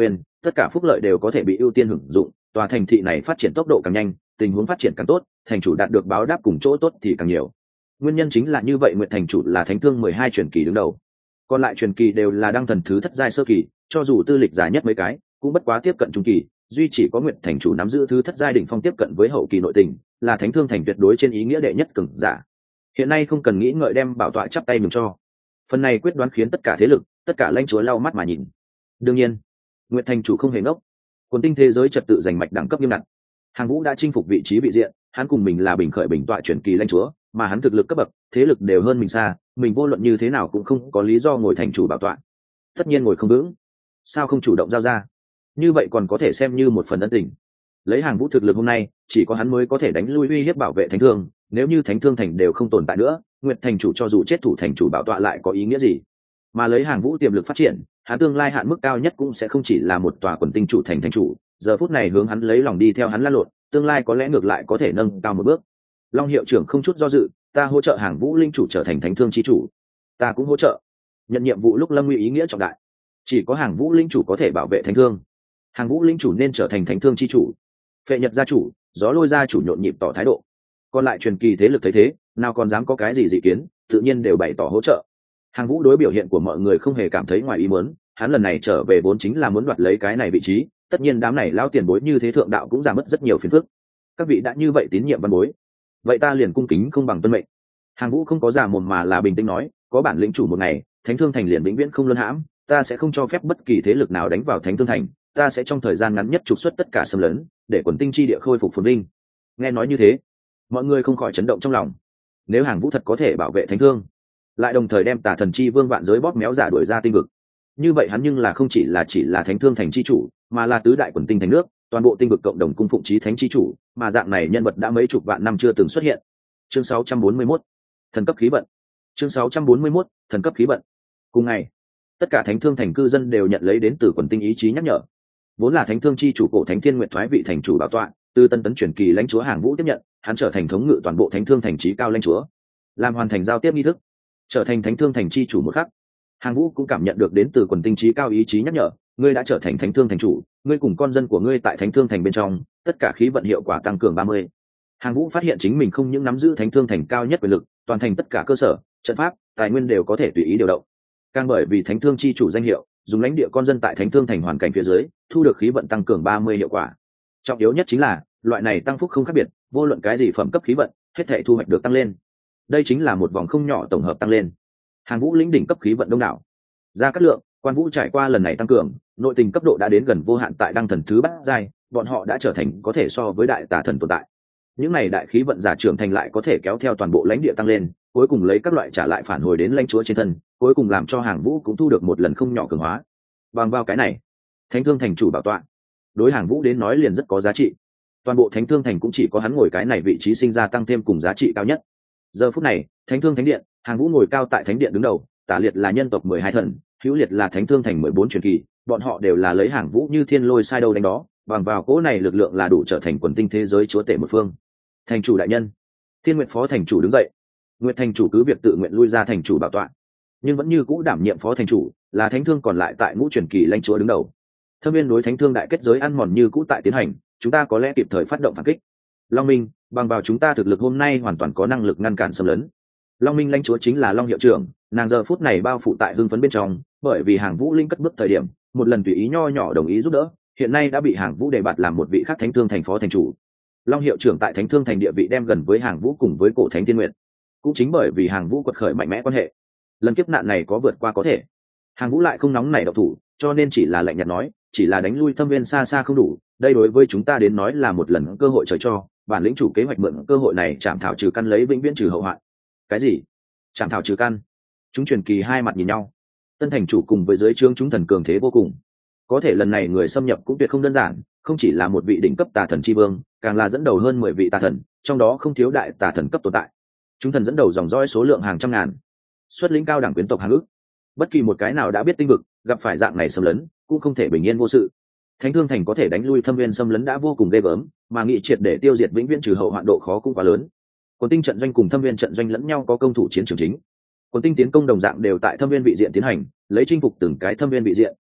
tất cả phúc lợi đều có thể bị ưu tiên hưởng dụng, tòa thành thị này phát triển tốc độ càng nhanh, tình huống phát triển càng tốt, thành chủ đạt được báo đáp cùng chỗ tốt thì càng nhiều. Nguyên nhân chính là như vậy, Nguyệt thành chủ là thánh thương 12 truyền kỳ đứng đầu, còn lại truyền kỳ đều là đăng thần thứ thất giai sơ kỳ, cho dù tư lịch dài nhất mấy cái cũng bất quá tiếp cận trung kỳ, duy chỉ có Nguyệt thành chủ nắm giữ thứ thất giai đỉnh phong tiếp cận với hậu kỳ nội tình, là thánh thương thành tuyệt đối trên ý nghĩa đệ nhất cường giả. Hiện nay không cần nghĩ ngợi đem bảo tọa chắp tay mừng cho. Phần này quyết đoán khiến tất cả thế lực, tất cả lãnh chúa lau mắt mà nhìn. Đương nhiên, Nguyệt thành chủ không hề ngốc. Quần tinh thế giới trật tự giành mạch đẳng cấp nghiêm ngặt. Hàng Vũ đã chinh phục vị trí vị diện, hắn cùng mình là bình khởi bình tọa chuyển kỳ lãnh chúa, mà hắn thực lực cấp bậc, thế lực đều hơn mình xa, mình vô luận như thế nào cũng không có lý do ngồi thành chủ bảo tọa. Tất nhiên ngồi không vững, sao không chủ động giao ra? Như vậy còn có thể xem như một phần ân tình. Lấy Hàng Vũ thực lực hôm nay, chỉ có hắn mới có thể đánh lui uy hiếp bảo vệ thánh thương, nếu như thánh thương thành đều không tồn tại nữa, Nguyệt thành chủ cho dù chết thủ thành chủ bảo tọa lại có ý nghĩa gì? Mà lấy Hàng Vũ tiềm lực phát triển, hắn tương lai hạn mức cao nhất cũng sẽ không chỉ là một tòa quần tinh chủ thành thành chủ, giờ phút này hướng hắn lấy lòng đi theo hắn lăn lộn, tương lai có lẽ ngược lại có thể nâng cao một bước. Long hiệu trưởng không chút do dự, ta hỗ trợ Hàng Vũ linh chủ trở thành thánh thương chi chủ. Ta cũng hỗ trợ. Nhận nhiệm vụ lúc lâm nguy ý nghĩa trọng đại, chỉ có Hàng Vũ linh chủ có thể bảo vệ thánh thương. Hàng Vũ linh chủ nên trở thành thánh thương chi chủ. Phệ Nhật gia chủ, Gió Lôi gia chủ nhộn nhịp tỏ thái độ. Còn lại truyền kỳ thế lực thấy thế, nào còn dám có cái gì dị kiến, tự nhiên đều bày tỏ hỗ trợ. Hàng Vũ đối biểu hiện của mọi người không hề cảm thấy ngoài ý muốn, hắn lần này trở về vốn chính là muốn đoạt lấy cái này vị trí, tất nhiên đám này lao tiền bối như thế thượng đạo cũng giảm mất rất nhiều phiền phức. Các vị đã như vậy tín nhiệm văn bối, vậy ta liền cung kính không bằng tuân mệnh. Hàng Vũ không có giả mồm mà là bình tĩnh nói, có bản lĩnh chủ một ngày, thánh thương thành liền vĩnh viễn không luân hãm, ta sẽ không cho phép bất kỳ thế lực nào đánh vào thánh thương thành, ta sẽ trong thời gian ngắn nhất trục xuất tất cả xâm lấn, để quần tinh chi địa khôi phục phồn vinh. Nghe nói như thế, mọi người không khỏi chấn động trong lòng. Nếu Hàng Vũ thật có thể bảo vệ thánh thương, lại đồng thời đem Tà Thần chi vương vạn giới bóp méo giả đuổi ra tinh vực, như vậy hắn nhưng là không chỉ là thánh thương thành chi chủ, mà là tứ đại quần tinh thành nước, toàn bộ tinh vực cộng đồng cung phụng chí thánh chi chủ, mà dạng này nhân vật đã mấy chục vạn năm chưa từng xuất hiện. Chương 641, thần cấp khí vận. Chương 641, thần cấp khí vận. Cùng ngày, tất cả thánh thương thành cư dân đều nhận lấy đến từ quần tinh ý chí nhắc nhở. Vốn là thánh thương chi chủ cổ thánh thiên nguyện thoái vị thành chủ bảo tọa, từ tân tấn truyền kỳ lãnh chúa Hàng Vũ tiếp nhận, hắn trở thành thống ngự toàn bộ thánh thương thành chí cao lãnh chúa, làm hoàn thành giao tiếp nghi thức, trở thành thánh thương thành chi chủ một khắc. Hàng Vũ cũng cảm nhận được đến từ quần tinh chí cao ý chí nhắc nhở, ngươi đã trở thành thánh thương thành chủ, ngươi cùng con dân của ngươi tại thánh thương thành bên trong, tất cả khí vận hiệu quả tăng cường 30. Hàng Vũ phát hiện chính mình không những nắm giữ thánh thương thành cao nhất quyền lực, toàn thành tất cả cơ sở, trận pháp, tài nguyên đều có thể tùy ý điều động. Càng bởi vì thánh thương chi chủ danh hiệu, dùng lãnh địa con dân tại thánh thương thành hoàn cảnh phía dưới, thu được khí vận tăng cường 30 hiệu quả. Trọng yếu nhất chính là, loại này tăng phúc không khác biệt, vô luận cái gì phẩm cấp khí vận, hết thảy thu hoạch được tăng lên. Đây chính là một vòng không nhỏ tổng hợp tăng lên. Hàng Vũ lĩnh đỉnh cấp khí vận đông đảo. Gia Cát Lượng, Quan Vũ trải qua lần này tăng cường, nội tình cấp độ đã đến gần vô hạn tại đăng thần thứ 3 giai, bọn họ đã trở thành có thể so với đại tà thần tồn tại. Những này đại khí vận giả trưởng thành lại có thể kéo theo toàn bộ lãnh địa tăng lên, cuối cùng lấy các loại trả lại phản hồi đến lãnh chúa trên thân, cuối cùng làm cho Hàng Vũ cũng thu được một lần không nhỏ cường hóa. Bằng vào cái này, thánh thương thành chủ bảo tọa, đối Hàng Vũ đến nói liền rất có giá trị. Toàn bộ thánh thương thành cũng chỉ có hắn ngồi cái này vị trí sinh ra tăng thêm cùng giá trị cao nhất. Giờ phút này, thánh thương thánh điện, Hàng Vũ ngồi cao tại thánh điện đứng đầu, Tả Liệt là nhân tộc 12 thần, Hữu Liệt là thánh thương thành 14 truyền kỳ, bọn họ đều là lấy Hàng Vũ như thiên lôi sai đâu đánh đó, bằng vào cỗ này lực lượng là đủ trở thành quần tinh thế giới chúa tể một phương. Thành chủ đại nhân, Thiên Nguyệt phó thành chủ đứng dậy. Nguyệt thành chủ cứ việc tự nguyện lui ra thành chủ bảo tọa, nhưng vẫn như cũ đảm nhiệm phó thành chủ, là thánh thương còn lại tại ngũ truyền kỳ lãnh chúa đứng đầu. Thâm viên đối thánh thương đại kết giới ăn mòn như cũ tại tiến hành, chúng ta có lẽ kịp thời phát động phản kích. Long Minh, bằng vào chúng ta thực lực hôm nay hoàn toàn có năng lực ngăn cản xâm lấn. Long Minh lãnh chúa chính là Long hiệu trưởng, nàng giờ phút này bao phủ tại hưng phấn bên trong, bởi vì Hàng Vũ linh cất bước thời điểm, một lần tùy ý nho nhỏ đồng ý giúp đỡ, hiện nay đã bị Hàng Vũ đề bạt làm một vị khác thánh thương thành phó thành chủ. Long hiệu trưởng tại thánh thương thành địa vị đem gần với Hàng Vũ cùng với cổ thánh tiên nguyện. Cũng chính bởi vì Hàng Vũ quật khởi mạnh mẽ quan hệ, lần kiếp nạn này có vượt qua có thể. Hàng Vũ lại không nóng nảy động thủ, cho nên chỉ là lạnh nhạt nói, chỉ là đánh lui thâm viên xa xa không đủ, đây đối với chúng ta đến nói là một lần cơ hội trời cho, bản lĩnh chủ kế hoạch mượn cơ hội này chạm thảo trừ căn lấy vĩnh viễn trừ hậu hoạn. Cái gì? Chạm thảo trừ căn? Chúng truyền kỳ hai mặt nhìn nhau. Tân thành chủ cùng với dưới trướng chúng thần cường thế vô cùng, có thể lần này người xâm nhập cũng tuyệt không đơn giản, không chỉ là một vị đỉnh cấp tà thần chi vương, càng là dẫn đầu hơn 10 vị tà thần, trong đó không thiếu đại tà thần cấp tồn tại. Chúng thần dẫn đầu dòng dõi số lượng hàng trăm ngàn, xuất lĩnh cao đẳng quyến tộc hàng ức. Bất kỳ một cái nào đã biết tinh vực, gặp phải dạng này xâm lấn, cũng không thể bình yên vô sự. Thánh thương thành có thể đánh lui thâm viên xâm lấn đã vô cùng ghê gớm, mà nghị triệt để tiêu diệt vĩnh viễn trừ hậu hoạn độ khó cũng quá lớn. Quân tinh trận doanh cùng thâm viên trận doanh lẫn nhau có công thủ chiến trường chính. Quân tinh tiến công đồng dạng đều tại thâm viên vị diện tiến hành, lấy chinh phục từng cái thâm viên vị diện,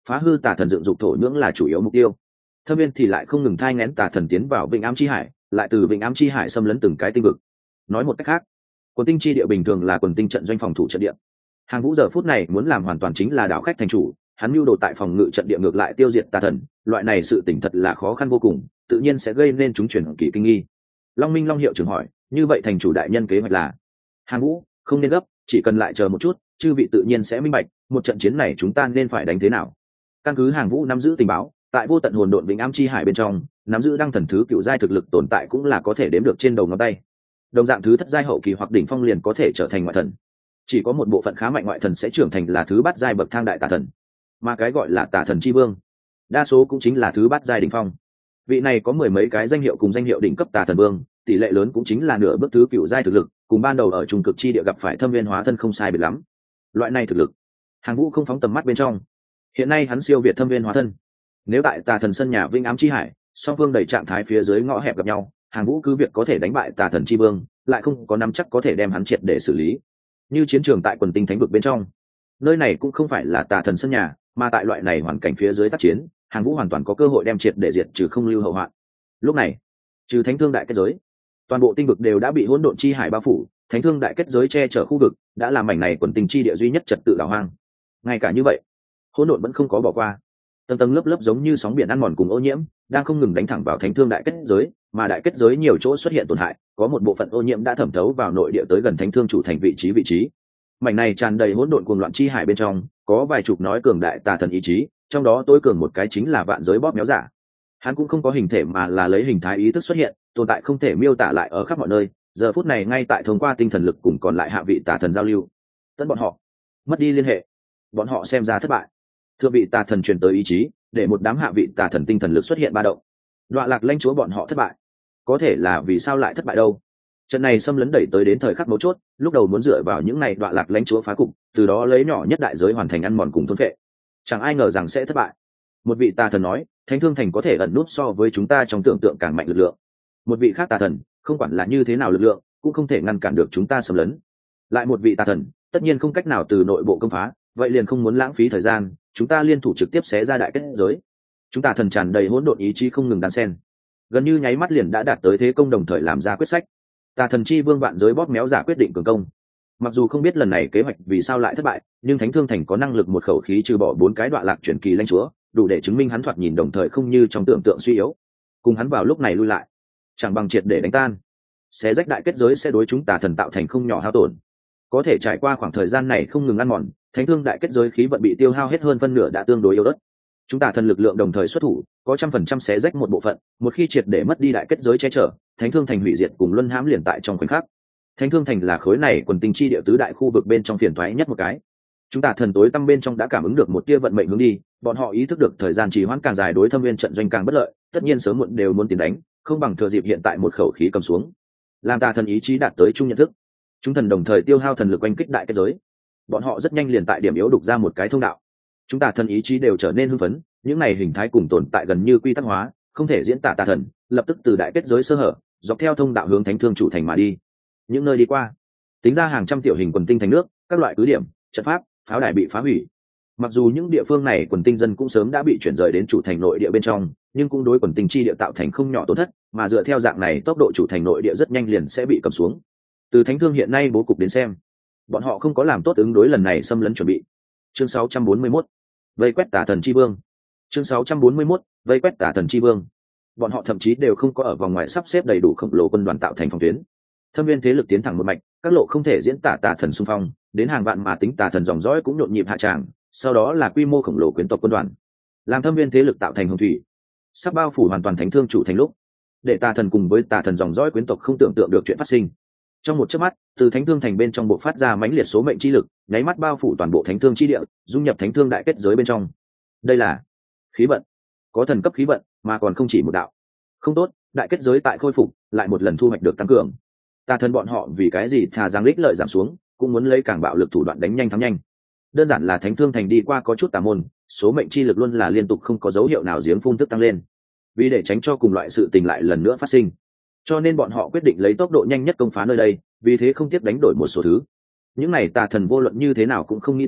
phá hư tà thần dựng dục thổ nhưỡng là chủ yếu mục tiêu. Thâm viên thì lại không ngừng thai nghén tà thần tiến vào vịnh ám chi hải, lại từ vịnh ám chi hải xâm lấn từng cái tinh vực. Nói một cách khác, quần tinh chi địa bình thường là quần tinh trận doanh phòng thủ trận địa. Hàng Vũ giờ phút này muốn làm hoàn toàn chính là đảo khách thành chủ, hắn mưu đồ tại phòng ngự trận địa ngược lại tiêu diệt tà thần, loại này sự tỉnh thật là khó khăn vô cùng, tự nhiên sẽ gây nên chúng chuyển kỳ kinh nghi. Long Minh Long hiệu trưởng hỏi, như vậy thành chủ đại nhân kế hoạch là? Hàng Vũ, không nên gấp, chỉ cần lại chờ một chút, chư vị tự nhiên sẽ minh bạch, một trận chiến này chúng ta nên phải đánh thế nào. Căn cứ Hàng Vũ nắm giữ tình báo, tại vô tận hồn độn vĩnh ám chi hải bên trong, nắm giữ đăng thần thứ cựu giai thực lực tồn tại cũng là có thể đếm được trên đầu ngón tay. Đồng dạng thứ thất giai hậu kỳ hoặc đỉnh phong liền có thể trở thành ngoại thần. Chỉ có một bộ phận khá mạnh ngoại thần sẽ trưởng thành là thứ bát giai bậc thang đại tà thần, mà cái gọi là tà thần chi vương, đa số cũng chính là thứ bát giai đỉnh phong. Vị này có mười mấy cái danh hiệu cùng danh hiệu đỉnh cấp tà thần vương, tỷ lệ lớn cũng chính là nửa bước thứ cựu giai thực lực, cùng ban đầu ở trung cực chi địa gặp phải thâm viên hóa thân không sai biệt lắm. Loại này thực lực, Hàng Vũ không phóng tầm mắt bên trong. Hiện nay hắn siêu việt thâm viên hóa thân. Nếu tại tà thần sân nhà vĩnh ám chi hải, song phương đầy trạng thái phía dưới ngõ hẹp gặp nhau, Hàng Vũ cứ việc có thể đánh bại tà thần chi vương, lại không có nắm chắc có thể đem hắn triệt để xử lý. Như chiến trường tại quần tinh thánh vực bên trong, nơi này cũng không phải là tà thần sân nhà, mà tại loại này hoàn cảnh phía dưới tác chiến, Hàng Vũ hoàn toàn có cơ hội đem triệt để diệt trừ không lưu hậu hoạn. Lúc này, trừ thánh thương đại kết giới, toàn bộ tinh vực đều đã bị hỗn độn chi hải bao phủ, thánh thương đại kết giới che chở khu vực, đã làm mảnh này quần tinh chi địa duy nhất trật tự đảo hoang. Ngay cả như vậy, hỗn độn vẫn không có bỏ qua, tầng tầng lớp lớp giống như sóng biển ăn mòn cùng ô nhiễm, đang không ngừng đánh thẳng vào thánh thương đại kết giới, mà đại kết giới nhiều chỗ xuất hiện tổn hại, có một bộ phận ô nhiễm đã thẩm thấu vào nội địa tới gần thánh thương chủ thành vị trí. Mảnh này tràn đầy hỗn độn cuồng loạn chi hải bên trong, có vài chục nói cường đại tà thần ý chí, trong đó tối cường một cái chính là vạn giới bóp méo giả. Hắn cũng không có hình thể mà là lấy hình thái ý thức xuất hiện, tồn tại không thể miêu tả lại ở khắp mọi nơi, giờ phút này ngay tại thông qua tinh thần lực cùng còn lại hạ vị tà thần giao lưu. Tất bọn họ mất đi liên hệ, bọn họ xem ra thất bại. Thượng vị tà thần truyền tới ý chí, để một đám hạ vị tà thần tinh thần lực xuất hiện ba động. Đoạ lạc lãnh chúa bọn họ thất bại. Có thể là vì sao lại thất bại đâu? Trận này xâm lấn đẩy tới đến thời khắc mấu chốt, lúc đầu muốn dựa vào những này đoạ lạc lãnh chúa phá cục, từ đó lấy nhỏ nhất đại giới hoàn thành ăn mòn cùng thôn phệ. Chẳng ai ngờ rằng sẽ thất bại. Một vị tà thần nói, Thánh Thương Thành có thể ẩn nút so với chúng ta trong tưởng tượng càng mạnh lực lượng. Một vị khác tà thần, không quản là như thế nào lực lượng, cũng không thể ngăn cản được chúng ta xâm lấn. Lại một vị tà thần, tất nhiên không cách nào từ nội bộ công phá, vậy liền không muốn lãng phí thời gian, chúng ta liên thủ trực tiếp xé ra đại kết giới. Chúng ta thần tràn đầy hỗn độn ý chí không ngừng đan xen, gần như nháy mắt liền đã đạt tới thế công đồng thời làm ra quyết sách. Tà thần chi vương vạn giới bóp méo giả quyết định cường công. Mặc dù không biết lần này kế hoạch vì sao lại thất bại, nhưng Thánh Thương Thành có năng lực một khẩu khí trừ bỏ 4 cái đoạ lạc chuyển kỳ lãnh chúa, đủ để chứng minh hắn thoạt nhìn đồng thời không như trong tưởng tượng suy yếu. Cùng hắn vào lúc này lui lại, chẳng bằng triệt để đánh tan. Xé rách đại kết giới sẽ đối chúng tà thần tạo thành không nhỏ hao tổn. Có thể trải qua khoảng thời gian này không ngừng ăn mòn, Thánh Thương đại kết giới khí vận bị tiêu hao hết hơn phân nửa đã tương đối yếu ớt. Chúng ta thần lực lượng đồng thời xuất thủ, có 100% xé rách một bộ phận, một khi triệt để mất đi đại kết giới che chở, Thánh Thương Thành hủy diệt cùng luân hãm liền tại trong khoảnh khắc. Thánh Thương Thành là khối này quần tinh chi địa tứ đại khu vực bên trong phiền toái nhất một cái. Chúng ta thần tối tâm bên trong đã cảm ứng được một tia vận mệnh hướng đi, bọn họ ý thức được thời gian trì hoãn càng dài đối Thâm Viên trận doanh càng bất lợi, tất nhiên sớm muộn đều muốn tiến đánh, không bằng thừa dịp hiện tại một khẩu khí cầm xuống. Làm ta thần ý chí đạt tới chung nhận thức, chúng thần đồng thời tiêu hao thần lực oanh kích đại kết giới. Bọn họ rất nhanh liền tại điểm yếu đục ra một cái thông đạo. Chúng ta thần ý chí đều trở nên hưng phấn, những này hình thái cùng tồn tại gần như quy tắc hóa, không thể diễn tả tà thần, lập tức từ đại kết giới sơ hở, dọc theo thông đạo hướng Thánh Thương chủ thành mà đi. Những nơi đi qua, tính ra hàng trăm tiểu hình quần tinh thành nước, các loại cứ điểm, trận pháp, pháo đài bị phá hủy. Mặc dù những địa phương này quần tinh dân cũng sớm đã bị chuyển rời đến chủ thành nội địa bên trong, nhưng cũng đối quần tinh chi địa tạo thành không nhỏ tổn thất, mà dựa theo dạng này tốc độ chủ thành nội địa rất nhanh liền sẽ bị cầm xuống. Từ Thánh Thương hiện nay bố cục đến xem, bọn họ không có làm tốt ứng đối lần này xâm lấn chuẩn bị. Chương 641, vây quét tà thần chi vương. Chương 641, vây quét tà thần chi vương. Bọn họ thậm chí đều không có ở vòng ngoài sắp xếp đầy đủ khổng lồ quân đoàn tạo thành phòng tuyến. Thâm viên thế lực tiến thẳng một mạch, các lộ không thể diễn tả tà thần xung phong, đến hàng vạn mà tính tà thần dòng dõi cũng nhộn nhịp hạ tràng, sau đó là quy mô khổng lồ quyến tộc quân đoàn. Làm thâm viên thế lực tạo thành hồng thủy, sắp bao phủ hoàn toàn Thánh Thương chủ thành lúc, để tà thần cùng với tà thần dòng dõi quyến tộc không tưởng tượng được chuyện phát sinh. Trong một chớp mắt, từ Thánh Thương thành bên trong bộ phát ra mãnh liệt số mệnh chi lực, nháy mắt bao phủ toàn bộ Thánh Thương chi địa, dung nhập Thánh Thương đại kết giới bên trong. Đây là khí vận, có thần cấp khí vận, mà còn không chỉ một đạo. Không tốt, đại kết giới tại khôi phục, lại một lần thu hoạch được tăng cường. Tà thần bọn họ vì cái gì thà rằng lích lợi giảm xuống, cũng muốn lấy càng bạo lực thủ đoạn đánh nhanh thắng nhanh. Đơn giản là Thánh Thương thành đi qua có chút tà môn, số mệnh chi lực luôn là liên tục không có dấu hiệu nào giếng phun tức tăng lên. Vì để tránh cho cùng loại sự tình lại lần nữa phát sinh, cho nên bọn họ quyết định lấy tốc độ nhanh nhất công phá nơi đây, vì thế không tiếc đánh đổi một số thứ. Những này tà thần vô luận như thế nào cũng không nghĩ tới,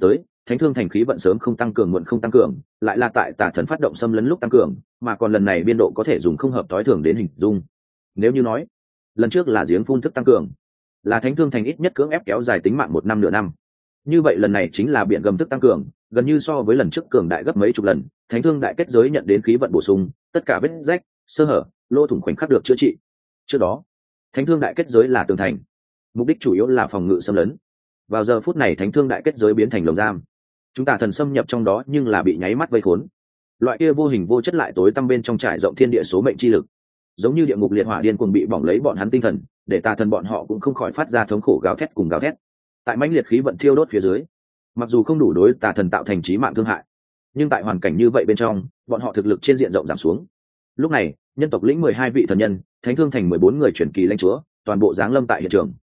thánh thương thành khí vận sớm không tăng cường muộn không tăng cường, lại là tại tà thần phát động xâm lấn lúc tăng cường, mà còn lần này biên độ có thể dùng không hợp tối thường đến hình dung. Nếu như nói lần trước là giếng phun thức tăng cường, là thánh thương thành ít nhất cưỡng ép kéo dài tính mạng 1 năm nửa năm, như vậy lần này chính là biển gầm thức tăng cường, gần như so với lần trước cường đại gấp mấy chục lần. Thánh thương đại kết giới nhận đến khí vận bổ sung, tất cả vết rách, sơ hở, lỗ thủng khoảnh khắc được chữa trị. Trước đó thánh thương đại kết giới là tường thành, mục đích chủ yếu là phòng ngự xâm lấn. Vào giờ phút này thánh thương đại kết giới biến thành lồng giam, chúng ta thần xâm nhập trong đó nhưng là bị nháy mắt vây khốn. Loại kia vô hình vô chất lại tối tăm bên trong trải rộng thiên địa số mệnh chi lực, giống như địa ngục liệt hỏa điên cuồng bị bỏng lấy bọn hắn tinh thần, để tà thần bọn họ cũng không khỏi phát ra thống khổ gào thét cùng gào thét. Tại mãnh liệt khí vận thiêu đốt phía dưới, mặc dù không đủ đối tà thần tạo thành chí mạng thương hại, nhưng tại hoàn cảnh như vậy bên trong, bọn họ thực lực trên diện rộng giảm xuống. Lúc này nhân tộc lĩnh 12 vị thần nhân, thánh thương thành 14 người chuyển kỳ lãnh chúa, toàn bộ giáng lâm tại hiện trường.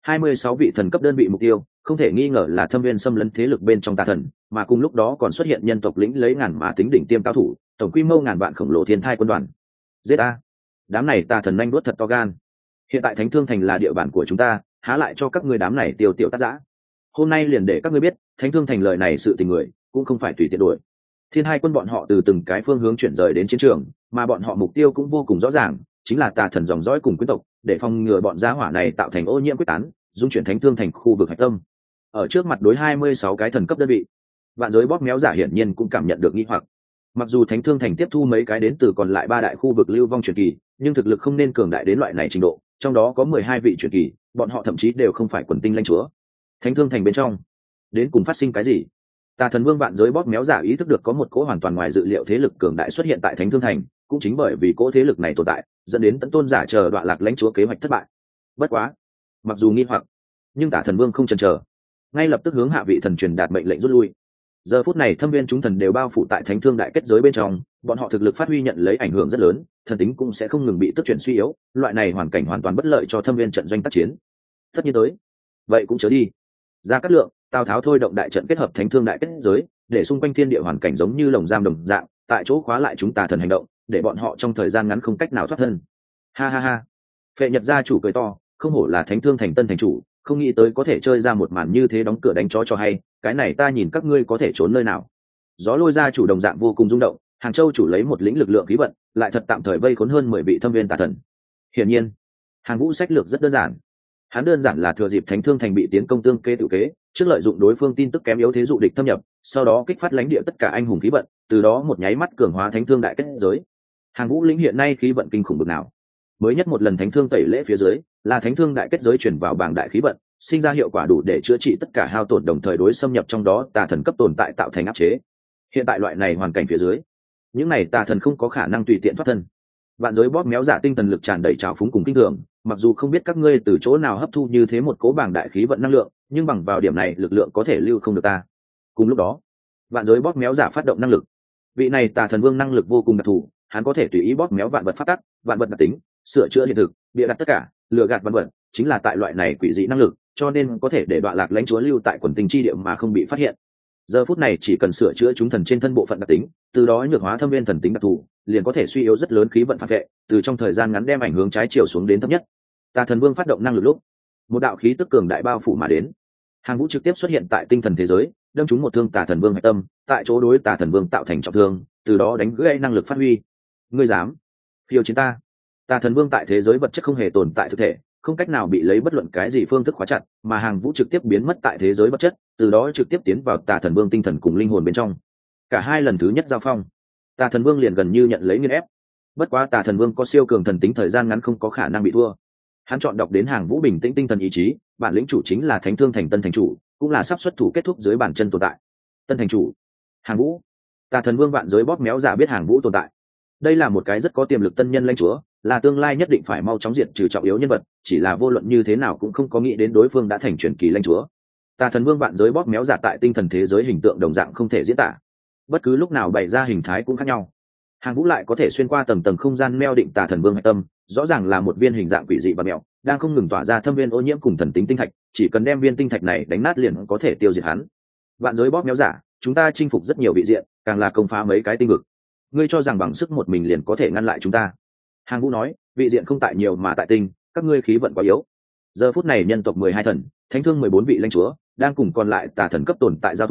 26 vị thần cấp đơn vị mục tiêu, không thể nghi ngờ là thâm viên xâm lấn thế lực bên trong tà thần, mà cùng lúc đó còn xuất hiện nhân tộc lĩnh lấy ngàn mã tính đỉnh tiêm cao thủ, tổng quy mô ngàn vạn khổng lồ thiên thai quân đoàn. Giết a! Đám này tà thần nhanh đuốt thật to gan. Hiện tại thánh thương thành là địa bàn của chúng ta, há lại cho các ngươi đám này tiêu tiểu tát dã. Hôm nay liền để các ngươi biết, thánh thương thành lời này sự tình người cũng không phải tùy tiện đuổi. Thiên hai quân bọn họ từ từng cái phương hướng chuyển rời đến chiến trường, mà bọn họ mục tiêu cũng vô cùng rõ ràng, chính là tà thần dòng dõi cùng quyến tộc, để phòng ngừa bọn gia hỏa này tạo thành ô nhiễm quyết tán, dung chuyển thánh thương thành khu vực hạch tâm. Ở trước mặt đối 26 cái thần cấp đơn vị, vạn giới bóp méo giả hiển nhiên cũng cảm nhận được nghi hoặc. Mặc dù thánh thương thành tiếp thu mấy cái đến từ còn lại 3 đại khu vực lưu vong truyền kỳ, nhưng thực lực không nên cường đại đến loại này trình độ, trong đó có 12 vị truyền kỳ, bọn họ thậm chí đều không phải quần tinh lãnh chúa. Thánh thương thành bên trong, đến cùng phát sinh cái gì? Tà thần vương vạn giới bóp méo giả ý thức được có một cỗ hoàn toàn ngoài dự liệu thế lực cường đại xuất hiện tại thánh thương thành, cũng chính bởi vì cỗ thế lực này tồn tại, dẫn đến tận tôn giả chờ đoạn lạc lãnh chúa kế hoạch thất bại. Bất quá, mặc dù nghi hoặc, nhưng tà thần vương không chần chờ, ngay lập tức hướng hạ vị thần truyền đạt mệnh lệnh rút lui. Giờ phút này thâm viên chúng thần đều bao phủ tại thánh thương đại kết giới bên trong, bọn họ thực lực phát huy nhận lấy ảnh hưởng rất lớn, thần tính cũng sẽ không ngừng bị tức chuyển suy yếu, loại này hoàn cảnh hoàn toàn bất lợi cho thâm viên trận doanh tác chiến. Tất nhiên tới, vậy cũng chớ đi. Ra Cát Lượng, Tào Tháo thôi động đại trận kết hợp thánh thương đại kết giới, để xung quanh thiên địa hoàn cảnh giống như lồng giam đồng dạng, tại chỗ khóa lại chúng tà thần hành động, để bọn họ trong thời gian ngắn không cách nào thoát thân. Ha ha ha. Phệ Nhật gia chủ cười to, không hổ là thánh thương thành tân thành chủ, không nghĩ tới có thể chơi ra một màn như thế đóng cửa đánh chó cho hay, cái này ta nhìn các ngươi có thể trốn nơi nào. Gió Lôi gia chủ đồng dạng vô cùng rung động, Hàng Châu chủ lấy một lĩnh lực lượng khí vận, lại thật tạm thời vây khốn hơn 10 vị thâm viên tà thần. Hiển nhiên, Hàng Vũ sách lược rất đơn giản. Hắn đơn giản là thừa dịp thánh thương thành bị tiến công tương kê tự kế, trước lợi dụng đối phương tin tức kém yếu thế dụ địch thâm nhập, sau đó kích phát lãnh địa tất cả anh hùng khí vận, từ đó một nháy mắt cường hóa thánh thương đại kết giới. Hàng Vũ lĩnh hiện nay khí vận kinh khủng bực nào. Mới nhất một lần thánh thương tẩy lễ phía dưới, là thánh thương đại kết giới chuyển vào bảng đại khí vận, sinh ra hiệu quả đủ để chữa trị tất cả hao tổn, đồng thời đối xâm nhập trong đó tà thần cấp tồn tại tạo thành áp chế. Hiện tại loại này hoàn cảnh phía dưới, những này tà thần không có khả năng tùy tiện thoát thân. Vạn giới bóp méo giả tinh thần lực tràn đầy trào phúng cùng kinh thường, mặc dù không biết các ngươi từ chỗ nào hấp thu như thế một cố bảng đại khí vận năng lượng, nhưng bằng vào điểm này lực lượng có thể lưu không được ta. Cùng lúc đó, vạn giới bóp méo giả phát động năng lực. Vị này tà thần vương năng lực vô cùng đặc thù, hắn có thể tùy ý bóp méo vạn vật phát tắc, vạn vật đặc tính, sửa chữa hiện thực, bịa đặt tất cả, lừa gạt vạn vật, chính là tại loại này quỷ dị năng lực, cho nên có thể để đoạn lạc lãnh chúa lưu tại quần tinh chi địa mà không bị phát hiện. Giờ phút này chỉ cần sửa chữa chúng thần trên thân bộ phận đặc tính, từ đó nhược hóa thâm viên thần tính đặc thù, liền có thể suy yếu rất lớn khí vận phản vệ, từ trong thời gian ngắn đem ảnh hướng trái chiều xuống đến thấp nhất. Tà thần vương phát động năng lực lúc, một đạo khí tức cường đại bao phủ mà đến. Hàng Vũ trực tiếp xuất hiện tại tinh thần thế giới, đâm trúng một thương tà thần vương hạch tâm, tại chỗ đối tà thần vương tạo thành trọng thương, từ đó đánh gãy năng lực phát huy. Ngươi dám khiêu chiến ta? Tà thần vương tại thế giới vật chất không hề tồn tại thực thể, không cách nào bị lấy bất luận cái gì phương thức khóa chặt, mà Hàng Vũ trực tiếp biến mất tại thế giới vật chất, từ đó trực tiếp tiến vào tà thần vương tinh thần cùng linh hồn bên trong. Cả hai lần thứ nhất giao phong, tà thần vương liền gần như nhận lấy nghiền ép. Bất quá tà thần vương có siêu cường thần tính, thời gian ngắn không có khả năng bị thua. Hắn chọn đọc đến Hàng Vũ bình tĩnh tinh thần ý chí, bản lĩnh chủ chính là thánh thương thành tân thành chủ, cũng là sắp xuất thủ kết thúc dưới bản chân tồn tại. Tân thành chủ, Hàng Vũ. Tà thần vương vạn giới bóp méo giả biết Hàng Vũ tồn tại. Đây là một cái rất có tiềm lực tân nhân lãnh chúa, là tương lai nhất định phải mau chóng diệt trừ trọng yếu nhân vật, chỉ là vô luận như thế nào cũng không có nghĩ đến đối phương đã thành truyền kỳ lãnh chúa. Tà thần vương vạn giới bóp méo giả tại tinh thần thế giới hình tượng đồng dạng không thể diễn tả, bất cứ lúc nào bày ra hình thái cũng khác nhau. Hàng Vũ lại có thể xuyên qua tầng tầng không gian neo định tà thần vương hạch tâm, rõ ràng là một viên hình dạng quỷ dị và mèo, đang không ngừng tỏa ra thâm viên ô nhiễm cùng thần tính tinh thạch, chỉ cần đem viên tinh thạch này đánh nát liền có thể tiêu diệt hắn. Vạn giới bóp méo giả, chúng ta chinh phục rất nhiều vị diện, càng là công phá mấy cái tinh vực. Ngươi cho rằng bằng sức một mình liền có thể ngăn lại chúng ta? Hàng Vũ nói, vị diện không tại nhiều mà tại tinh, các ngươi khí vận quá yếu. Giờ phút này nhân tộc 12 thần, thánh thương 14 vị lãnh chúa, đang cùng còn lại tà thần cấp tồn tại giao thủ,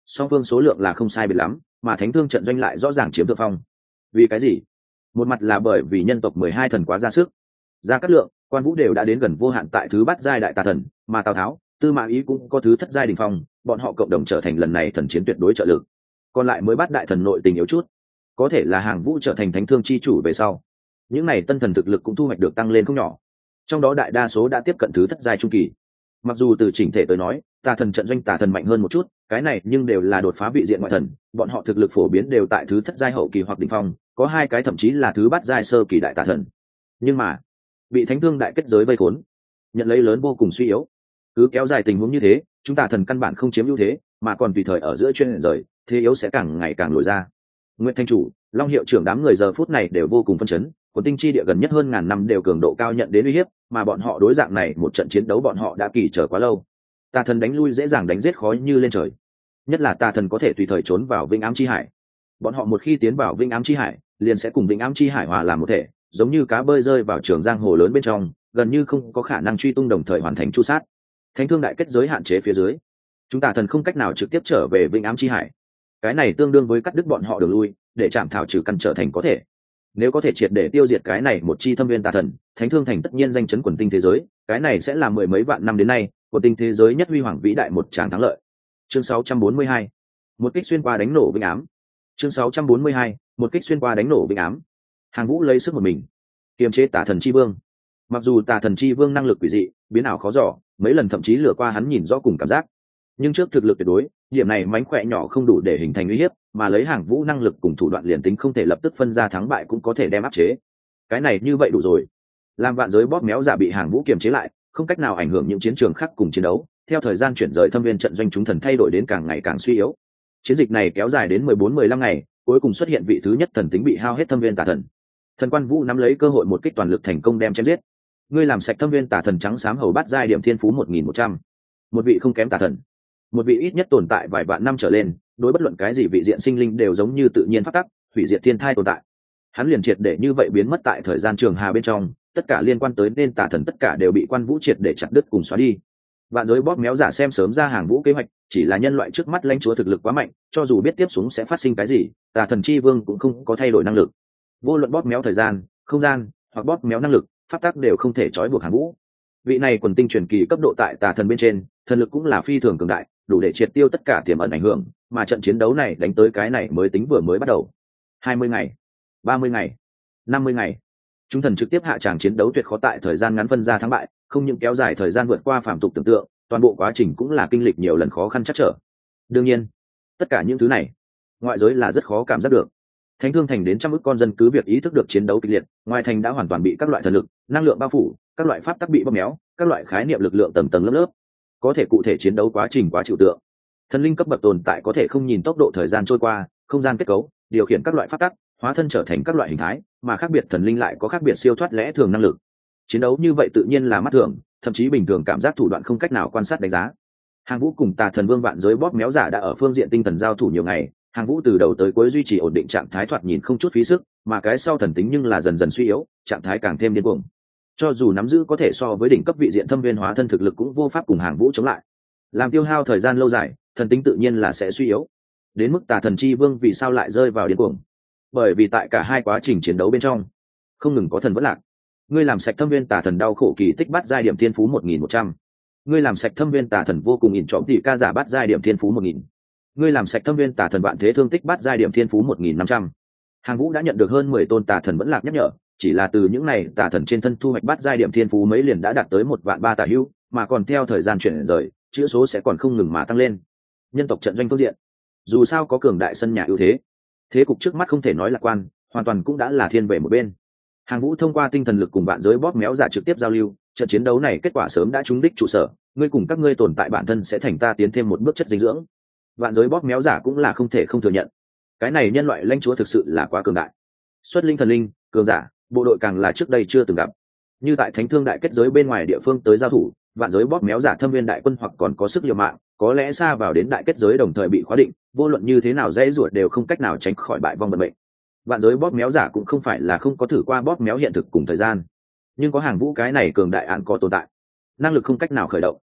song phương số lượng là không sai biệt lắm, mà thánh thương trận doanh lại rõ ràng chiếm thượng phong. Vì cái gì? Một mặt là bởi vì nhân tộc 12 thần quá ra sức, Gia Cát Lượng, Quan Vũ đều đã đến gần vô hạn tại thứ bát giai đại tà thần, mà Tào Tháo, Tư Mã Ý cũng có thứ thất giai đỉnh phong, bọn họ cộng đồng trở thành lần này thần chiến tuyệt đối trợ lực. Còn lại mới bát đại thần nội tình yếu chút, có thể là Hàng Vũ trở thành thánh thương chi chủ về sau, những này tân thần thực lực cũng thu hoạch được tăng lên không nhỏ. Trong đó đại đa số đã tiếp cận thứ thất giai trung kỳ. Mặc dù từ chỉnh thể tới nói, tà thần trận doanh tà thần mạnh hơn một chút, cái này nhưng đều là đột phá vị diện ngoại thần, bọn họ thực lực phổ biến đều tại thứ thất giai hậu kỳ hoặc đỉnh phong, có hai cái thậm chí là thứ bát giai sơ kỳ đại tà thần. Nhưng mà bị thánh thương đại kết giới vây khốn, nhận lấy lớn vô cùng suy yếu. Cứ kéo dài tình huống như thế, chúng ta thần căn bản không chiếm ưu thế, mà còn tùy thời ở giữa chuyên rời, thế yếu sẽ càng ngày càng lồi ra. Nguyệt Thanh chủ, Long hiệu trưởng đám người giờ phút này đều vô cùng phân chấn, quần tinh chi địa gần nhất hơn ngàn năm đều cường độ cao nhận đến uy hiếp, mà bọn họ đối dạng này một trận chiến đấu bọn họ đã kỳ chờ quá lâu. Tà thần đánh lui dễ dàng đánh giết khó như lên trời, nhất là tà thần có thể tùy thời trốn vào Vĩnh Ám chi hải. Bọn họ một khi tiến vào Vĩnh Ám chi hải, liền sẽ cùng Vĩnh Ám chi hải hòa làm một thể, giống như cá bơi rơi vào trường giang hồ lớn bên trong, gần như không có khả năng truy tung đồng thời hoàn thành chu sát. Thánh thương đại kết giới hạn chế phía dưới, chúng ta thần không cách nào trực tiếp trở về Vĩnh Ám chi hải. Cái này tương đương với cắt đứt bọn họ đường lui, để chạm thảo trừ căn trở thành có thể. Nếu có thể triệt để tiêu diệt cái này một chi thâm viên tà thần, thánh thương thành tất nhiên danh chấn quần tinh thế giới, cái này sẽ là mười mấy vạn năm đến nay quần tinh thế giới nhất huy hoàng vĩ đại một tràng thắng lợi. Chương 642, một kích xuyên qua đánh nổ Vĩnh Ám. Chương 642, một kích xuyên qua đánh nổ Vĩnh Ám. Hàng Vũ lấy sức một mình kiềm chế tà thần chi vương. Mặc dù tà thần chi vương năng lực quỷ dị, biến ảo khó dò, mấy lần thậm chí lừa qua hắn nhìn rõ cùng cảm giác, nhưng trước thực lực tuyệt đối, điểm này mánh khỏe nhỏ không đủ để hình thành uy hiếp, mà lấy Hàng Vũ năng lực cùng thủ đoạn liền tính không thể lập tức phân ra thắng bại cũng có thể đem áp chế. Cái này như vậy đủ rồi. Làm vạn giới bóp méo giả bị Hàng Vũ kiềm chế lại, không cách nào ảnh hưởng những chiến trường khác cùng chiến đấu. Theo thời gian chuyển rời thâm viên trận doanh chúng thần thay đổi đến càng ngày càng suy yếu. Chiến dịch này kéo dài đến 14-15 ngày, cuối cùng xuất hiện vị thứ nhất thần tính bị hao hết thâm viên tà thần. Thần Quan Vũ nắm lấy cơ hội một kích toàn lực thành công đem chém giết. Ngươi làm sạch thâm viên tà thần trắng xám hầu bát giai điểm thiên phú 1100. Một vị không kém tà thần, một vị ít nhất tồn tại vài vạn năm trở lên, đối bất luận cái gì vị diện sinh linh đều giống như tự nhiên phát tắc, hủy diệt thiên thai tồn tại. Hắn liền triệt để như vậy biến mất tại thời gian trường hà bên trong, tất cả liên quan tới nên tà thần tất cả đều bị Quan Vũ triệt để chặt đứt cùng xóa đi. Vạn giới bóp méo giả xem sớm ra Hàng Vũ kế hoạch, chỉ là nhân loại trước mắt lãnh chúa thực lực quá mạnh, cho dù biết tiếp xuống sẽ phát sinh cái gì, tà thần chi vương cũng không có thay đổi năng lực. Vô luận bóp méo thời gian, không gian, hoặc bóp méo năng lực, pháp tắc đều không thể trói buộc Hàng Vũ. Vị này quần tinh truyền kỳ cấp độ tại tà thần bên trên, thần lực cũng là phi thường cường đại, đủ để triệt tiêu tất cả tiềm ẩn ảnh hưởng, mà trận chiến đấu này đánh tới cái này mới tính vừa mới bắt đầu. 20 ngày, 30 ngày, 50 ngày. Chúng thần trực tiếp hạ tràng chiến đấu tuyệt khó tại thời gian ngắn phân ra thắng bại, không những kéo dài thời gian vượt qua phàm tục tưởng tượng, toàn bộ quá trình cũng là kinh lịch nhiều lần khó khăn chắc trở. Đương nhiên, tất cả những thứ này, ngoại giới là rất khó cảm giác được. Thánh thương thành đến trăm ức con dân cứ việc ý thức được chiến đấu kịch liệt, ngoài thành đã hoàn toàn bị các loại thần lực, năng lượng bao phủ, các loại pháp tắc bị bóp méo, các loại khái niệm lực lượng tầng tầng lớp lớp. Có thể cụ thể chiến đấu quá trình quá chịu tượng. Thần linh cấp bậc tồn tại có thể không nhìn tốc độ thời gian trôi qua, không gian kết cấu, điều khiển các loại pháp tắc, hóa thân trở thành các loại hình thái, mà khác biệt thần linh lại có khác biệt siêu thoát lẽ thường năng lực. Chiến đấu như vậy tự nhiên là mắt thường, thậm chí bình thường cảm giác thủ đoạn không cách nào quan sát đánh giá. Hàng Vũ cùng tà thần vương vạn giới bóp méo giả đã ở phương diện tinh thần giao thủ nhiều ngày, Hàng Vũ từ đầu tới cuối duy trì ổn định trạng thái thoạt nhìn không chút phí sức, mà cái sau thần tính nhưng là dần dần suy yếu, trạng thái càng thêm điên cuồng. Cho dù nắm giữ có thể so với đỉnh cấp vị diện thâm viên hóa thân thực lực cũng vô pháp cùng Hàng Vũ chống lại. Làm tiêu hao thời gian lâu dài, thần tính tự nhiên là sẽ suy yếu. Đến mức tà thần chi vương vì sao lại rơi vào điên cuồng? Bởi vì tại cả hai quá trình chiến đấu bên trong, không ngừng có thần vất lạc. Ngươi làm sạch thâm viên tà thần đau khổ kỳ tích bát giai điểm thiên phú 1100. Ngươi làm sạch thâm viên tà thần vô cùng ỉn trọm tỷ ca giả bát giai điểm thiên phú 1000. Ngươi làm sạch thâm viên tà thần vạn thế thương tích bát giai điểm thiên phú 1500. Hàng Vũ đã nhận được hơn 10 tôn tà thần vẫn lạc nhắc nhở, chỉ là từ những này tà thần trên thân thu hoạch bát giai điểm thiên phú mấy liền đã đạt tới 1.300.000 tà hữu, mà còn theo thời gian chuyển rời, chữ số sẽ còn không ngừng mà tăng lên. Nhân tộc trận doanh phương diện, dù sao có cường đại sân nhà ưu thế, thế cục trước mắt không thể nói lạc quan, hoàn toàn cũng đã là thiên về một bên. Hàng Vũ thông qua tinh thần lực cùng vạn giới bóp méo giả trực tiếp giao lưu, trận chiến đấu này kết quả sớm đã trúng đích trụ sở, ngươi cùng các ngươi tồn tại bản thân sẽ thành ta tiến thêm một bước chất dinh dưỡng. Vạn giới bóp méo giả cũng là không thể không thừa nhận, cái này nhân loại lãnh chúa thực sự là quá cường đại. Xuất linh thần linh, cường giả, bộ đội càng là trước đây chưa từng gặp. Như tại Thánh Thương đại kết giới bên ngoài địa phương tới giao thủ, vạn giới bóp méo giả thâm viên đại quân hoặc còn có sức liều mạng, có lẽ xa vào đến đại kết giới đồng thời bị khóa định, vô luận như thế nào dễ ruột đều không cách nào tránh khỏi bại vong vận mệnh. Vạn giới bóp méo giả cũng không phải là không có thử qua bóp méo hiện thực cùng thời gian, nhưng có Hàng Vũ cái này cường đại án có tồn tại, năng lực không cách nào khởi động.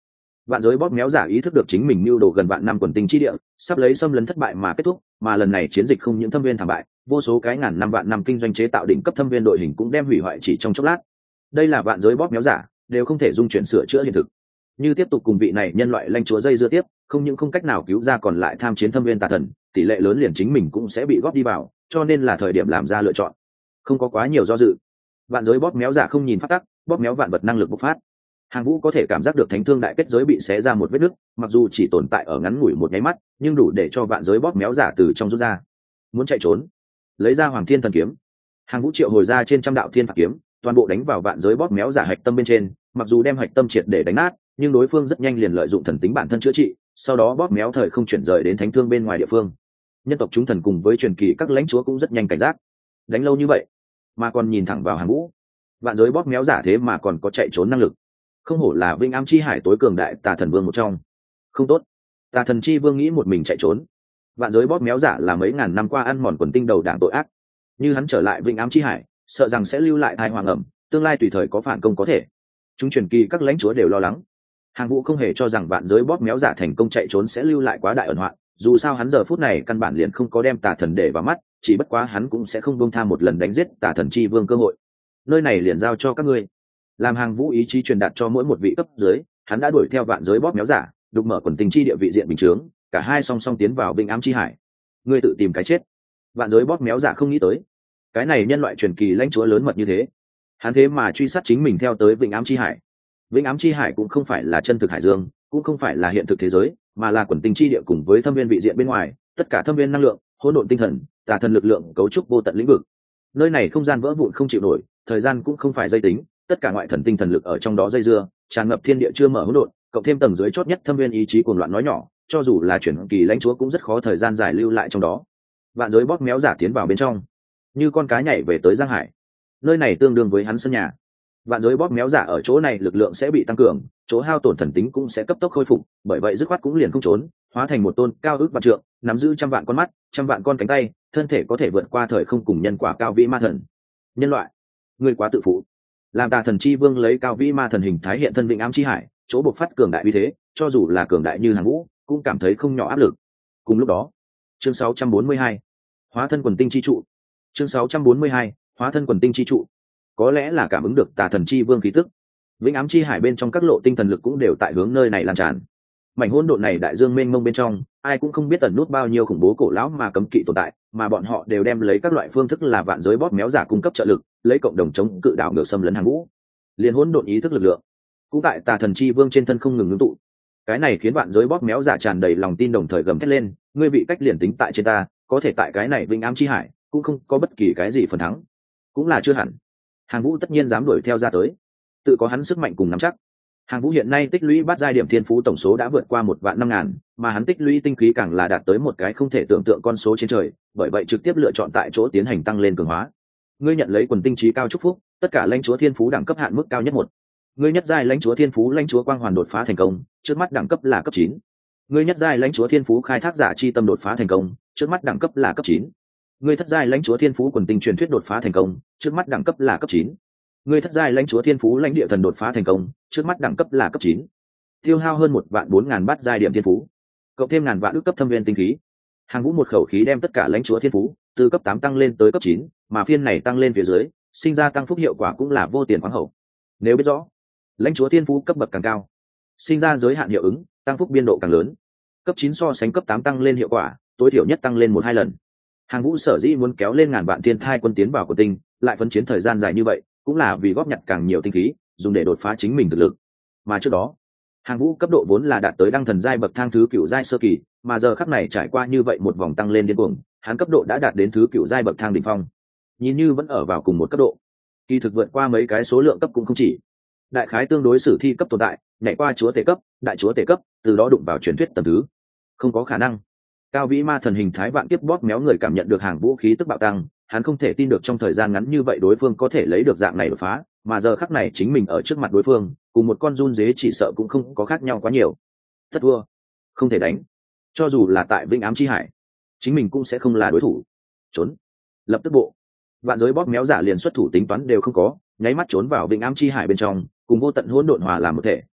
Vạn giới bóp méo giả ý thức được chính mình mưu đồ gần vạn năm quần tinh chi địa sắp lấy xâm lấn thất bại mà kết thúc, mà lần này chiến dịch không những thâm viên thảm bại, vô số cái ngàn năm vạn năm kinh doanh chế tạo đỉnh cấp thâm viên đội hình cũng đem hủy hoại chỉ trong chốc lát. Đây là vạn giới bóp méo giả đều không thể dung chuyển sửa chữa hiện thực. Như tiếp tục cùng vị này nhân loại lãnh chúa dây dưa tiếp, không những không cách nào cứu ra còn lại tham chiến thâm viên tà thần, tỷ lệ lớn liền chính mình cũng sẽ bị góp đi vào, cho nên là thời điểm làm ra lựa chọn. Không có quá nhiều do dự, vạn giới bóp méo giả không nhìn phát tắc, bóp méo vạn vật năng lực bộc phát. Hàng Vũ có thể cảm giác được thánh thương đại kết giới bị xé ra một vết nứt, mặc dù chỉ tồn tại ở ngắn ngủi một nháy mắt, nhưng đủ để cho vạn giới bóp méo giả từ trong rút ra. Muốn chạy trốn, lấy ra Hoàng Thiên Thần kiếm. Hàng Vũ triệu hồi ra trên trăm đạo thiên phạt kiếm, toàn bộ đánh vào vạn giới bóp méo giả hạch tâm bên trên, mặc dù đem hạch tâm triệt để đánh nát, nhưng đối phương rất nhanh liền lợi dụng thần tính bản thân chữa trị, sau đó bóp méo thời không chuyển rời đến thánh thương bên ngoài địa phương. Nhân tộc chúng thần cùng với truyền kỳ các lãnh chúa cũng rất nhanh cảnh giác. Đánh lâu như vậy mà còn nhìn thẳng vào Hàng Vũ, vạn giới bóp méo giả thế mà còn có chạy trốn năng lực, không hổ là Vinh Ám Chi Hải tối cường đại tà thần vương một trong. Không tốt, tà thần chi vương nghĩ một mình chạy trốn. Vạn giới bóp méo giả là mấy ngàn năm qua ăn mòn quần tinh đầu đảng tội ác, như hắn trở lại Vinh Ám Chi Hải, sợ rằng sẽ lưu lại tai hoàng ẩm, tương lai tùy thời có phản công có thể. Chúng truyền kỳ các lãnh chúa đều lo lắng. Hàng Vũ không hề cho rằng vạn giới bóp méo giả thành công chạy trốn sẽ lưu lại quá đại ẩn hoạn, dù sao hắn giờ phút này căn bản liền không có đem tà thần để vào mắt, chỉ bất quá hắn cũng sẽ không buông tha một lần đánh giết tà thần chi vương cơ hội. Nơi này liền giao cho các ngươi. Làm Hàng Vũ ý chí truyền đạt cho mỗi một vị cấp dưới, hắn đã đuổi theo vạn giới bóp méo giả, đục mở quần tình chi địa vị diện bình chướng, cả hai song song tiến vào Vinh Ám Chi Hải. Ngươi tự tìm cái chết. Vạn giới bóp méo giả không nghĩ tới, cái này nhân loại truyền kỳ lãnh chúa lớn mật như thế, hắn thế mà truy sát chính mình theo tới Vinh Ám Chi Hải. Vĩnh Ám Chi Hải cũng không phải là chân thực hải dương, cũng không phải là hiện thực thế giới, mà là quần tinh chi địa cùng với thâm viên vị diện bên ngoài, tất cả thâm viên năng lượng, hỗn độn tinh thần, tà thần lực lượng cấu trúc vô tận lĩnh vực. Nơi này không gian vỡ vụn không chịu nổi, thời gian cũng không phải dây tính, tất cả ngoại thần tinh thần lực ở trong đó dây dưa, tràn ngập thiên địa chưa mở hỗn độn, cộng thêm tầng dưới chót nhất thâm viên ý chí cuồng loạn nói nhỏ, cho dù là chuyển kỳ lãnh chúa cũng rất khó thời gian dài lưu lại trong đó. Vạn giới bóp méo giả tiến vào bên trong, như con cá nhảy về tới Giang Hải. Nơi này tương đương với hắn sân nhà. Vạn giới bóp méo giả ở chỗ này lực lượng sẽ bị tăng cường, chỗ hao tổn thần tính cũng sẽ cấp tốc khôi phục, bởi vậy dứt khoát cũng liền không trốn, hóa thành một tôn cao ước vạn trượng, nắm giữ trăm vạn con mắt, trăm vạn con cánh tay, thân thể có thể vượt qua thời không cùng nhân quả cao vĩ ma thần. Nhân loại, ngươi quá tự phụ. Làm tà thần chi vương lấy cao vĩ ma thần hình thái hiện thân Vĩnh Ám Chi Hải, chỗ bộc phát cường đại uy thế, cho dù là cường đại như Hàng Vũ, cũng cảm thấy không nhỏ áp lực. Cùng lúc đó, chương 642, hóa thân quần tinh chi trụ. Chương 642, hóa thân quần tinh chi trụ. Có lẽ là cảm ứng được tà thần chi vương khí tức, Vĩnh Ám Chi Hải bên trong các lộ tinh thần lực cũng đều tại hướng nơi này lan tràn. Mảnh hỗn độn này đại dương mênh mông bên trong, ai cũng không biết ẩn nút bao nhiêu khủng bố cổ lão mà cấm kỵ tồn tại, mà bọn họ đều đem lấy các loại phương thức là vạn giới bóp méo giả cung cấp trợ lực, lấy cộng đồng chống cự đảo ngược xâm lấn Hàng Vũ. Liên hỗn độn ý thức lực lượng cũng tại tà thần chi vương trên thân không ngừng ngưng tụ. Cái này khiến vạn giới bóp méo giả tràn đầy lòng tin, đồng thời gầm thét lên, ngươi bị cách liền tính tại trên ta, có thể tại cái này Vĩnh Ám Chi Hải cũng không có bất kỳ cái gì phần thắng. Cũng là chưa hẳn. Hàng Vũ tất nhiên dám đuổi theo ra tới, tự có hắn sức mạnh cùng nắm chắc. Hàng Vũ hiện nay tích lũy bát giai điểm thiên phú tổng số đã vượt qua 1.500.000, mà hắn tích lũy tinh khí càng là đạt tới một cái không thể tưởng tượng con số trên trời, bởi vậy trực tiếp lựa chọn tại chỗ tiến hành tăng lên cường hóa. Ngươi nhận lấy quần tinh trí cao chúc phúc, tất cả lãnh chúa thiên phú đẳng cấp hạn mức cao nhất 1. Ngươi nhất giai lãnh chúa thiên phú lãnh chúa quang hoàn đột phá thành công, trước mắt đẳng cấp là cấp 9. Ngươi nhất giai lãnh chúa thiên phú khai thác giả chi tâm đột phá thành công, trước mắt đẳng cấp là cấp 9. Ngươi thất giai lãnh chúa thiên phú quần tinh truyền thuyết đột phá thành công, trước mắt đẳng cấp là cấp 9. Ngươi thất giai lãnh chúa thiên phú lãnh địa thần đột phá thành công, trước mắt đẳng cấp là cấp 9. Tiêu hao hơn 1.400.000 bát giai điểm thiên phú, cộng thêm ngàn vạn ước cấp thâm viên tinh khí. Hàng Vũ một khẩu khí đem tất cả lãnh chúa thiên phú từ cấp 8 tăng lên tới cấp 9, mà phiên này tăng lên phía dưới, sinh ra tăng phúc hiệu quả cũng là vô tiền khoáng hậu. Nếu biết rõ, lãnh chúa thiên phú cấp bậc càng cao, sinh ra giới hạn hiệu ứng, tăng phúc biên độ càng lớn. Cấp 9 so sánh cấp 8 tăng lên hiệu quả, tối thiểu nhất tăng lên 1-2 lần. Hàng Vũ sở dĩ muốn kéo lên ngàn vạn thiên thai quân tiến vào của tinh, lại phấn chiến thời gian dài như vậy, cũng là vì góp nhặt càng nhiều tinh khí, dùng để đột phá chính mình thực lực. Mà trước đó, Hàng Vũ cấp độ vốn là đạt tới đăng thần giai bậc thang thứ cửu giai sơ kỳ, mà giờ khắc này trải qua như vậy một vòng tăng lên điên cuồng, hắn cấp độ đã đạt đến thứ cửu giai bậc thang đỉnh phong. Nhìn như vẫn ở vào cùng một cấp độ, kỳ thực vượt qua mấy cái số lượng cấp cũng không chỉ. Đại khái tương đối sử thi cấp tồn tại, nhảy qua chúa tể cấp, đại chúa tể cấp, từ đó đụng vào truyền thuyết tầng thứ. Không có khả năng. Cao vĩ ma thần hình thái vạn kiếp bóp méo người cảm nhận được Hàng Vũ khí tức bạo tăng, hắn không thể tin được trong thời gian ngắn như vậy đối phương có thể lấy được dạng này đột phá, mà giờ khắc này chính mình ở trước mặt đối phương, cùng một con run dế chỉ sợ cũng không có khác nhau quá nhiều. Tất thua, không thể đánh. Cho dù là tại Vĩnh Ám Chi Hải, chính mình cũng sẽ không là đối thủ. Trốn, lập tức bộ. Vạn giới bóp méo giả liền xuất thủ tính toán đều không có, nháy mắt trốn vào Vĩnh Ám Chi Hải bên trong, cùng vô tận hỗn độn hòa làm một thể,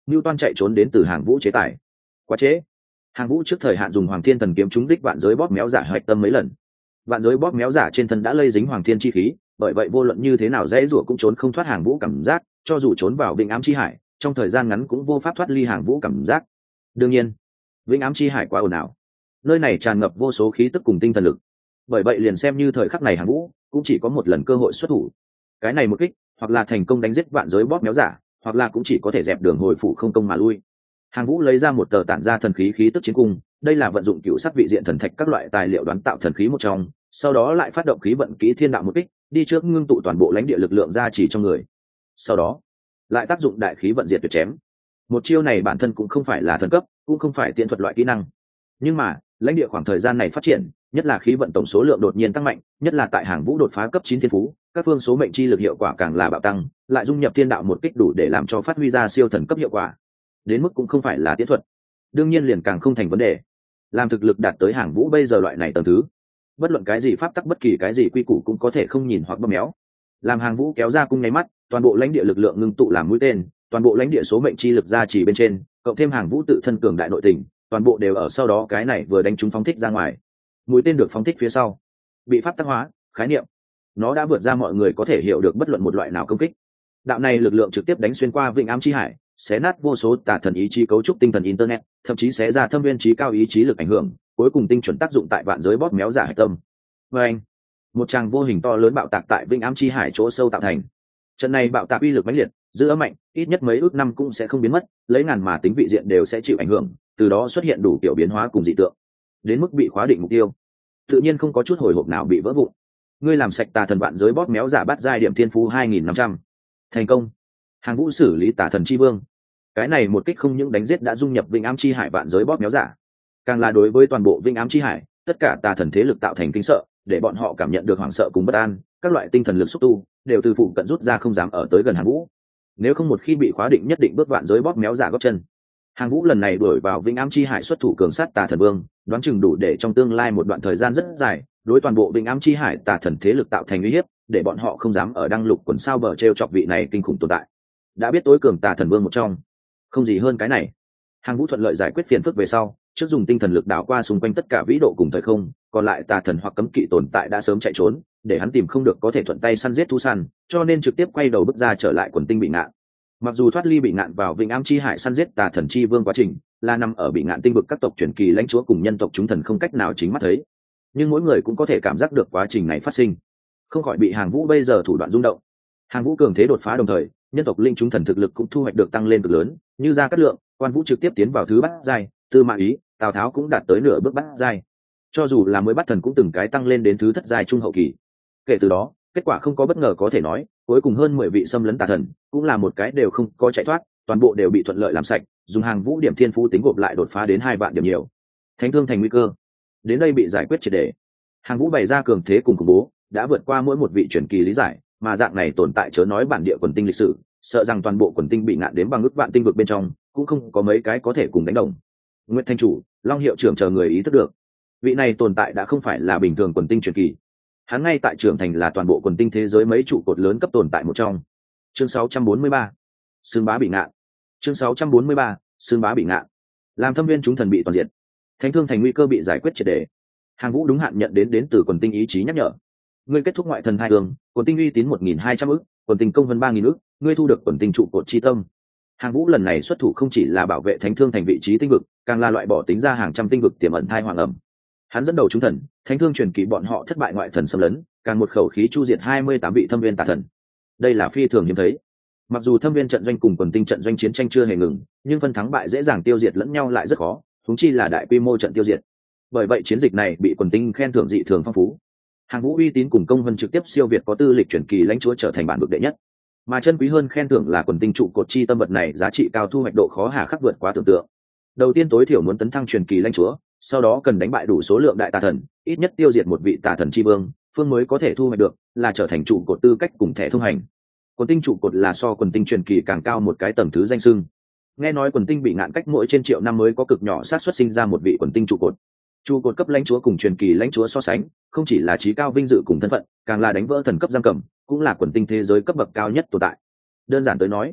Newton chạy trốn đến từ Hàng Vũ chế tài. Quá trễ. Hàng Vũ trước thời hạn dùng Hoàng Thiên Thần kiếm trúng đích vạn giới bóp méo giả hạch tâm mấy lần. Vạn giới bóp méo giả trên thân đã lây dính Hoàng Thiên chi khí, bởi vậy vô luận như thế nào dễ rủa cũng trốn không thoát Hàng Vũ cảm giác, cho dù trốn vào Vĩnh Ám chi hải, trong thời gian ngắn cũng vô pháp thoát ly Hàng Vũ cảm giác. Đương nhiên, Vĩnh Ám chi hải quá ồn ào, nơi này tràn ngập vô số khí tức cùng tinh thần lực, bởi vậy liền xem như thời khắc này Hàng Vũ cũng chỉ có một lần cơ hội xuất thủ. Cái này một kích, hoặc là thành công đánh giết vạn giới bóp méo giả, hoặc là cũng chỉ có thể dẹp đường hồi phủ không công mà lui. Hàng Vũ lấy ra một tờ tản ra thần khí khí tức chiến cung, đây là vận dụng cựu sắc vị diện thần thạch các loại tài liệu đoán tạo thần khí một trong, sau đó lại phát động khí vận kỹ thiên đạo một kích, đi trước ngưng tụ toàn bộ lãnh địa lực lượng ra chỉ trong người. Sau đó, lại tác dụng đại khí vận diệt tuyệt chém. Một chiêu này bản thân cũng không phải là thần cấp, cũng không phải tiện thuật loại kỹ năng. Nhưng mà, lãnh địa khoảng thời gian này phát triển, nhất là khí vận tổng số lượng đột nhiên tăng mạnh, nhất là tại Hàng Vũ đột phá cấp 9 thiên phú, các phương số mệnh chi lực hiệu quả càng là bạo tăng, lại dung nhập thiên đạo một kích đủ để làm cho phát huy ra siêu thần cấp hiệu quả. Đến mức cũng không phải là tiễn thuật, đương nhiên liền càng không thành vấn đề. Làm thực lực đạt tới Hàng Vũ bây giờ loại này tầng thứ, bất luận cái gì pháp tắc, bất kỳ cái gì quy củ cũng có thể không nhìn hoặc bóp méo. Làm Hàng Vũ kéo ra cung nháy mắt, toàn bộ lãnh địa lực lượng ngưng tụ làm mũi tên, toàn bộ lãnh địa số mệnh chi lực ra chỉ bên trên, cộng thêm Hàng Vũ tự thân cường đại nội tình, toàn bộ đều ở sau đó cái này vừa đánh trúng phóng thích ra ngoài. Mũi tên được phóng thích phía sau, bị pháp tắc hóa, khái niệm, nó đã vượt ra mọi người có thể hiểu được bất luận một loại nào công kích. Đạo này lực lượng trực tiếp đánh xuyên qua Vĩnh Ám chi hải, xé nát vô số tà thần ý chí cấu trúc tinh thần internet, thậm chí xé ra thâm viên trí cao ý chí lực ảnh hưởng, cuối cùng tinh chuẩn tác dụng tại vạn giới bóp méo giả hạch tâm. Và anh, một tràng vô hình to lớn bạo tạc tại Vĩnh Ám chi hải chỗ sâu tạo thành. Trận này bạo tạc uy lực mãnh liệt, dư âm mạnh, ít nhất mấy ước năm cũng sẽ không biến mất, lấy ngàn mà tính vị diện đều sẽ chịu ảnh hưởng, từ đó xuất hiện đủ kiểu biến hóa cùng dị tượng. Đến mức bị khóa định mục tiêu, tự nhiên không có chút hồi hộp nào bị vỡ vụn. Ngươi làm sạch tà thần vạn giới bóp méo giả bắt giai điểm thiên phú 2500. Thành công. Hàng Vũ xử lý tà thần chi vương. Cái này một kích không những đánh giết đã dung nhập Vĩnh Ám chi hải vạn giới bóp méo giả, càng là đối với toàn bộ Vĩnh Ám chi hải, tất cả tà thần thế lực tạo thành kinh sợ, để bọn họ cảm nhận được hoảng sợ cùng bất an, các loại tinh thần lực xúc tu đều từ phụ cận rút ra không dám ở tới gần Hàng Vũ. Nếu không một khi bị khóa định nhất định bước vạn giới bóp méo giả góp chân. Hàng Vũ lần này đuổi vào Vĩnh Ám chi hải xuất thủ cường sát tà thần vương, đoán chừng đủ để trong tương lai một đoạn thời gian rất dài, đối toàn bộ Vĩnh Ám chi hải tà thần thế lực tạo thành uy hiếp, để bọn họ không dám ở đăng lục quần sao bờ treo chọc vị này kinh khủng tồn tại. Đã biết tối cường tà thần vương một trong, không gì hơn cái này. Hàng Vũ thuận lợi giải quyết phiền phức về sau, trước dùng tinh thần lực đảo qua xung quanh tất cả vĩ độ cùng thời không, còn lại tà thần hoặc cấm kỵ tồn tại đã sớm chạy trốn, để hắn tìm không được có thể thuận tay săn giết thú săn, cho nên trực tiếp quay đầu bước ra trở lại quần tinh bị ngạn. Mặc dù thoát ly bị ngạn vào Vĩnh Ám chi hải săn giết tà thần chi vương quá trình là nằm ở bị ngạn tinh vực các tộc truyền kỳ lãnh chúa cùng nhân tộc chúng thần không cách nào chính mắt thấy, nhưng mỗi người cũng có thể cảm giác được quá trình này phát sinh, không khỏi bị Hàng Vũ bây giờ thủ đoạn rung động. Hàng Vũ cường thế đột phá đồng thời, nhân tộc linh chúng thần thực lực cũng thu hoạch được tăng lên cực lớn, như Gia Cát Lượng, Quan Vũ trực tiếp tiến vào thứ bát giai, Tư Mã Ý, Tào Tháo cũng đạt tới nửa bước bát giai, cho dù là mới bắt thần cũng từng cái tăng lên đến thứ thất giai trung hậu kỳ. Kể từ đó, kết quả không có bất ngờ có thể nói, cuối cùng hơn 10 vị xâm lấn tà thần cũng là một cái đều không có chạy thoát, toàn bộ đều bị thuận lợi làm sạch, dùng Hàng Vũ điểm thiên phú tính gộp lại đột phá đến 2 vạn điểm nhiều. Thánh thương thành nguy cơ đến đây bị giải quyết triệt để. Hàng Vũ bày ra cường thế cùng khủng bố, đã vượt qua mỗi một vị truyền kỳ lý giải, mà dạng này tồn tại chớ nói bản địa quần tinh lịch sử, sợ rằng toàn bộ quần tinh bị ngạn đến bằng ức vạn tinh vực bên trong, cũng không có mấy cái có thể cùng đánh đồng. Nguyệt Thanh chủ, Long hiệu trưởng chờ người ý thức được, vị này tồn tại đã không phải là bình thường quần tinh truyền kỳ. Hắn ngay tại trưởng thành là toàn bộ quần tinh thế giới mấy trụ cột lớn cấp tồn tại một trong. Chương 643, Sương bá bị ngạn. Chương 643, Sương bá bị ngạn. Làm thâm viên chúng thần bị toàn diệt, Thánh thương thành nguy cơ bị giải quyết triệt để. Hàng Vũ đúng hạn nhận đến từ quần tinh ý chí nhắc nhở. Ngươi kết thúc ngoại thần thai hương, quần tinh uy tín 1.200 ức, quần tinh công vân 3.000 ức, ngươi thu được quần tinh trụ cột chi tâm. Hàng Vũ lần này xuất thủ không chỉ là bảo vệ Thánh thương thành vị trí tinh vực, càng là loại bỏ tính ra hàng trăm tinh vực tiềm ẩn thai hoàng ẩm. Hắn dẫn đầu chúng thần, Thánh thương truyền kỳ bọn họ thất bại ngoại thần xâm lấn, càng một khẩu khí chu diệt 28 vị thâm viên tà thần. Đây là phi thường hiếm thấy. Mặc dù thâm viên trận doanh cùng quần tinh trận doanh chiến tranh chưa hề ngừng, nhưng phân thắng bại dễ dàng tiêu diệt lẫn nhau lại rất khó, huống chi là đại quy mô trận tiêu diệt. Bởi vậy chiến dịch này bị quần tinh khen thưởng dị thường phong phú. Hàng Vũ uy tín cùng công vân trực tiếp siêu việt có tư lịch truyền kỳ lãnh chúa trở thành bản vực đệ nhất. Mà chân quý hơn khen thưởng là quần tinh trụ cột chi tâm vật này giá trị cao, thu hoạch độ khó hà khắc vượt quá tưởng tượng. Đầu tiên tối thiểu muốn tấn thăng truyền kỳ lãnh chúa, sau đó cần đánh bại đủ số lượng đại tà thần, ít nhất tiêu diệt một vị tà thần chi vương, phương mới có thể thu hoạch được là trở thành trụ cột tư cách cùng thẻ thông hành. Quần tinh trụ cột là so quần tinh truyền kỳ càng cao một cái tầng thứ danh xưng. Nghe nói quần tinh bị ngạn cách mỗi trên triệu năm mới có cực nhỏ xác suất sinh ra một vị quần tinh trụ cột. Trụ cột cấp lãnh chúa cùng truyền kỳ lãnh chúa so sánh, không chỉ là trí cao vinh dự cùng thân phận, càng là đánh vỡ thần cấp giam cầm, cũng là quần tinh thế giới cấp bậc cao nhất tồn tại. Đơn giản tới nói,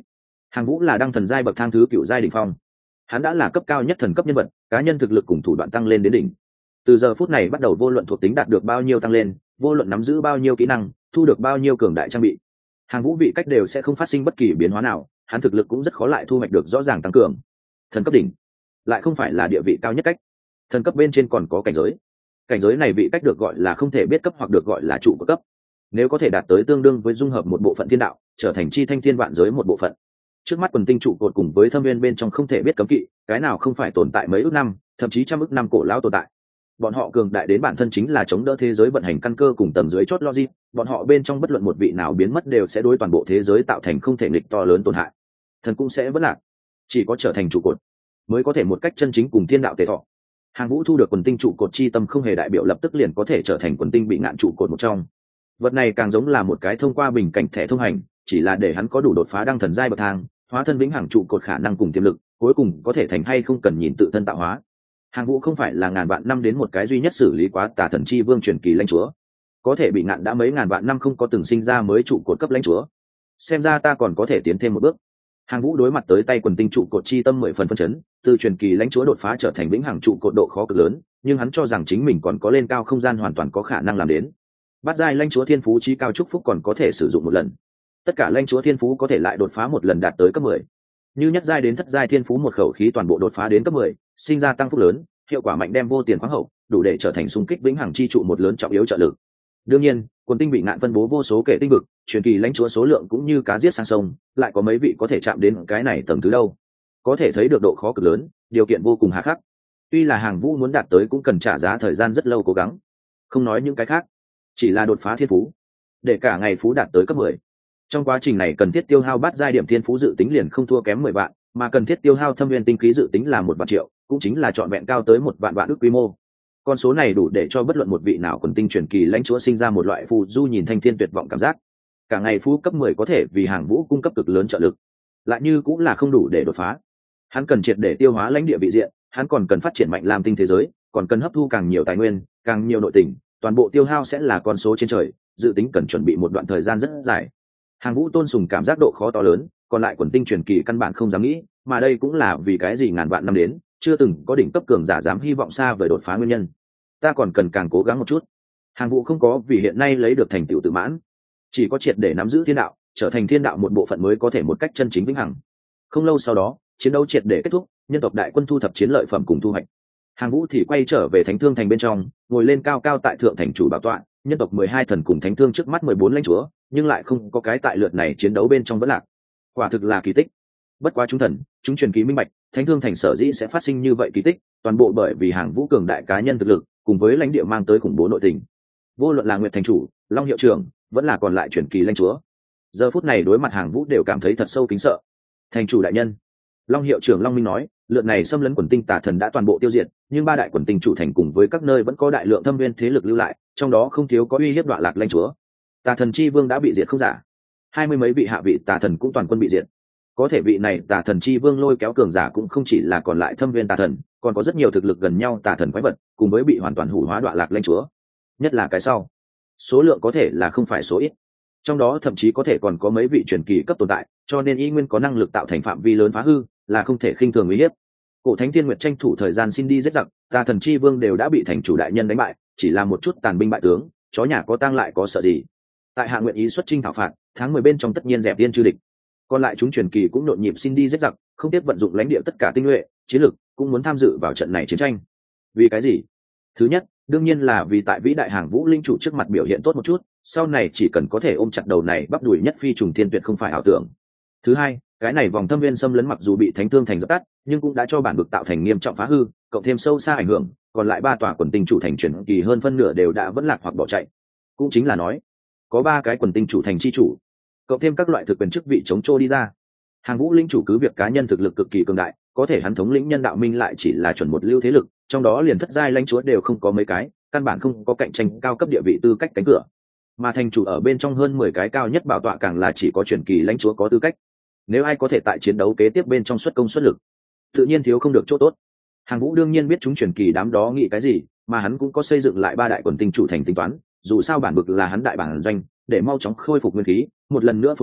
Hàng Vũ là đăng thần giai bậc thang thứ cựu giai đỉnh phong, hắn đã là cấp cao nhất thần cấp nhân vật, cá nhân thực lực cùng thủ đoạn tăng lên đến đỉnh. Từ giờ phút này bắt đầu, vô luận thuộc tính đạt được bao nhiêu tăng lên, vô luận nắm giữ bao nhiêu kỹ năng, thu được bao nhiêu cường đại trang bị, Hàng Vũ vị cách đều sẽ không phát sinh bất kỳ biến hóa nào, hắn thực lực cũng rất khó lại thu hoạch được rõ ràng tăng cường. Thần cấp đỉnh lại không phải là địa vị cao nhất cách, thần cấp bên trên còn có cảnh giới. Cảnh giới này vị cách được gọi là không thể biết cấp hoặc được gọi là trụ của cấp. Nếu có thể đạt tới tương đương với dung hợp một bộ phận thiên đạo, trở thành chi thanh thiên vạn giới một bộ phận. Trước mắt quần tinh trụ cột cùng với thâm viên bên trong không thể biết cấm kỵ, cái nào không phải tồn tại mấy ước năm, thậm chí trăm ước năm cổ lão tồn tại. Bọn họ cường đại đến bản thân chính là chống đỡ thế giới vận hành căn cơ cùng tầng dưới chót logic, bọn họ bên trong bất luận một vị nào biến mất đều sẽ đối toàn bộ thế giới tạo thành không thể nghịch to lớn tổn hại. Thần cũng sẽ vẫn lạc, chỉ có trở thành trụ cột mới có thể một cách chân chính cùng thiên đạo tề thọ. Hàng Vũ thu được quần tinh trụ cột chi tâm không hề đại biểu lập tức liền có thể trở thành quần tinh bị ngạn trụ cột một trong. Vật này càng giống là một cái thông qua bình cảnh thẻ thông hành, chỉ là để hắn có đủ đột phá đăng thần giai bậc thang, hóa thân vĩnh hằng trụ cột khả năng cùng tiềm lực, cuối cùng có thể thành hay không cần nhìn tự thân tạo hóa. Hàng Vũ không phải là ngàn vạn năm đến một cái duy nhất xử lý quá tà thần chi vương truyền kỳ lãnh chúa, có thể bị ngạn đã mấy ngàn vạn năm không có từng sinh ra mới trụ cột cấp lãnh chúa. Xem ra ta còn có thể tiến thêm một bước. Hàng Vũ đối mặt tới tay quần tinh trụ cột chi tâm 10 phần phân chấn, từ truyền kỳ lãnh chúa đột phá trở thành vĩnh hằng trụ cột độ khó cực lớn, nhưng hắn cho rằng chính mình còn có lên cao không gian hoàn toàn có khả năng làm đến. Bát giai lãnh chúa thiên phú chí cao chúc phúc còn có thể sử dụng một lần. Tất cả lãnh chúa thiên phú có thể lại đột phá một lần đạt tới cấp 10. Như nhất giai đến thất giai thiên phú một khẩu khí toàn bộ đột phá đến cấp 10, sinh ra tăng phúc lớn, hiệu quả mạnh đem vô tiền khoáng hậu, đủ để trở thành xung kích vĩnh hằng chi trụ một lớn trọng yếu trợ lực. Đương nhiên, quần tinh bị ngạn phân bố vô số kể tinh vực, truyền kỳ lãnh chúa số lượng cũng như cá giết sang sông, lại có mấy vị có thể chạm đến cái này tầng thứ đâu. Có thể thấy được độ khó cực lớn, điều kiện vô cùng hà khắc. Tuy là Hàng Vũ muốn đạt tới cũng cần trả giá thời gian rất lâu cố gắng. Không nói những cái khác, chỉ là đột phá thiên phú, để cả ngày phú đạt tới cấp 10. Trong quá trình này cần thiết tiêu hao bát giai điểm thiên phú dự tính liền không thua kém 10 vạn, mà cần thiết tiêu hao thâm viên tinh khí dự tính là 1 vạn triệu, cũng chính là trọn vẹn cao tới 1 vạn vạn ức quy mô. Con số này đủ để cho bất luận một vị nào quần tinh truyền kỳ lãnh chúa sinh ra một loại phù du nhìn thanh thiên tuyệt vọng cảm giác. Cả ngày phú cấp 10 có thể vì Hàng Vũ cung cấp cực lớn trợ lực, lại như cũng là không đủ để đột phá. Hắn cần triệt để tiêu hóa lãnh địa vị diện, hắn còn cần phát triển mạnh làm tinh thế giới, còn cần hấp thu càng nhiều tài nguyên, càng nhiều nội tình, toàn bộ tiêu hao sẽ là con số trên trời, dự tính cần chuẩn bị một đoạn thời gian rất dài. Hàng Vũ tôn sùng cảm giác độ khó to lớn, còn lại quần tinh truyền kỳ căn bản không dám nghĩ, mà đây cũng là vì cái gì ngàn vạn năm đến chưa từng có đỉnh cấp cường giả dám hy vọng xa vời đột phá nguyên nhân. Ta còn cần càng cố gắng một chút. Hàng Vũ không có vì hiện nay lấy được thành tựu tự mãn, chỉ có triệt để nắm giữ thiên đạo, trở thành thiên đạo một bộ phận mới có thể một cách chân chính vĩnh hằng. Không lâu sau đó, chiến đấu triệt để kết thúc, nhân tộc đại quân thu thập chiến lợi phẩm cùng thu hoạch. Hàng Vũ thì quay trở về Thánh Thương thành bên trong, ngồi lên cao cao tại thượng thành chủ bảo tọa, nhân tộc 12 thần cùng Thánh Thương trước mắt 14 lãnh chúa, nhưng lại không có cái tại lượt này chiến đấu bên trong vẫn lạc. Quả thực là kỳ tích. Bất quá chúng thần, chúng truyền kỳ minh bạch, Thánh Thương thành sở dĩ sẽ phát sinh như vậy kỳ tích, toàn bộ bởi vì Hàng Vũ cường đại cá nhân thực lực, cùng với lãnh địa mang tới khủng bố nội tình. Vô luận là Nguyệt thành chủ, Long hiệu trưởng, vẫn là còn lại truyền kỳ lãnh chúa, giờ phút này đối mặt Hàng Vũ đều cảm thấy thật sâu kính sợ. Thành chủ đại nhân, Long hiệu trưởng Long Minh nói, lượt này xâm lấn quần tinh tà thần đã toàn bộ tiêu diệt, nhưng ba đại quần tinh chủ thành cùng với các nơi vẫn có đại lượng thâm viên thế lực lưu lại, trong đó không thiếu có uy hiếp Đoạ Lạc lãnh chúa. Tà thần chi vương đã bị diệt không giả, 20 mấy vị hạ vị tà thần cũng toàn quân bị diệt. Có thể vị này tà thần chi vương lôi kéo cường giả cũng không chỉ là còn lại thâm viên tà thần, còn có rất nhiều thực lực gần nhau tà thần quái vật, cùng với bị hoàn toàn hủ hóa Đoạ Lạc lãnh chúa. Nhất là cái sau, số lượng có thể là không phải số ít, trong đó thậm chí có thể còn có mấy vị truyền kỳ cấp tồn tại, cho nên y nguyên có năng lực tạo thành phạm vi lớn phá hư, là không thể khinh thường uy hiếp. Cổ Thánh Thiên Nguyệt tranh thủ thời gian xin đi giết giặc, tà thần chi vương đều đã bị thành chủ đại nhân đánh bại, chỉ là một chút tàn binh bại tướng, chó nhà có tang lại có sợ gì. Tại hạ nguyện ý xuất chinh thảo phạt, tháng 10 bên trong tất nhiên dẹp tiên chư địch. Còn lại chúng truyền kỳ cũng nhộn nhịp xin đi giết giặc, không tiếc vận dụng lãnh địa tất cả tinh nhuệ, chiến lực, cũng muốn tham dự vào trận này chiến tranh. Vì cái gì? Thứ nhất, đương nhiên là vì tại vĩ đại Hàng Vũ linh chủ trước mặt biểu hiện tốt một chút, sau này chỉ cần có thể ôm chặt đầu này bắp đùi nhất phi trùng thiên tuyệt không phải ảo tưởng. Thứ hai, cái này vòng thâm viên xâm lấn mặc dù bị Thánh Thương thành dập tắt, nhưng cũng đã cho bản vực tạo thành nghiêm trọng phá hư, cộng thêm sâu xa ảnh hưởng, còn lại 3 tòa quần tinh chủ thành truyền kỳ hơn phân nửa đều đã vẫn lạc hoặc bỏ chạy. Cũng chính là nói, có 3 cái quần tinh chủ thành chi chủ, cộng thêm các loại thực quyền chức vị chống trô đi ra. Hàng Vũ linh chủ cứ việc cá nhân thực lực cực kỳ cường đại, có thể hắn thống lĩnh nhân đạo minh lại chỉ là chuẩn một lưu thế lực, trong đó liền thất giai lãnh chúa đều không có mấy cái, căn bản không có cạnh tranh cao cấp địa vị tư cách cánh cửa. Mà thành chủ ở bên trong hơn 10 cái cao nhất bảo tọa càng là chỉ có truyền kỳ lãnh chúa có tư cách. Nếu ai có thể tại chiến đấu kế tiếp bên trong xuất công xuất lực, tự nhiên thiếu không được chỗ tốt. Hàng Vũ đương nhiên biết chúng truyền kỳ đám đó nghĩ cái gì, mà hắn cũng có xây dựng lại 3 đại quần tinh chủ thành tính toán, dù sao bản vực là hắn đại bản doanh, để mau chóng khôi phục nguyên khí, một lần nữa phồn hoa,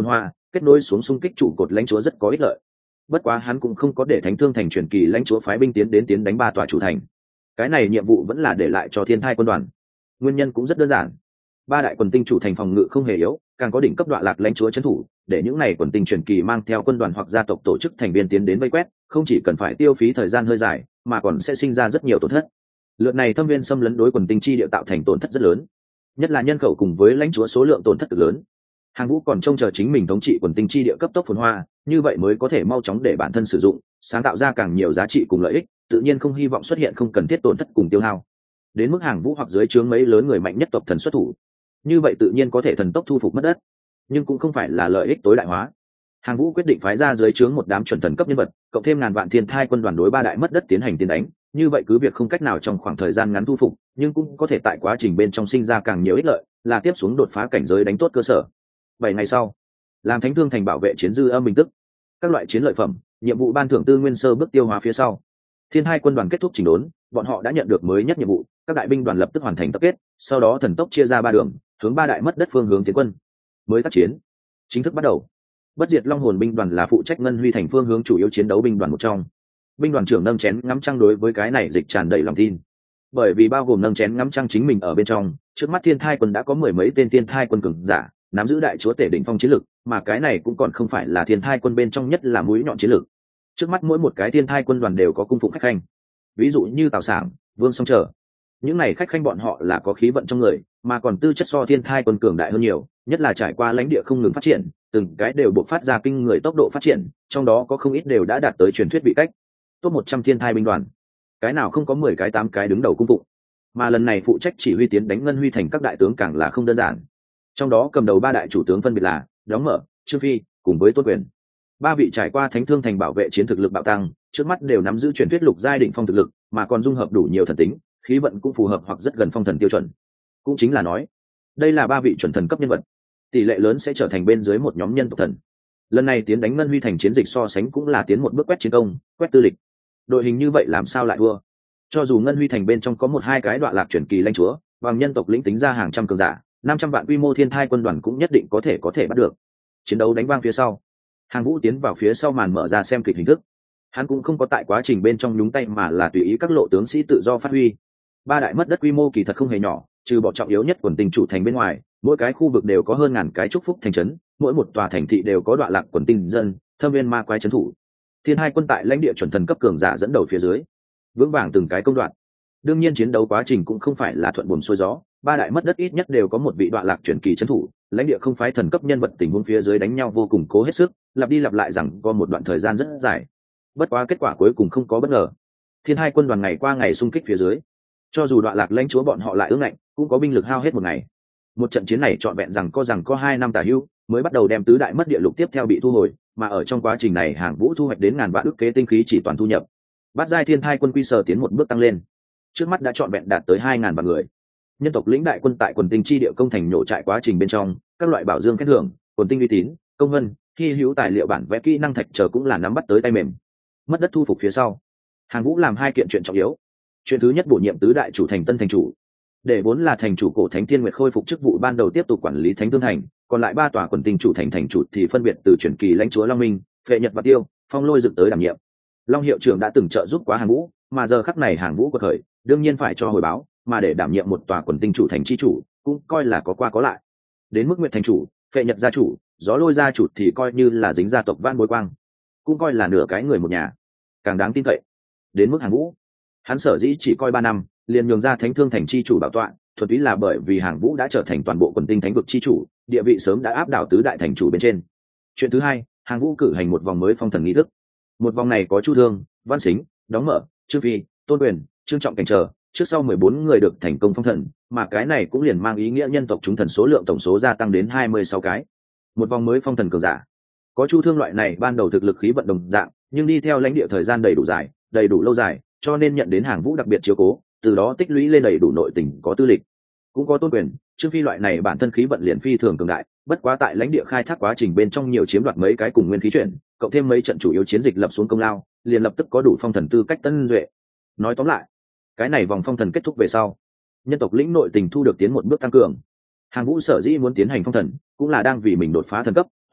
kết nối xuống xung kích trụ cột lãnh chúa rất có ích lợi. Bất quá hắn cũng không có để Thánh Thương Thành truyền kỳ lãnh chúa phái binh tiến đánh 3 tòa chủ thành. Cái này nhiệm vụ vẫn là để lại cho Thiên Thai quân đoàn. Nguyên nhân cũng rất đơn giản. 3 đại quần tinh chủ thành phòng ngự không hề yếu, càng có đỉnh cấp đoạn lạc lãnh chúa trấn thủ, để những này quần tinh truyền kỳ mang theo quân đoàn hoặc gia tộc tổ chức thành viên tiến đến vây quét, không chỉ cần phải tiêu phí thời gian hơi dài, mà còn sẽ sinh ra rất nhiều tổn thất. Lượt này thâm viên xâm lấn đối quần tinh chi địa tạo thành tổn thất rất lớn, nhất là nhân khẩu cùng với lãnh chúa số lượng tổn thất cực lớn. Hàng Vũ còn trông chờ chính mình thống trị quần tinh chi địa cấp tốc phồn hoa, như vậy mới có thể mau chóng để bản thân sử dụng, sáng tạo ra càng nhiều giá trị cùng lợi ích, tự nhiên không hy vọng xuất hiện không cần thiết tổn thất cùng tiêu hao. Đến mức Hàng Vũ hoặc dưới trướng mấy lớn người mạnh nhất tộc thần xuất thủ, như vậy tự nhiên có thể thần tốc thu phục mất đất, nhưng cũng không phải là lợi ích tối đại hóa. Hàng Vũ quyết định phái ra dưới trướng một đám chuẩn thần cấp nhân vật, cộng thêm ngàn vạn thiên thai quân đoàn đối 3 đại mất đất tiến hành tiến đánh, như vậy cứ việc không cách nào trong khoảng thời gian ngắn thu phục, nhưng cũng có thể tại quá trình bên trong sinh ra càng nhiều ích lợi, là tiếp xuống đột phá cảnh giới đánh tốt cơ sở. 7 ngày sau, làm Thánh Thương Thành bảo vệ chiến dư âm bình tức, các loại chiến lợi phẩm, nhiệm vụ ban thưởng tư nguyên sơ bước tiêu hóa phía sau, Thiên Hai quân đoàn kết thúc chỉnh đốn, bọn họ đã nhận được mới nhất nhiệm vụ, các đại binh đoàn lập tức hoàn thành tập kết, sau đó thần tốc chia ra 3 đường, hướng 3 đại mất đất phương hướng tiến quân. Mới tác chiến chính thức bắt đầu. Bất diệt long hồn binh đoàn là phụ trách Ngân Huy thành phương hướng chủ yếu chiến đấu binh đoàn một trong. Binh đoàn trưởng nâng chén ngắm trăng đối với cái này dịch tràn đầy lòng tin, bởi vì bao gồm nâng chén ngắm trăng chính mình ở bên trong, trước mắt Thiên Thai quân đã có 10 mấy tên Thiên Thai quân cường giả, nắm giữ đại chúa tể đỉnh phong chiến lực, mà cái này cũng còn không phải là Thiên Thai quân bên trong nhất là mũi nhọn chiến lực. Trước mắt mỗi một cái Thiên Thai quân đoàn đều có cung phụng khách khanh, ví dụ như Tào Sảng, Vương Song Trở. Những này khách khanh bọn họ là có khí vận trong người, mà còn tư chất so Thiên Thai quân cường đại hơn nhiều, nhất là trải qua lãnh địa không ngừng phát triển, từng cái đều buộc phát ra kinh người tốc độ phát triển, trong đó có không ít đều đã đạt tới truyền thuyết vị cách. Top 100 Thiên Thai binh đoàn, cái nào không có 10 cái 8 cái đứng đầu cung phụng, mà lần này phụ trách chỉ huy tiến đánh Ngân Huy thành các đại tướng càng là không đơn giản. Trong đó cầm đầu 3 đại chủ tướng phân biệt là Đóng Mở, Trương Phi cùng với Tôn Quyền. 3 vị trải qua Thánh Thương thành bảo vệ chiến thực lực bạo tăng, trước mắt đều nắm giữ truyền thuyết lục giai đỉnh phong thực lực, mà còn dung hợp đủ nhiều thần tính, khí vận cũng phù hợp hoặc rất gần phong thần tiêu chuẩn. Cũng chính là nói, đây là 3 vị chuẩn thần cấp nhân vật, tỷ lệ lớn sẽ trở thành bên dưới một nhóm nhân tộc thần. Lần này tiến đánh Ngân Huy thành chiến dịch so sánh cũng là tiến một bước quét chiến công, quét tư lịch. Đội hình như vậy làm sao lại thua? Cho dù Ngân Huy thành bên trong có 1-2 cái đoạn lạc chuyển kỳ lãnh chúa, bằng nhân tộc lĩnh tính ra hàng trăm cường giả, 500 vạn quy mô Thiên Thai quân đoàn cũng nhất định có thể bắt được. Chiến đấu đánh vang phía sau, Hàng Vũ tiến vào phía sau màn mở ra xem kịch hình thức. Hắn cũng không có tại quá trình bên trong nhúng tay mà là tùy ý các lộ tướng sĩ tự do phát huy. 3 đại mất đất quy mô kỳ thật không hề nhỏ, trừ bỏ trọng yếu nhất quần tinh chủ thành bên ngoài, mỗi cái khu vực đều có hơn ngàn cái chúc phúc thành trấn, mỗi một tòa thành thị đều có đoạn lạc quần tinh dân, thâm viên ma quái trấn thủ. Thiên Hai quân tại lãnh địa chuẩn thần cấp cường giả dẫn đầu phía dưới, vững vàng từng cái công đoạn. Đương nhiên chiến đấu quá trình cũng không phải là thuận buồm xuôi gió, 3 đại mất đất ít nhất đều có một vị đoạn lạc chuyển kỳ trấn thủ, lãnh địa không phái thần cấp nhân vật tình huống phía dưới đánh nhau vô cùng cố hết sức, lặp đi lặp lại rằng có một đoạn thời gian rất dài. Bất quá kết quả cuối cùng không có bất ngờ. Thiên Hai quân đoàn ngày qua ngày xung kích phía dưới, cho dù đoạn lạc lãnh chúa bọn họ lại ương ngạnh, cũng có binh lực hao hết một ngày. Một trận chiến này trọn vẹn rằng có 2 năm tả hữu, mới bắt đầu đem tứ đại mất địa lục tiếp theo bị thu hồi, mà ở trong quá trình này Hàng Vũ thu hoạch đến ngàn vạn ức kế tinh khí chỉ toàn thu nhập. Bát giai Thiên Thai quân quy sở tiến một bước tăng lên, trước mắt đã trọn vẹn đạt tới 2000 vạn người. Nhân tộc lĩnh đại quân tại quần tinh chi địa công thành nhổ trại quá trình bên trong, các loại bảo dương khen thưởng, quần tinh uy tín, công vân, hy hữu tài liệu bản vẽ kỹ năng thạch chờ cũng là nắm bắt tới tay mềm. Mất đất thu phục phía sau, Hàng Vũ làm 2 kiện chuyện trọng yếu. Chuyện thứ nhất, bổ nhiệm tứ đại chủ thành tân thành chủ, để vốn là thành chủ cổ Thánh Thiên Nguyệt khôi phục chức vụ ban đầu tiếp tục quản lý Thánh Thương thành, còn lại 3 tòa quần tinh chủ thành thành chủ thì phân biệt từ truyền kỳ lãnh chúa Long Minh, Phệ Nhật và Tiêu, Phong Lôi dựng tới đảm nhiệm. Long hiệu trưởng đã từng trợ giúp quá Hàng Vũ, mà giờ khắc này Hàng Vũ quật khởi, đương nhiên phải cho hồi báo, mà để đảm nhiệm một tòa quần tinh chủ thành chi chủ, cũng coi là có qua có lại. Đến mức Nguyệt thành chủ, Phệ Nhật gia chủ, Gió Lôi gia chủ thì coi như là dính gia tộc Vãn Bối Quang, cũng coi là nửa cái người một nhà, càng đáng tin cậy. Đến mức Hàng Vũ, hắn sở dĩ chỉ coi 3 năm, liền nhường ra Thánh Thương thành chi chủ bảo tọa, thuần túy là bởi vì Hàng Vũ đã trở thành toàn bộ quần tinh thánh vực chi chủ, địa vị sớm đã áp đảo tứ đại thành chủ bên trên. Chuyện thứ hai, Hàng Vũ cử hành một vòng mới phong thần nghi thức. Một vòng này có Chu Thương, Văn Sính, Đóng Mở, Trương Phi, Tôn Quyền, Trương Trọng Cảnh trở, trước sau 14 người được thành công phong thần, mà cái này cũng liền mang ý nghĩa nhân tộc chúng thần số lượng tổng số gia tăng đến 26 cái. Một vòng mới phong thần cường giả. Có Chu Thương loại này ban đầu thực lực khí vận đồng dạng, nhưng đi theo lãnh địa thời gian đầy đủ dài, đầy đủ lâu dài, cho nên nhận đến Hàng Vũ đặc biệt chiếu cố, từ đó tích lũy lên đầy đủ nội tình có tư lịch. Cũng có Tôn Quyền, Trương Phi loại này bản thân khí vận liền phi thường cường đại, bất quá tại lãnh địa khai thác quá trình bên trong nhiều chiếm đoạt mấy cái cùng nguyên khí chuyển, cộng thêm mấy trận chủ yếu chiến dịch lập xuống công lao, liền lập tức có đủ phong thần tư cách tân duệ. Nói tóm lại, cái này vòng phong thần kết thúc về sau, nhân tộc lĩnh nội tình thu được tiến một bước tăng cường. Hàng Vũ sở dĩ muốn tiến hành phong thần, cũng là đang vì mình đột phá thần cấp,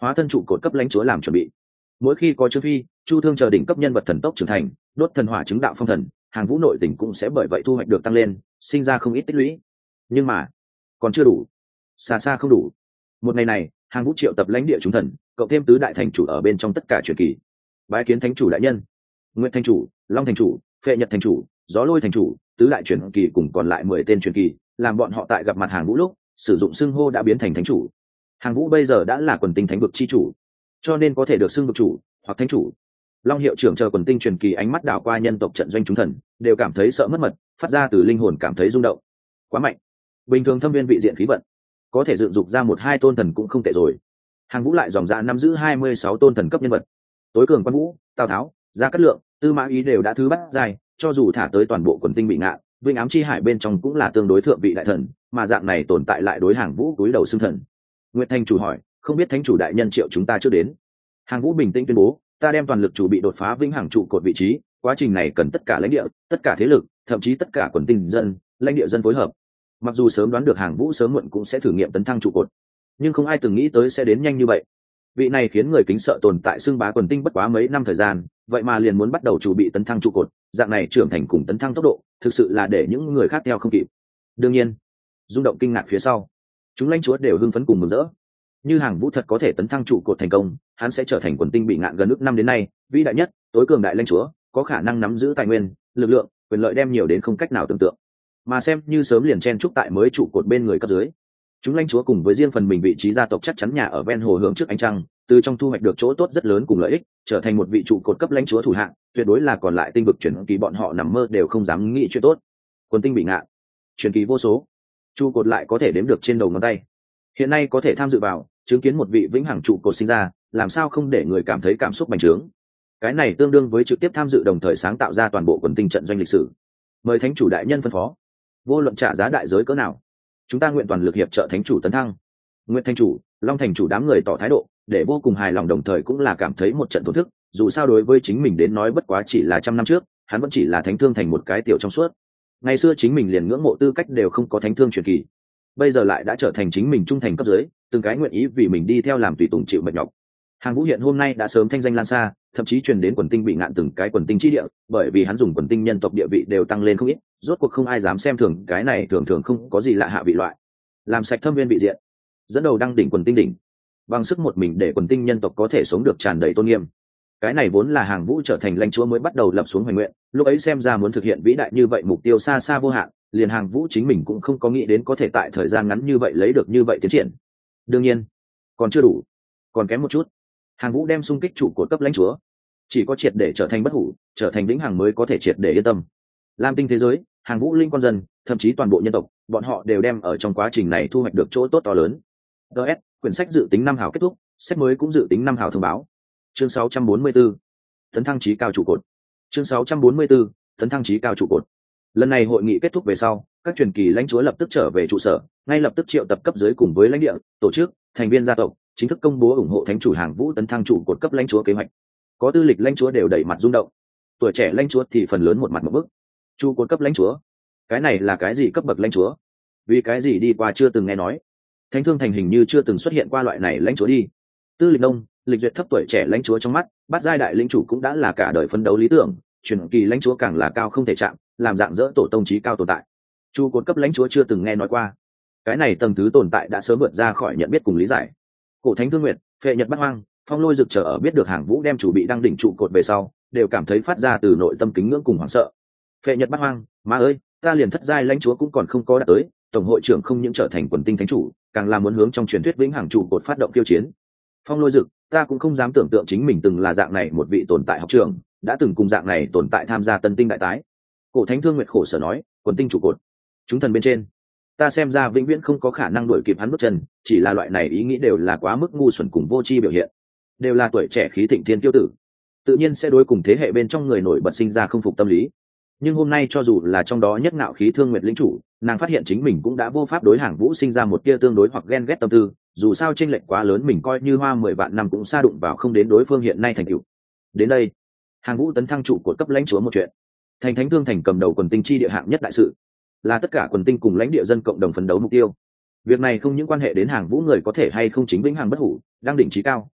hóa thân trụ cột cấp lãnh chúa làm chuẩn bị. Mỗi khi có Trương Phi, Chu Thương chờ đỉnh cấp nhân vật thần tốc trưởng thành, đốt thần hỏa chứng đạo phong thần, Hàng Vũ nội tình cũng sẽ bởi vậy thu hoạch được tăng lên, sinh ra không ít tích lũy. Nhưng mà còn chưa đủ, xa xa không đủ. Một ngày này, Hàng Vũ triệu tập lãnh địa chúng thần, cộng thêm tứ đại thành chủ ở bên trong tất cả truyền kỳ, bái kiến thánh chủ đại nhân. Nguyệt thành chủ, Long thành chủ, Phệ Nhật thành chủ, Gió Lôi thành chủ, tứ đại truyền kỳ cùng còn lại 10 tên truyền kỳ, làm bọn họ tại gặp mặt Hàng Vũ lúc sử dụng xưng hô đã biến thành thánh chủ. Hàng Vũ bây giờ đã là quần tinh thánh vực chi chủ, cho nên có thể được xưng vực chủ hoặc thánh chủ. Long hiệu trưởng chờ quần tinh truyền kỳ ánh mắt đảo qua nhân tộc trận doanh chúng thần, đều cảm thấy sợ mất mật, phát ra từ linh hồn cảm thấy rung động. Quá mạnh. Bình thường thâm viên vị diện khí vận, có thể dựng dục ra 1-2 tôn thần cũng không tệ rồi. Hàng Vũ lại dòng dã nắm giữ 26 tôn thần cấp nhân vật. Tối cường Quan Vũ, Tào Tháo, Gia Cát Lượng, Tư Mã Ý đều đã thứ bắt dài, cho dù thả tới toàn bộ quần tinh bị ngạn, Vinh Ám Chi Hải bên trong cũng là tương đối thượng vị đại thần, mà dạng này tồn tại lại đối Hàng Vũ cúi đầu xưng thần. Nguyệt Thanh chủ hỏi, không biết thánh chủ đại nhân triệu chúng ta chưa đến. Hàng Vũ bình tĩnh tuyên bố, ta đem toàn lực chủ bị đột phá vĩnh hằng trụ cột vị trí, quá trình này cần tất cả lãnh địa, tất cả thế lực, thậm chí tất cả quần tinh dân, lãnh địa dân phối hợp. Mặc dù sớm đoán được Hàng Vũ sớm muộn cũng sẽ thử nghiệm tấn thăng trụ cột, nhưng không ai từng nghĩ tới sẽ đến nhanh như vậy. Vị này khiến người kính sợ tồn tại xưng bá quần tinh bất quá mấy năm thời gian, vậy mà liền muốn bắt đầu chuẩn bị tấn thăng trụ cột, dạng này trưởng thành cùng tấn thăng tốc độ, thực sự là để những người khác theo không kịp. Đương nhiên, rung động kinh ngạc phía sau, chúng lãnh chúa đều hưng phấn cùng mừng rỡ. Như Hàng Vũ thật có thể tấn thăng trụ cột thành công, hắn sẽ trở thành quần tinh bị ngạn gần ước năm đến nay vĩ đại nhất, tối cường đại lãnh chúa, có khả năng nắm giữ tài nguyên, lực lượng, quyền lợi đem nhiều đến không cách nào tưởng tượng. Mà xem như sớm liền chen chúc tại mới trụ cột bên người cấp dưới. Chúng lãnh chúa cùng với riêng phần mình vị trí gia tộc chắc chắn nhà ở ven hồ hướng trước ánh trăng, từ trong thu hoạch được chỗ tốt rất lớn cùng lợi ích, trở thành một vị trụ cột cấp lãnh chúa thủ hạng, tuyệt đối là còn lại tinh vực chuyển kỳ bọn họ nằm mơ đều không dám nghĩ chuyện tốt. Quần tinh bị ngạn, truyền kỳ vô số, trụ cột lại có thể đếm được trên đầu ngón tay. Hiện nay có thể tham dự vào, chứng kiến một vị vĩnh hằng trụ cột sinh ra, làm sao không để người cảm thấy cảm xúc bành trướng. Cái này tương đương với trực tiếp tham dự đồng thời sáng tạo ra toàn bộ quần tinh trận doanh lịch sử. Mời thánh chủ đại nhân phân phó, vô luận trả giá đại giới cỡ nào, chúng ta nguyện toàn lực hiệp trợ thánh chủ tấn thăng. Nguyện thành chủ, Long thành chủ đám người tỏ thái độ, để vô cùng hài lòng, đồng thời cũng là cảm thấy một trận thổn thức. Dù sao đối với chính mình đến nói bất quá chỉ là 100 năm trước, hắn vẫn chỉ là thánh thương thành một cái tiểu trong suốt. Ngày xưa chính mình liền ngưỡng mộ tư cách đều không có thánh thương truyền kỳ, bây giờ lại đã trở thành chính mình trung thành cấp dưới, từng cái nguyện ý vì mình đi theo làm tùy tùng chịu mệt nhọc. Hàng Vũ hiện hôm nay đã sớm thanh danh lan xa, thậm chí truyền đến quần tinh bị ngạn từng cái quần tinh chi địa, bởi vì hắn dùng quần tinh nhân tộc địa vị đều tăng lên không ít, rốt cuộc không ai dám xem thường cái này thường thường không có gì lạ hạ vị loại. Làm sạch thâm viên vị diện, dẫn đầu đăng đỉnh quần tinh đỉnh, bằng sức một mình để quần tinh nhân tộc có thể sống được tràn đầy tôn nghiêm. Cái này vốn là Hàng Vũ trở thành lãnh chúa mới bắt đầu lập xuống hoài nguyện, lúc ấy xem ra muốn thực hiện vĩ đại như vậy mục tiêu xa xa vô hạn, liền Hàng Vũ chính mình cũng không có nghĩ đến có thể tại thời gian ngắn như vậy lấy được như vậy tiến triển. Đương nhiên, còn chưa đủ, còn kém một chút. Hàng Vũ đem xung kích trụ cột cấp lãnh chúa, chỉ có triệt để trở thành bất hủ, trở thành vĩnh hằng mới có thể triệt để yên tâm. Lam tinh thế giới, Hàng Vũ linh con dân, thậm chí toàn bộ nhân tộc, bọn họ đều đem ở trong quá trình này thu hoạch được chỗ tốt to lớn. DS, quyển sách dự tính 5 hào kết thúc, sách mới cũng dự tính 5 hào thông báo. Chương 644, tấn thăng chí cao trụ cột. Chương 644, tấn thăng chí cao trụ cột. Lần này hội nghị kết thúc về sau, các truyền kỳ lãnh chúa lập tức trở về trụ sở, ngay lập tức triệu tập cấp dưới cùng với lãnh địa, tổ chức, thành viên gia tộc, chính thức công bố ủng hộ thánh chủ Hàng Vũ tấn thăng trụ cột cấp lãnh chúa kế hoạch. Có tư lịch lãnh chúa đều đẩy mặt rung động, tuổi trẻ lãnh chúa thì phần lớn một mặt một bức. Trụ cột cấp lãnh chúa, cái này là cái gì cấp bậc lãnh chúa? Vì cái gì đi qua chưa từng nghe nói? Thánh thương thành hình như chưa từng xuất hiện qua loại này lãnh chúa đi. Tư lịch nông, lịch duyệt thấp tuổi trẻ lãnh chúa trong mắt, bát giai đại lĩnh chủ cũng đã là cả đời phấn đấu lý tưởng, truyền kỳ lãnh chúa càng là cao không thể chạm, làm dạng dỡ tổ tông chí cao tồn tại. Trụ cột cấp lãnh chúa chưa từng nghe nói qua. Cái này tầng thứ tồn tại đã sớm vượt ra khỏi nhận biết cùng lý giải. Cổ Thánh Thương Nguyệt, Phệ Nhật Bát Hoang, Phong Lôi Dực trở ở biết được Hàng Vũ đem chủ bị đăng đỉnh trụ cột về sau, đều cảm thấy phát ra từ nội tâm kính ngưỡng cùng hoảng sợ. Phệ Nhật Bát Hoang, má ơi, ta liền thất giai lãnh chúa cũng còn không có đạt tới, tổng hội trưởng không những trở thành quần tinh thánh chủ, càng là muốn hướng trong truyền thuyết vĩnh hằng trụ cột phát động tiêu chiến. Phong Lôi Dực, ta cũng không dám tưởng tượng chính mình từng là dạng này một vị tồn tại học trường, đã từng cùng dạng này tồn tại tham gia tân tinh đại tái. Cổ Thánh Thương Nguyệt khổ sở nói, quần tinh trụ cột, chúng thần bên trên, ta xem ra vĩnh viễn không có khả năng đuổi kịp hắn bước chân, chỉ là loại này ý nghĩ đều là quá mức ngu xuẩn cùng vô tri biểu hiện, đều là tuổi trẻ khí thịnh thiên tiêu tử, tự nhiên sẽ đối cùng thế hệ bên trong người nổi bật sinh ra không phục tâm lý. Nhưng hôm nay cho dù là trong đó nhất ngạo khí Thương Nguyệt lĩnh chủ, nàng phát hiện chính mình cũng đã vô pháp đối Hàng Vũ sinh ra một tia tương đối hoặc ghen ghét tâm tư, dù sao chênh lệch quá lớn, mình coi như hoa 10 vạn năm cũng sa đụng vào không đến đối phương hiện nay thành tựu. Đến đây, Hàng Vũ tấn thăng trụ cột cấp lãnh chúa một chuyện, thành Thánh Thương thành cầm đầu quần tinh chi địa hạng nhất đại sự, là tất cả quần tinh cùng lãnh địa dân cộng đồng phấn đấu mục tiêu. Việc này không những quan hệ đến Hàng Vũ người có thể hay không chính vĩnh hằng bất hủ, đang đỉnh chí cao,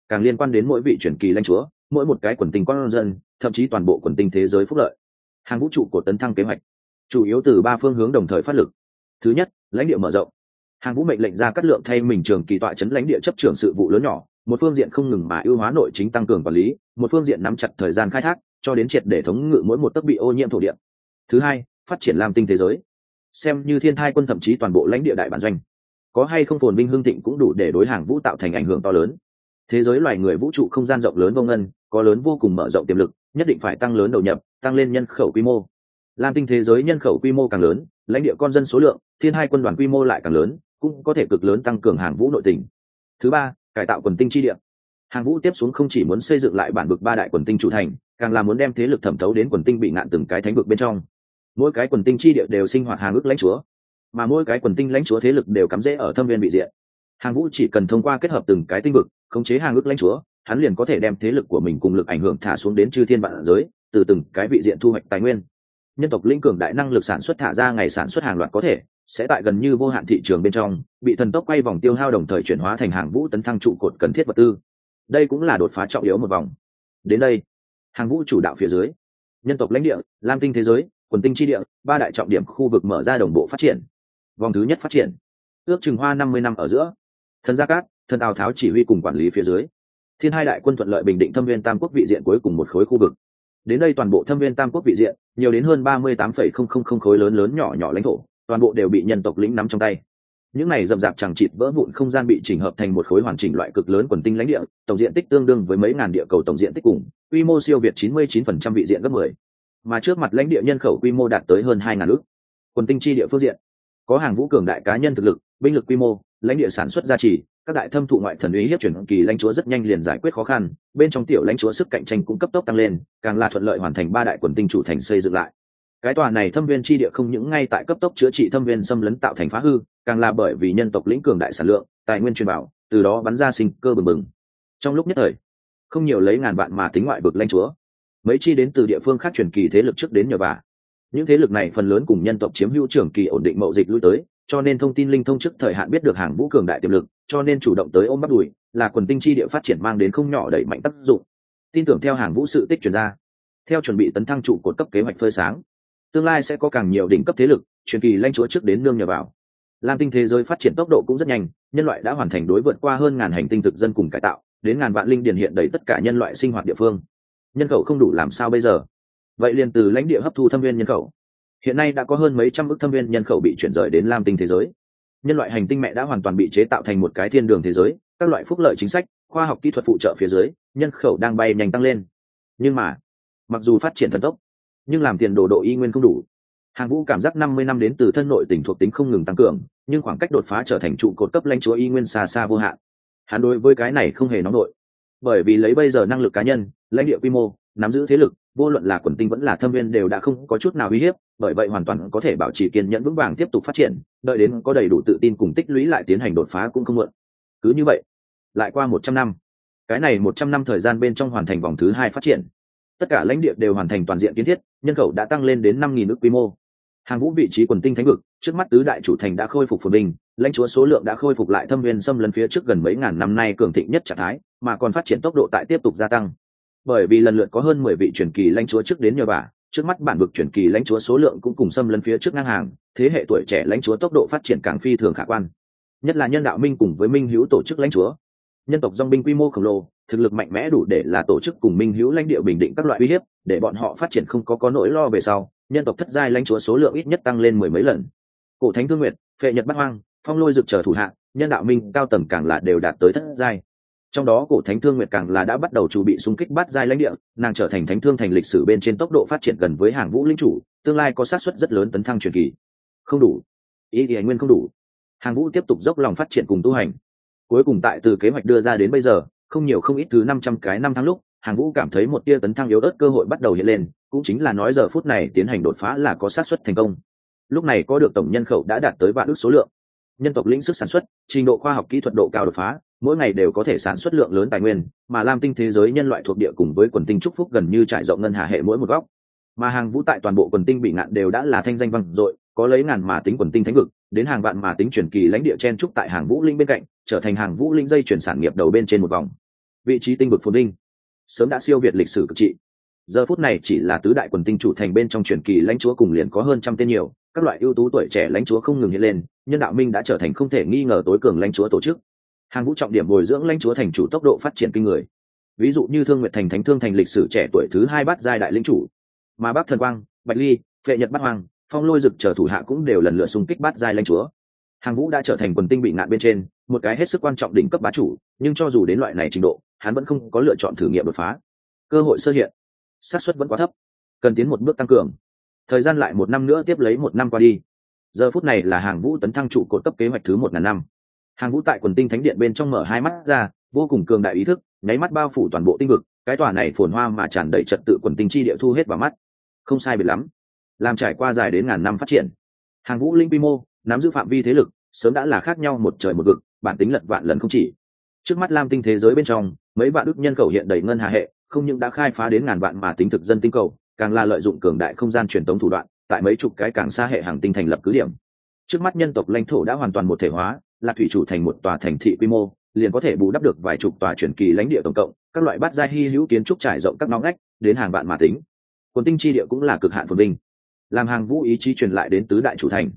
càng liên quan đến mỗi vị truyền kỳ lãnh chúa, mỗi một cái quần tinh con dân, thậm chí toàn bộ quần tinh thế giới phúc lợi. Hàng vũ trụ của tấn thăng kế hoạch chủ yếu từ 3 phương hướng đồng thời phát lực. Thứ nhất, lãnh địa mở rộng. Hàng vũ mệnh lệnh ra cắt lượng thay mình trường kỳ tọa chấn lãnh địa chấp trưởng sự vụ lớn nhỏ, một phương diện không ngừng mà ưu hóa nội chính tăng cường quản lý, một phương diện nắm chặt thời gian khai thác, cho đến triệt để thống ngự mỗi một tấc bị ô nhiễm thổ địa. Thứ hai, phát triển lam tinh thế giới. Xem như thiên thai quân thậm chí toàn bộ lãnh địa đại bản doanh, có hay không phồn vinh hương thịnh cũng đủ để đối Hàng vũ tạo thành ảnh hưởng to lớn. Thế giới loài người vũ trụ không gian rộng lớn vô ngân, có lớn vô cùng mở rộng tiềm lực, nhất định phải tăng lớn đầu nhập, tăng lên nhân khẩu quy mô. Lam tinh thế giới nhân khẩu quy mô càng lớn, lãnh địa con dân số lượng, thiên hai quân đoàn quy mô lại càng lớn, cũng có thể cực lớn tăng cường Hàng vũ nội tình. Thứ ba, cải tạo quần tinh chi địa. Hàng vũ tiếp xuống không chỉ muốn xây dựng lại bản vực 3 đại quần tinh chủ thành, càng là muốn đem thế lực thẩm thấu đến quần tinh bị ngạn từng cái thánh vực bên trong. Mỗi cái quần tinh chi địa đều sinh hoạt hàng ước lãnh chúa, mà mỗi cái quần tinh lãnh chúa thế lực đều cắm rễ ở thâm viên vị diện. Hàng vũ chỉ cần thông qua kết hợp từng cái tinh vực, khống chế hàng ước lãnh chúa, hắn liền có thể đem thế lực của mình cùng lực ảnh hưởng thả xuống đến chư thiên vạn giới, từ từng cái vị diện thu hoạch tài nguyên. Nhân tộc linh cường đại năng lực sản xuất thả ra ngày sản xuất hàng loạt có thể sẽ tại gần như vô hạn thị trường bên trong bị thần tốc quay vòng tiêu hao, đồng thời chuyển hóa thành Hàng vũ tấn thăng trụ cột cần thiết vật tư. Đây cũng là đột phá trọng yếu một vòng. Đến đây, Hàng vũ chủ đạo phía dưới, nhân tộc lãnh địa, lam tinh thế giới, quần tinh chi địa, 3 đại trọng điểm khu vực mở ra đồng bộ phát triển. Vòng thứ nhất phát triển ước chừng hoa 50 năm ở giữa, thần Gia Cát, thần Tào Tháo chỉ huy cùng quản lý phía dưới, thiên hai đại quân thuận lợi bình định thâm viên tam quốc vị diện cuối cùng một khối khu vực. Đến đây toàn bộ thâm viên tam quốc vị diện nhiều đến hơn 38,000 khối lớn lớn nhỏ nhỏ lãnh thổ, toàn bộ đều bị nhân tộc lĩnh nắm trong tay. Những này rậm rạp chẳng chịt vỡ vụn không gian bị chỉnh hợp thành một khối hoàn chỉnh loại cực lớn quần tinh lãnh địa, tổng diện tích tương đương với mấy ngàn địa cầu tổng diện tích cùng, quy mô siêu việt 99% vị diện gấp 10. Mà trước mặt lãnh địa nhân khẩu quy mô đạt tới hơn 2000 ức. Quần tinh chi địa phương diện, có Hàng vũ cường đại cá nhân thực lực, binh lực quy mô, lãnh địa sản xuất gia trì, các đại thâm thụ ngoại thần uy hiếp chuyển kỳ lãnh chúa rất nhanh liền giải quyết khó khăn, bên trong tiểu lãnh chúa sức cạnh tranh cũng cấp tốc tăng lên, càng là thuận lợi hoàn thành 3 đại quần tinh chủ thành xây dựng lại. Cái tòa này thâm viên chi địa không những ngay tại cấp tốc chữa trị thâm viên xâm lấn tạo thành phá hư, càng là bởi vì nhân tộc lĩnh cường đại sản lượng, tài nguyên truyền bảo, từ đó bắn ra sinh cơ bừng bừng. Trong lúc nhất thời, không nhiều lấy ngàn vạn mà tính ngoại vực lãnh chúa, mấy chi đến từ địa phương khác truyền kỳ thế lực trước đến nhờ vả. Những thế lực này phần lớn cùng nhân tộc chiếm hữu trưởng kỳ ổn định mậu dịch lui tới, cho nên thông tin linh thông trước thời hạn biết được Hàng vũ cường đại tiềm lực, cho nên chủ động tới ôm bắt đùi, là quần tinh chi địa phát triển mang đến không nhỏ đẩy mạnh tác dụng. Tin tưởng theo Hàng vũ sự tích truyền ra, theo chuẩn bị tấn thăng trụ cột cấp kế hoạch phơi sáng, tương lai sẽ có càng nhiều đỉnh cấp thế lực truyền kỳ lãnh chúa trước đến nương nhờ vào. Lam tinh thế giới phát triển tốc độ cũng rất nhanh, nhân loại đã hoàn thành đối vượt qua hơn ngàn hành tinh thực dân cùng cải tạo, đến ngàn vạn linh điền hiện đầy tất cả nhân loại sinh hoạt địa phương. Nhân khẩu không đủ làm sao bây giờ? Vậy liền từ lãnh địa hấp thu thâm viên nhân khẩu. Hiện nay đã có hơn mấy trăm ức thâm viên nhân khẩu bị chuyển rời đến lam tinh thế giới. Nhân loại hành tinh mẹ đã hoàn toàn bị chế tạo thành một cái thiên đường thế giới, các loại phúc lợi chính sách, khoa học kỹ thuật phụ trợ phía dưới, nhân khẩu đang bay nhanh tăng lên. Nhưng mà, mặc dù phát triển thần tốc, nhưng làm tiền đồ độ y nguyên không đủ. Hàng vũ cảm giác 50 năm đến từ thân nội tình thuộc tính không ngừng tăng cường, nhưng khoảng cách đột phá trở thành trụ cột cấp lãnh chúa y nguyên xa xa vô hạn. Hắn đối với cái này không hề nóng nổi, bởi vì lấy bây giờ năng lực cá nhân, lãnh địa quy mô, nắm giữ thế lực, vô luận là quần tinh vẫn là thâm viên đều đã không có chút nào uy hiếp, bởi vậy hoàn toàn có thể bảo trì kiên nhẫn vững vàng tiếp tục phát triển, đợi đến có đầy đủ tự tin cùng tích lũy lại tiến hành đột phá cũng không muộn. Cứ như vậy, lại qua 100 năm. Cái này 100 năm thời gian bên trong hoàn thành vòng thứ 2 phát triển. Tất cả lãnh địa đều hoàn thành toàn diện kiến thiết, nhân khẩu đã tăng lên đến 5000 ức quy mô. Hàng vũ vị trí quần tinh thánh vực, trước mắt tứ đại chủ thành đã khôi phục phồn vinh, lãnh chúa số lượng đã khôi phục lại thâm viên xâm lấn phía trước gần mấy ngàn năm nay cường thịnh nhất trạng thái, mà còn phát triển tốc độ tại tiếp tục gia tăng. Bởi vì lần lượt có hơn 10 vị truyền kỳ lãnh chúa trước đến nhờ vả, trước mắt bản vực truyền kỳ lãnh chúa số lượng cũng cùng xâm lấn phía trước ngang hàng, thế hệ tuổi trẻ lãnh chúa tốc độ phát triển càng phi thường khả quan. Nhất là nhân đạo minh cùng với minh hữu tổ chức lãnh chúa, nhân tộc dòng binh quy mô khổng lồ, thực lực mạnh mẽ đủ để là tổ chức cùng minh hữu lãnh địa bình định các loại uy hiếp, để bọn họ phát triển không có nỗi lo về sau. Nhân tộc thất giai lãnh chúa số lượng ít nhất tăng lên 10 mấy lần. Cổ thánh thương nguyệt, phệ nhật bát hoang, phong lôi dực trở thủ hạ, nhân đạo minh cao tầng càng là đều đạt tới thất giai. Trong đó cổ thánh thương nguyệt càng là đã bắt đầu chuẩn bị xung kích bát giai lãnh địa, nàng trở thành thánh thương thành lịch sử bên trên tốc độ phát triển gần với Hàng vũ linh chủ, tương lai có xác suất rất lớn tấn thăng truyền kỳ. Không đủ, ý thì nguyên không đủ. Hàng vũ tiếp tục dốc lòng phát triển cùng tu hành. Cuối cùng tại từ kế hoạch đưa ra đến bây giờ, không nhiều không ít thứ 500 cái năm tháng lúc, Hàng vũ cảm thấy một tia tấn thăng yếu ớt cơ hội bắt đầu hiện lên, cũng chính là nói giờ phút này tiến hành đột phá là có xác suất thành công. Lúc này có được tổng nhân khẩu đã đạt tới vạn ước số lượng, nhân tộc lĩnh sức sản xuất, trình độ khoa học kỹ thuật độ cao đột phá, mỗi ngày đều có thể sản xuất lượng lớn tài nguyên, mà lam tinh thế giới nhân loại thuộc địa cùng với quần tinh trúc phúc gần như trải rộng ngân hà hệ mỗi một góc. Mà Hàng vũ tại toàn bộ quần tinh bị ngạn đều đã là thanh danh vang dội, có lấy ngàn mà tính quần tinh thánh vực, đến hàng vạn mà tính truyền kỳ lãnh địa chen trúc tại Hàng vũ linh bên cạnh, trở thành Hàng vũ linh dây chuyển sản nghiệp đầu bên trên một vòng. vị trí tinh vực phồn vinh sớm đã siêu việt lịch sử cực trị. Giờ phút này chỉ là tứ đại quần tinh chủ thành bên trong truyền kỳ lãnh chúa cùng liền có hơn trăm tên nhiều, các loại ưu tú tuổi trẻ lãnh chúa không ngừng hiện lên, nhân đạo minh đã trở thành không thể nghi ngờ tối cường lãnh chúa tổ chức. Hàng Vũ trọng điểm bồi dưỡng lãnh chúa thành chủ tốc độ phát triển kinh người. Ví dụ như Thương Nguyệt thành thánh thương thành lịch sử trẻ tuổi thứ 2 bát giai đại lĩnh chủ, mà Bắc Thần Quang, Bạch Ly, Phệ Nhật Bát Hoàng, Phong Lôi Dực chờ thủ hạ cũng đều lần lượt xung kích bát giai lãnh chúa. Hàng Vũ đã trở thành quần tinh bị ngạn bên trên một cái hết sức quan trọng đỉnh cấp bá chủ, nhưng cho dù đến loại này trình độ, hắn vẫn không có lựa chọn thử nghiệm đột phá. Cơ hội sơ hiện, xác suất vẫn quá thấp, cần tiến một bước tăng cường. Thời gian lại một năm nữa tiếp lấy một năm qua đi. Giờ phút này là Hàng Vũ tấn thăng trụ cột cấp kế hoạch thứ 1000 năm. Hàng Vũ tại quần tinh thánh điện bên trong mở hai mắt ra, vô cùng cường đại ý thức, nháy mắt bao phủ toàn bộ tinh vực, cái tòa này phồn hoa mà tràn đầy trật tự quần tinh chi địa thu hết vào mắt. Không sai biệt lắm, làm trải qua dài đến ngàn năm phát triển. Hàng Vũ linh quy mô, nắm giữ phạm vi thế lực, sớm đã là khác nhau một trời một vực, bản tính lật vạn lần không chỉ. Trước mắt Lam tinh thế giới bên trong, mấy vạn ức nhân khẩu hiện đầy ngân hà hệ, không những đã khai phá đến ngàn vạn mà tính thực dân tinh cầu, càng là lợi dụng cường đại không gian truyền tống thủ đoạn, tại mấy chục cái càng xa hệ hàng tinh thành lập cứ điểm. Trước mắt nhân tộc lãnh thổ đã hoàn toàn một thể hóa, là thủy chủ thành một tòa thành thị quy mô, liền có thể bù đắp được vài chục tòa truyền kỳ lãnh địa tổng cộng, các loại bát giai hy hữu kiến trúc trải rộng các ngõ ngách, đến hàng vạn mà tính. Quần tinh chi địa cũng là cực hạn phồn vinh. Làm Hàng Vũ ý chí truyền lại đến tứ đại chủ thành.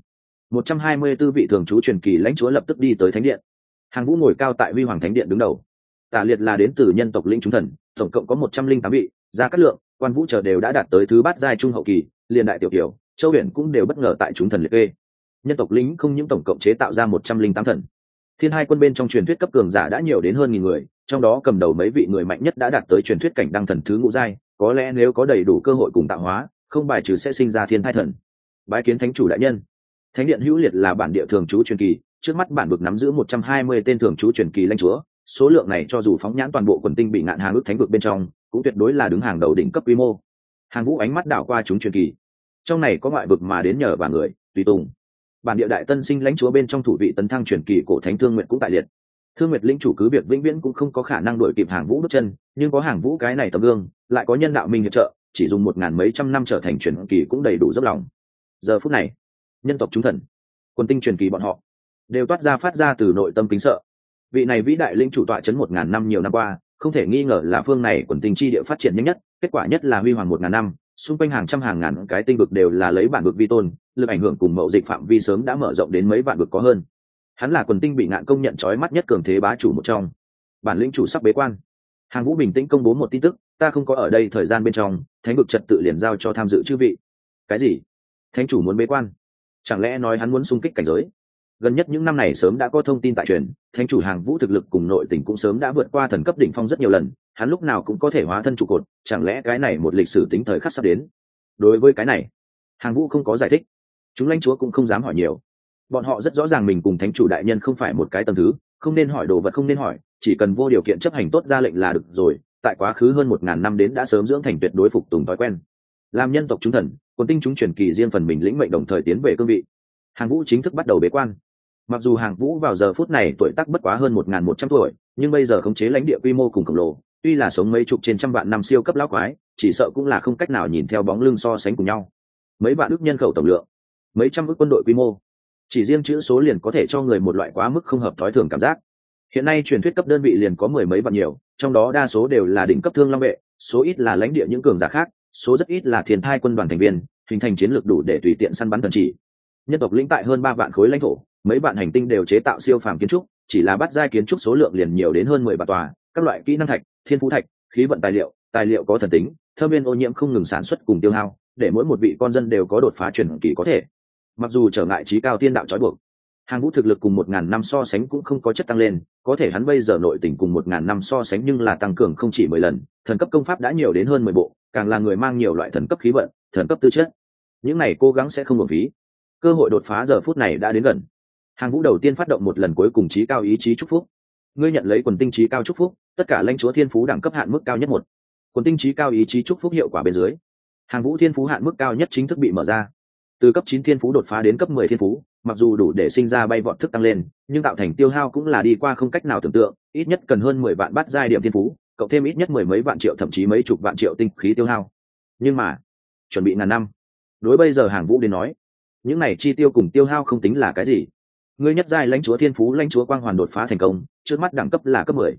124 vị thường trú truyền kỳ lãnh chúa lập tức đi tới thánh điện. Hàng Vũ ngồi cao tại Huy Hoàng Thánh điện đứng đầu. Tả liệt là đến từ nhân tộc lĩnh chúng thần, tổng cộng có 108 vị, Gia Cát Lượng, Quan Vũ chờ đều đã đạt tới thứ bát giai trung hậu kỳ, liền đại tiểu kiểu, Châu Huyền cũng đều bất ngờ tại chúng thần liệt kê. Nhân tộc lĩnh không những tổng cộng chế tạo ra 108 thần. Thiên Hai quân bên trong truyền thuyết cấp cường giả đã nhiều đến hơn 1000 người, trong đó cầm đầu mấy vị người mạnh nhất đã đạt tới truyền thuyết cảnh đăng thần thứ ngũ giai, có lẽ nếu có đầy đủ cơ hội cùng tạo hóa, không bài trừ sẽ sinh ra thiên thai thần. Bái kiến thánh chủ đại nhân. Thánh điện hữu liệt là bản địa thường trú truyền kỳ, trước mắt bản vực nắm giữ 120 tên thường trú truyền kỳ lãnh chúa, số lượng này cho dù phóng nhãn toàn bộ quần tinh bị ngạn hàng ước thánh vực bên trong, cũng tuyệt đối là đứng hàng đầu đỉnh cấp quy mô. Hàng Vũ ánh mắt đảo qua chúng truyền kỳ, trong này có ngoại vực mà đến nhờ và người tùy tùng. Bản địa đại tân sinh lãnh chúa bên trong thủ vị tấn thăng truyền kỳ cổ thánh Thương Nguyệt cũng tại liệt. Thương Nguyệt lĩnh chủ cứ việc vĩnh viễn cũng không có khả năng đuổi kịp Hàng Vũ bước chân, nhưng có Hàng Vũ cái này tấm gương, lại có nhân đạo minh hiệp trợ, chỉ dùng 1000 mấy trăm năm trở thành truyền kỳ cũng đầy đủ dốc lòng. Giờ phút này, nhân tộc chúng thần, quần tinh truyền kỳ bọn họ đều toát ra phát ra từ nội tâm kính sợ. Vị này vĩ đại lĩnh chủ tọa chấn 1000 năm nhiều năm qua, không thể nghi ngờ là phương này quần tinh chi địa phát triển nhanh nhất, kết quả nhất là huy hoàng 1000 năm, xung quanh hàng trăm hàng ngàn cái tinh vực đều là lấy bản vực vi tôn, lực ảnh hưởng cùng mậu dịch phạm vi sớm đã mở rộng đến mấy vạn vực có hơn. Hắn là quần tinh bị ngạn công nhận chói mắt nhất cường thế bá chủ một trong. Bản lĩnh chủ sắp bế quan. Hàng Vũ bình tĩnh công bố một tin tức, ta không có ở đây thời gian bên trong, thánh vực trật tự liền giao cho tham dự chư vị. Cái gì? Thánh chủ muốn bế quan? Chẳng lẽ nói hắn muốn xung kích cảnh giới? Gần nhất những năm này sớm đã có thông tin tại truyền, thánh chủ Hàng Vũ thực lực cùng nội tình cũng sớm đã vượt qua thần cấp đỉnh phong rất nhiều lần, hắn lúc nào cũng có thể hóa thân trụ cột, chẳng lẽ cái này một lịch sử tính thời khắc sắp đến? Đối với cái này, Hàng Vũ không có giải thích, chúng lãnh chúa cũng không dám hỏi nhiều. Bọn họ rất rõ ràng mình cùng thánh chủ đại nhân không phải một cái tầng thứ, không nên hỏi đồ vật không nên hỏi, chỉ cần vô điều kiện chấp hành tốt ra lệnh là được rồi. Tại quá khứ hơn 1000 năm đến đã sớm dưỡng thành tuyệt đối phục tùng thói quen. Làm nhân tộc chúng thần, quần tinh chúng truyền kỳ riêng phần mình lĩnh mệnh đồng thời tiến về cương vị. Hàng Vũ chính thức bắt đầu bế quan. Mặc dù Hàng Vũ vào giờ phút này tuổi tác bất quá hơn 1100 tuổi, nhưng bây giờ khống chế lãnh địa quy mô cùng khổng lồ, tuy là sống mấy chục trên trăm vạn năm siêu cấp lão quái, chỉ sợ cũng là không cách nào nhìn theo bóng lưng so sánh cùng nhau. Mấy vạn ước nhân khẩu tổng lượng, mấy trăm ước quân đội quy mô, chỉ riêng chữ số liền có thể cho người một loại quá mức không hợp thói thường cảm giác. Hiện nay truyền thuyết cấp đơn vị liền có mười mấy vạn nhiều, trong đó đa số đều là đỉnh cấp thương long vệ, số ít là lãnh địa những cường giả khác, số rất ít là thiên thai quân đoàn thành viên, hình thành chiến lược đủ để tùy tiện săn bắn thần chỉ. Nhân tộc lĩnh tại hơn 3 vạn khối lãnh thổ, mấy vạn hành tinh đều chế tạo siêu phàm kiến trúc, chỉ là bát giai kiến trúc số lượng liền nhiều đến hơn 10 vạn tòa, các loại kỹ năng thạch, thiên phú thạch, khí vận tài liệu có thần tính, thâm viên ô nhiễm không ngừng sản xuất cùng tiêu hao, để mỗi một vị con dân đều có đột phá truyền kỳ có thể. Mặc dù trở ngại trí cao thiên đạo trói buộc, Hàng Vũ thực lực cùng 1000 năm so sánh cũng không có chất tăng lên, có thể hắn bây giờ nội tình cùng 1000 năm so sánh nhưng là tăng cường không chỉ 10 lần, thần cấp công pháp đã nhiều đến hơn 10 bộ, càng là người mang nhiều loại thần cấp khí vận, thần cấp tư chất. Những này cố gắng sẽ không uổng phí. Cơ hội đột phá giờ phút này đã đến gần. Hàng Vũ đầu tiên phát động một lần cuối cùng trí cao ý chí chúc phúc. Ngươi nhận lấy quần tinh trí cao chúc phúc, tất cả lãnh chúa thiên phú đẳng cấp hạn mức cao nhất 1. Quần tinh trí cao ý chí chúc phúc hiệu quả bên dưới. Hàng Vũ thiên phú hạn mức cao nhất chính thức bị mở ra. Từ cấp 9 thiên phú đột phá đến cấp 10 thiên phú, mặc dù đủ để sinh ra bay vọt thức tăng lên, nhưng tạo thành tiêu hao cũng là đi qua không cách nào tưởng tượng, ít nhất cần hơn 10 vạn bát giai điểm thiên phú, cộng thêm ít nhất mười mấy vạn triệu thậm chí mấy chục vạn triệu tinh khí tiêu hao. Nhưng mà, chuẩn bị ngàn năm. Đối bây giờ Hàng Vũ đến nói, những này chi tiêu cùng tiêu hao không tính là cái gì. Ngươi nhất giai lãnh chúa thiên phú lãnh chúa quang hoàn đột phá thành công, trước mắt đẳng cấp là cấp 10.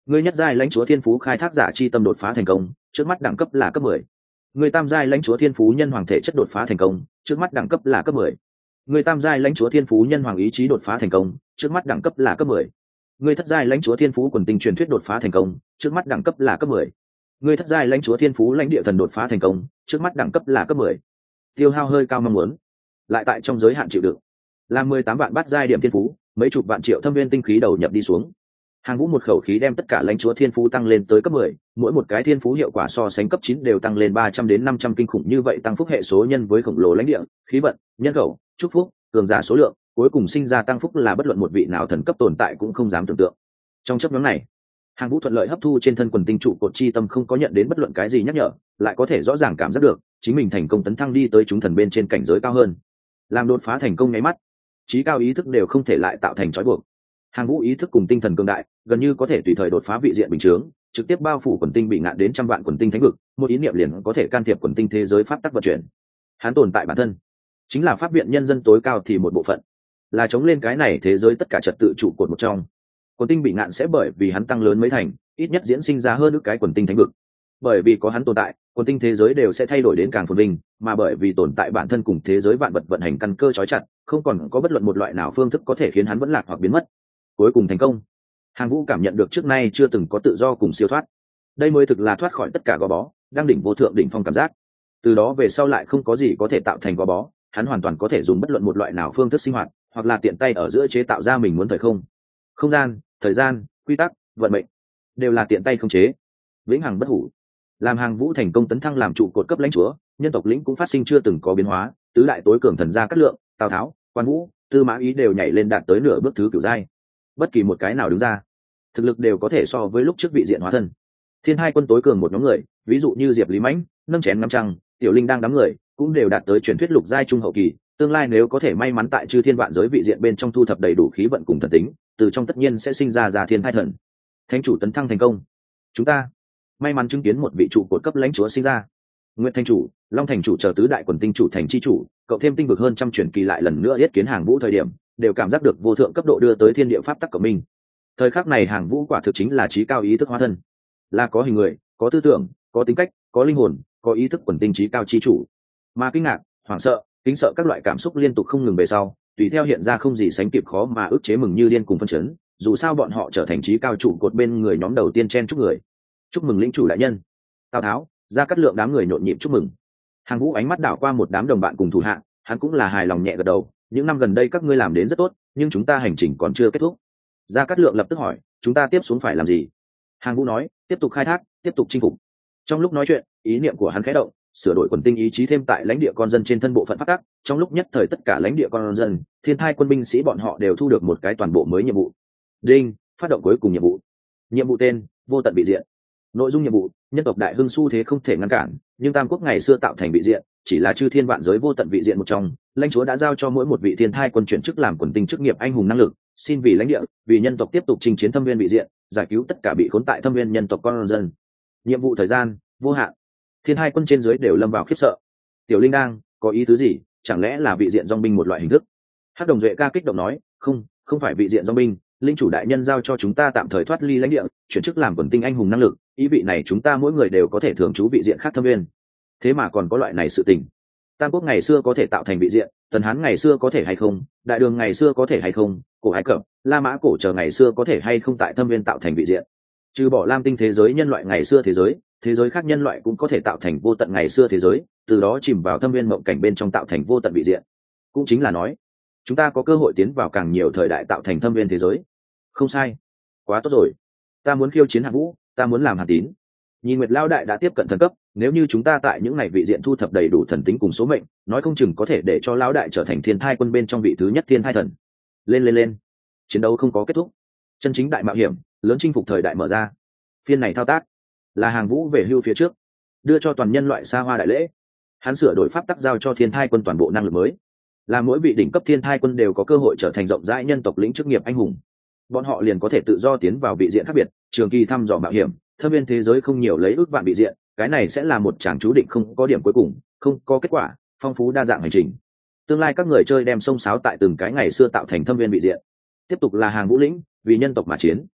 Ngươi nhất giai lãnh chúa thiên phú khai thác giả chi tâm đột phá thành công, trước mắt đẳng cấp là cấp 10. Ngươi tam giai lãnh chúa thiên phú nhân hoàng thể chất đột phá thành công, trước mắt đẳng cấp là cấp 10. Ngươi tam giai lãnh chúa thiên phú nhân hoàng ý chí đột phá thành công, trước mắt đẳng cấp là cấp 10. Ngươi thất giai lãnh chúa thiên phú quần tinh truyền thuyết đột phá thành công, trước mắt đẳng cấp là cấp 10. Ngươi thất giai lãnh chúa thiên phú lãnh địa thần đột phá thành công, trước mắt đẳng cấp là cấp 10. Tiêu hao hơi cao mong muốn, lại tại trong giới hạn chịu đựng. Làm 18 vạn bát giai điểm thiên phú, mấy chục vạn triệu thâm viên tinh khí đầu nhập đi xuống. Hàng Vũ một khẩu khí đem tất cả lãnh chúa thiên phú tăng lên tới cấp 10, mỗi một cái thiên phú hiệu quả so sánh cấp 9 đều tăng lên 300 đến 500 kinh khủng, như vậy tăng phúc hệ số nhân với khổng lồ lãnh địa, khí vận, nhân khẩu, chúc phúc, cường giả số lượng, cuối cùng sinh ra tăng phúc là bất luận một vị nào thần cấp tồn tại cũng không dám tưởng tượng. Trong chấp nhóm này, Hàng Vũ thuận lợi hấp thu trên thân quần tinh trụ cột chi tâm, không có nhận đến bất luận cái gì nhắc nhở, lại có thể rõ ràng cảm giác được chính mình thành công tấn thăng đi tới chúng thần bên trên cảnh giới cao hơn. Làm đột phá thành công nháy mắt, trí cao ý thức đều không thể lại tạo thành trói buộc. Hàng Vũ ý thức cùng tinh thần cường đại, gần như có thể tùy thời đột phá vị diện bình chướng, trực tiếp bao phủ quần tinh bị ngạn đến trăm vạn quần tinh thánh vực, một ý niệm liền có thể can thiệp quần tinh thế giới pháp tắc vận chuyển. Hắn tồn tại bản thân chính là pháp viện nhân dân tối cao thì một bộ phận, là chống lên cái này thế giới tất cả trật tự trụ cột một trong. Quần tinh bị ngạn sẽ bởi vì hắn tăng lớn mấy thành, ít nhất diễn sinh ra hơn nữa cái quần tinh thánh vực. Bởi vì có hắn tồn tại, quần tinh thế giới đều sẽ thay đổi đến càng phồn vinh, mà bởi vì tồn tại bản thân cùng thế giới vạn vật vận hành căn cơ trói chặt, không còn có bất luận một loại nào phương thức có thể khiến hắn vẫn lạc hoặc biến mất. Cuối cùng thành công. Hàng Vũ cảm nhận được trước nay chưa từng có tự do cùng siêu thoát. Đây mới thực là thoát khỏi tất cả gò bó, đang đỉnh vô thượng đỉnh phong cảm giác. Từ đó về sau lại không có gì có thể tạo thành gò bó, hắn hoàn toàn có thể dùng bất luận một loại nào phương thức sinh hoạt, hoặc là tiện tay ở giữa chế tạo ra mình muốn thời không. Không gian, thời gian, quy tắc, vận mệnh đều là tiện tay khống chế, vĩnh hằng bất hủ. Làm Hàng Vũ thành công tấn thăng làm trụ cột cấp lãnh chúa, nhân tộc lĩnh cũng phát sinh chưa từng có biến hóa, tứ đại tối cường thần gia Cát Lượng, Tào Tháo, Quan Vũ, Tư Mã Ý đều nhảy lên đạt tới nửa bước thứ cửu giai. Bất kỳ một cái nào đứng ra, thực lực đều có thể so với lúc trước vị diện hóa thân. Thiên hai quân tối cường một nhóm người, ví dụ như Diệp Lý Mãnh, nâng chén ngắm trăng, Tiểu Linh đang đám người, cũng đều đạt tới truyền thuyết lục giai trung hậu kỳ. Tương lai nếu có thể may mắn tại chư thiên vạn giới vị diện bên trong thu thập đầy đủ khí vận cùng thần tính, từ trong tất nhiên sẽ sinh ra thiên thai thần. Thánh chủ tấn thăng thành công, chúng ta may mắn chứng kiến một vị trụ cột cấp lãnh chúa sinh ra. Nguyệt Thành chủ, Long Thành chủ chờ tứ đại quần tinh chủ thành chi chủ, cậu thêm tinh vực hơn trăm truyền kỳ lại lần nữa yết kiến Hàng Vũ thời điểm, đều cảm giác được vô thượng cấp độ đưa tới thiên địa pháp tắc của mình. Thời khắc này Hàng Vũ quả thực chính là trí cao ý thức hóa thân, là có hình người, có tư tưởng, có tính cách, có linh hồn, có ý thức quần tinh trí cao chi chủ. Mà kinh ngạc, hoảng sợ, kính sợ các loại cảm xúc liên tục không ngừng về sau, tùy theo hiện ra không gì sánh kịp khó mà ức chế mừng như điên cùng phân chấn. Dù sao bọn họ trở thành trí cao trụ cột bên người nhóm đầu tiên chen chúc người. Chúc mừng lĩnh chủ đại nhân. Tào Tháo, Gia Cát Lượng đám người nhộn nhịp chúc mừng. Hàng Vũ ánh mắt đảo qua một đám đồng bạn cùng thủ hạ, hắn cũng là hài lòng nhẹ gật đầu. Những năm gần đây các ngươi làm đến rất tốt, nhưng chúng ta hành trình còn chưa kết thúc. Gia Cát Lượng lập tức hỏi, chúng ta tiếp xuống phải làm gì? Hàng Vũ nói, tiếp tục khai thác, tiếp tục chinh phục. Trong lúc nói chuyện, ý niệm của hắn khẽ động, sửa đổi quần tinh ý chí thêm tại lãnh địa con dân trên thân bộ phận pháp tắc. Trong lúc nhất thời tất cả lãnh địa con dân, thiên thai quân binh sĩ bọn họ đều thu được một cái toàn bộ mới nhiệm vụ. Đinh, phát động cuối cùng nhiệm vụ. Nhiệm vụ tên, vô tận vị diện. Nội dung nhiệm vụ, nhân tộc đại hưng xu thế không thể ngăn cản, nhưng Tam Quốc ngày xưa tạo thành vị diện, chỉ là chư thiên vạn giới vô tận vị diện một trong. Lãnh chúa đã giao cho mỗi một vị thiên thai quân chuyển chức làm quần tinh chức nghiệp anh hùng năng lực, xin vì lãnh địa, vì nhân tộc tiếp tục chinh chiến thâm viên vị diện, giải cứu tất cả bị khốn tại thâm viên nhân tộc con dân. Nhiệm vụ thời gian vô hạn. Thiên hai quân trên dưới đều lâm vào khiếp sợ. Tiểu Linh đang có ý tứ gì? Chẳng lẽ là vị diện dòng binh một loại hình thức? Hắc Đồng Duệ ca kích động nói, không phải vị diện dòng binh, linh chủ đại nhân giao cho chúng ta tạm thời thoát ly lãnh địa, chuyển chức làm quần tinh anh hùng năng lực, ý vị này chúng ta mỗi người đều có thể thường trú vị diện khác thâm viên. Thế mà còn có loại này sự tình. Tam Quốc ngày xưa có thể tạo thành vị diện, Tần Hán ngày xưa có thể hay không, Đại Đường ngày xưa có thể hay không, cổ Ai Cập, La Mã cổ chờ ngày xưa có thể hay không tại thâm viên tạo thành vị diện. Trừ bỏ Lam Tinh thế giới nhân loại ngày xưa thế giới khác nhân loại cũng có thể tạo thành vô tận ngày xưa thế giới, từ đó chìm vào thâm viên mộng cảnh bên trong tạo thành vô tận vị diện. Cũng chính là nói, chúng ta có cơ hội tiến vào càng nhiều thời đại tạo thành thâm viên thế giới. Không sai, quá tốt rồi. Ta muốn khiêu chiến Hàn Vũ, ta muốn làm Hàn Tín. Nhìn Nguyệt Lao đại đã tiếp cận thần cấp, nếu như chúng ta tại những ngày vị diện thu thập đầy đủ thần tính cùng số mệnh, nói không chừng có thể để cho Lão đại trở thành thiên thai quân bên trong vị thứ nhất thiên thai thần. Lên. Chiến đấu không có kết thúc, chân chính đại mạo hiểm, lớn chinh phục thời đại mở ra. Phiên này thao tác là Hàng Vũ về hưu phía trước, đưa cho toàn nhân loại xa hoa đại lễ. Hắn sửa đổi pháp tắc giao cho thiên thai quân toàn bộ năng lực mới, là mỗi vị đỉnh cấp thiên thai quân đều có cơ hội trở thành rộng rãi nhân tộc lĩnh chức nghiệp anh hùng. Bọn họ liền có thể tự do tiến vào vị diện khác biệt, trường kỳ thăm dò mạo hiểm, thâm viên thế giới không nhiều lấy ước vạn vị diện, cái này sẽ là một tràng chú định không có điểm cuối cùng, không có kết quả, phong phú đa dạng hành trình. Tương lai các người chơi đem xông xáo tại từng cái ngày xưa tạo thành thâm viên vị diện. Tiếp tục là Hàng Vũ lĩnh, vì nhân tộc mà chiến.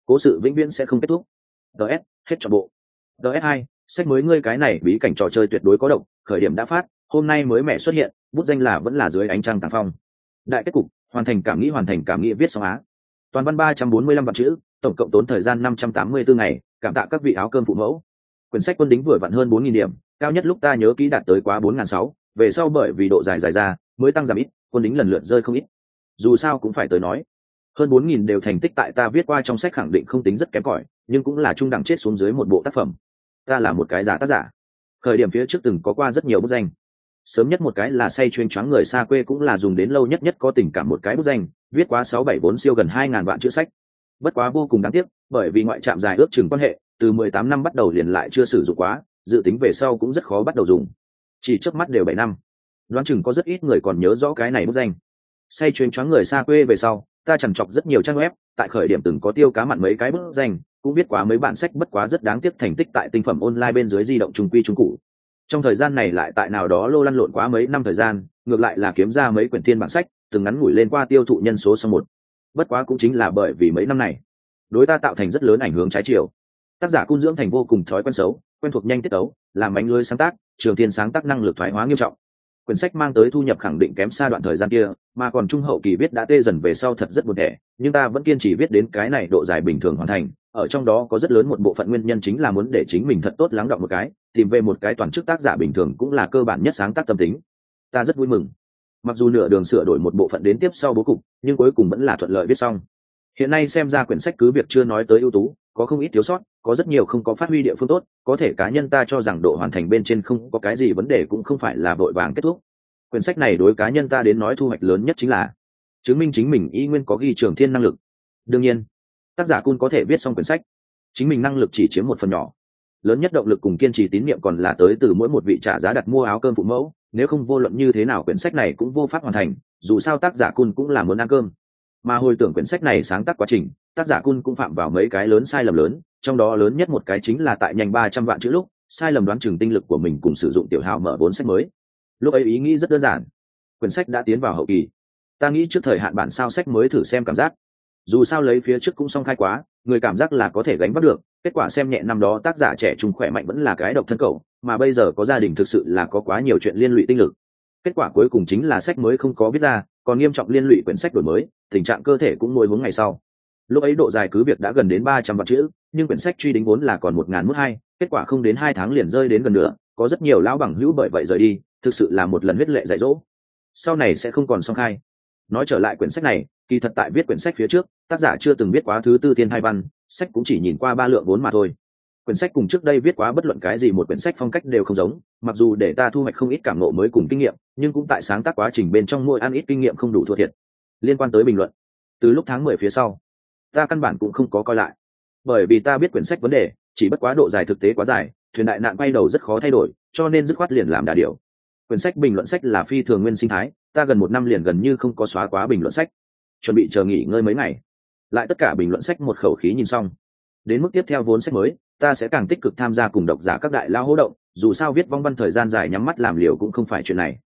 cố sự vĩnh viễn sẽ không kết thúc. ts hết trọn bộ. ts2 sách mới ngươi cái này bí cảnh trò chơi tuyệt đối có độc, khởi điểm đã phát, hôm nay mới mẻ xuất hiện, bút danh là vẫn là dưới ánh trăng tàng phong. Đại kết cục, hoàn thành cảm nghĩ viết xong á. Toàn văn 345 vạn chữ, tổng cộng tốn thời gian 584 ngày, cảm tạ các vị áo cơm phụ mẫu. Quyển sách quân đính vừa vặn hơn 4.000 điểm, cao nhất lúc ta nhớ kỹ đạt tới quá 4.600, về sau bởi vì độ dài ra mới tăng giảm ít, quân đính lần lượt rơi không ít. Dù sao cũng phải tới nói, hơn 4.000 đều thành tích tại ta viết qua trong sách khẳng định không tính rất kém cỏi, nhưng cũng là trung đẳng chết xuống dưới một bộ tác phẩm. Ta là một cái giả tác giả. Khởi điểm phía trước từng có qua rất nhiều bút danh. Sớm nhất một cái là say chuyên choáng người xa quê, cũng là dùng đến lâu nhất có tình cảm một cái bút danh, viết quá 674 siêu gần 2.000 vạn chữ sách. Bất quá vô cùng đáng tiếc, bởi vì ngoại trạm dài ước chừng quan hệ, từ 18 năm bắt đầu liền lại chưa sử dụng quá, dự tính về sau cũng rất khó bắt đầu dùng. Chỉ chớp mắt đều 7 năm. Đoán chừng có rất ít người còn nhớ rõ cái này bút danh. Say chuyên choáng người xa quê về sau, ta chằn chọc rất nhiều trang web, tại khởi điểm từng có tiêu cá mặn mấy cái bút danh, cũng viết quá mấy bản sách, bất quá rất đáng tiếc thành tích tại tinh phẩm online bên dưới di động trung quy trung cụ. Trong thời gian này lại tại nào đó lô lăn lộn quá mấy năm thời gian, ngược lại là kiếm ra mấy quyển thiên bản sách, từng ngắn ngủi lên qua tiêu thụ nhân số xong một. Bất quá cũng chính là bởi vì mấy năm này, đối ta tạo thành rất lớn ảnh hưởng trái chiều. Tác giả cung dưỡng thành vô cùng thói quen xấu, quen thuộc nhanh tiết tấu, làm bánh lưới sáng tác, trường thiên sáng tác năng lực thoái hóa nghiêm trọng. Quyển sách mang tới thu nhập khẳng định kém xa đoạn thời gian kia, mà còn trung hậu kỳ viết đã tê dần về sau thật rất buồn tẻ, nhưng ta vẫn kiên trì viết đến cái này độ dài bình thường hoàn thành. Ở trong đó có rất lớn một bộ phận nguyên nhân chính là muốn để chính mình thật tốt lắng đọng một cái, tìm về một cái toàn chức tác giả bình thường cũng là cơ bản nhất sáng tác tâm tính. Ta rất vui mừng, mặc dù nửa đường sửa đổi một bộ phận đến tiếp sau bố cục, nhưng cuối cùng vẫn là thuận lợi viết xong. Hiện nay xem ra quyển sách cứ việc chưa nói tới ưu tú, có không ít thiếu sót, có rất nhiều không có phát huy địa phương tốt, có thể cá nhân ta cho rằng độ hoàn thành bên trên không có cái gì vấn đề, cũng không phải là vội vàng kết thúc. Quyển sách này đối cá nhân ta đến nói thu hoạch lớn nhất chính là chứng minh chính mình y nguyên có ghi trường thiên năng lực. Đương nhiên, tác giả Kun có thể viết xong quyển sách, chính mình năng lực chỉ chiếm một phần nhỏ, lớn nhất động lực cùng kiên trì tín niệm còn là tới từ mỗi một vị trả giá đặt mua áo cơm phụ mẫu, nếu không vô luận như thế nào quyển sách này cũng vô pháp hoàn thành, dù sao tác giả Kun cũng là muốn ăn cơm. Mà hồi tưởng quyển sách này sáng tác quá trình, tác giả Kun cũng phạm vào mấy cái lớn sai lầm lớn, trong đó lớn nhất một cái chính là tại nhanh 300 vạn chữ lúc, sai lầm đoán chừng tinh lực của mình cùng sử dụng tiểu hào mở vốn sách mới. Lúc ấy ý nghĩ rất đơn giản, quyển sách đã tiến vào hậu kỳ, ta nghĩ trước thời hạn bản sao sách mới thử xem cảm giác, dù sao lấy phía trước cũng song khai quá, người cảm giác là có thể gánh vác được, kết quả xem nhẹ năm đó tác giả trẻ trung khỏe mạnh vẫn là cái độc thân cậu, mà bây giờ có gia đình thực sự là có quá nhiều chuyện liên lụy tinh lực. Kết quả cuối cùng chính là sách mới không có viết ra, còn nghiêm trọng liên lụy quyển sách đổi mới, tình trạng cơ thể cũng nuôi hướng ngày sau. Lúc ấy độ dài cứ việc đã gần đến 300 vạn chữ, nhưng quyển sách truy đính vốn là còn 1.002, kết quả không đến 2 tháng liền rơi đến gần nửa, có rất nhiều lão bằng hữu bởi vậy rời đi, thực sự là một lần huyết lệ dạy dỗ. Sau này sẽ không còn song khai. Nói trở lại quyển sách này, kỳ thật tại viết quyển sách phía trước, tác giả chưa từng viết quá thứ tư thiên hai văn, sách cũng chỉ nhìn qua 3 lượng vốn mà thôi. Quyển sách cùng trước đây viết quá bất luận cái gì một quyển sách phong cách đều không giống, mặc dù để ta thu hoạch không ít cảm ngộ mới cùng kinh nghiệm, nhưng cũng tại sáng tác quá trình bên trong mỗi ăn ít kinh nghiệm không đủ thua thiệt. Liên quan tới bình luận, từ lúc tháng 10 phía sau, ta căn bản cũng không có coi lại, bởi vì ta biết quyển sách vấn đề chỉ bất quá độ dài thực tế quá dài, thuyền đại nạn quay đầu rất khó thay đổi, cho nên dứt khoát liền làm đà điều. Quyển sách bình luận sách là phi thường nguyên sinh thái, ta gần 1 năm liền gần như không có xóa quá bình luận sách, chuẩn bị chờ nghỉ ngơi mấy ngày, lại tất cả bình luận sách một khẩu khí nhìn xong. Đến mức tiếp theo vốn sách mới, ta sẽ càng tích cực tham gia cùng độc giả các đại lao hỗ động, dù sao viết vong văn thời gian dài nhắm mắt làm liều cũng không phải chuyện này.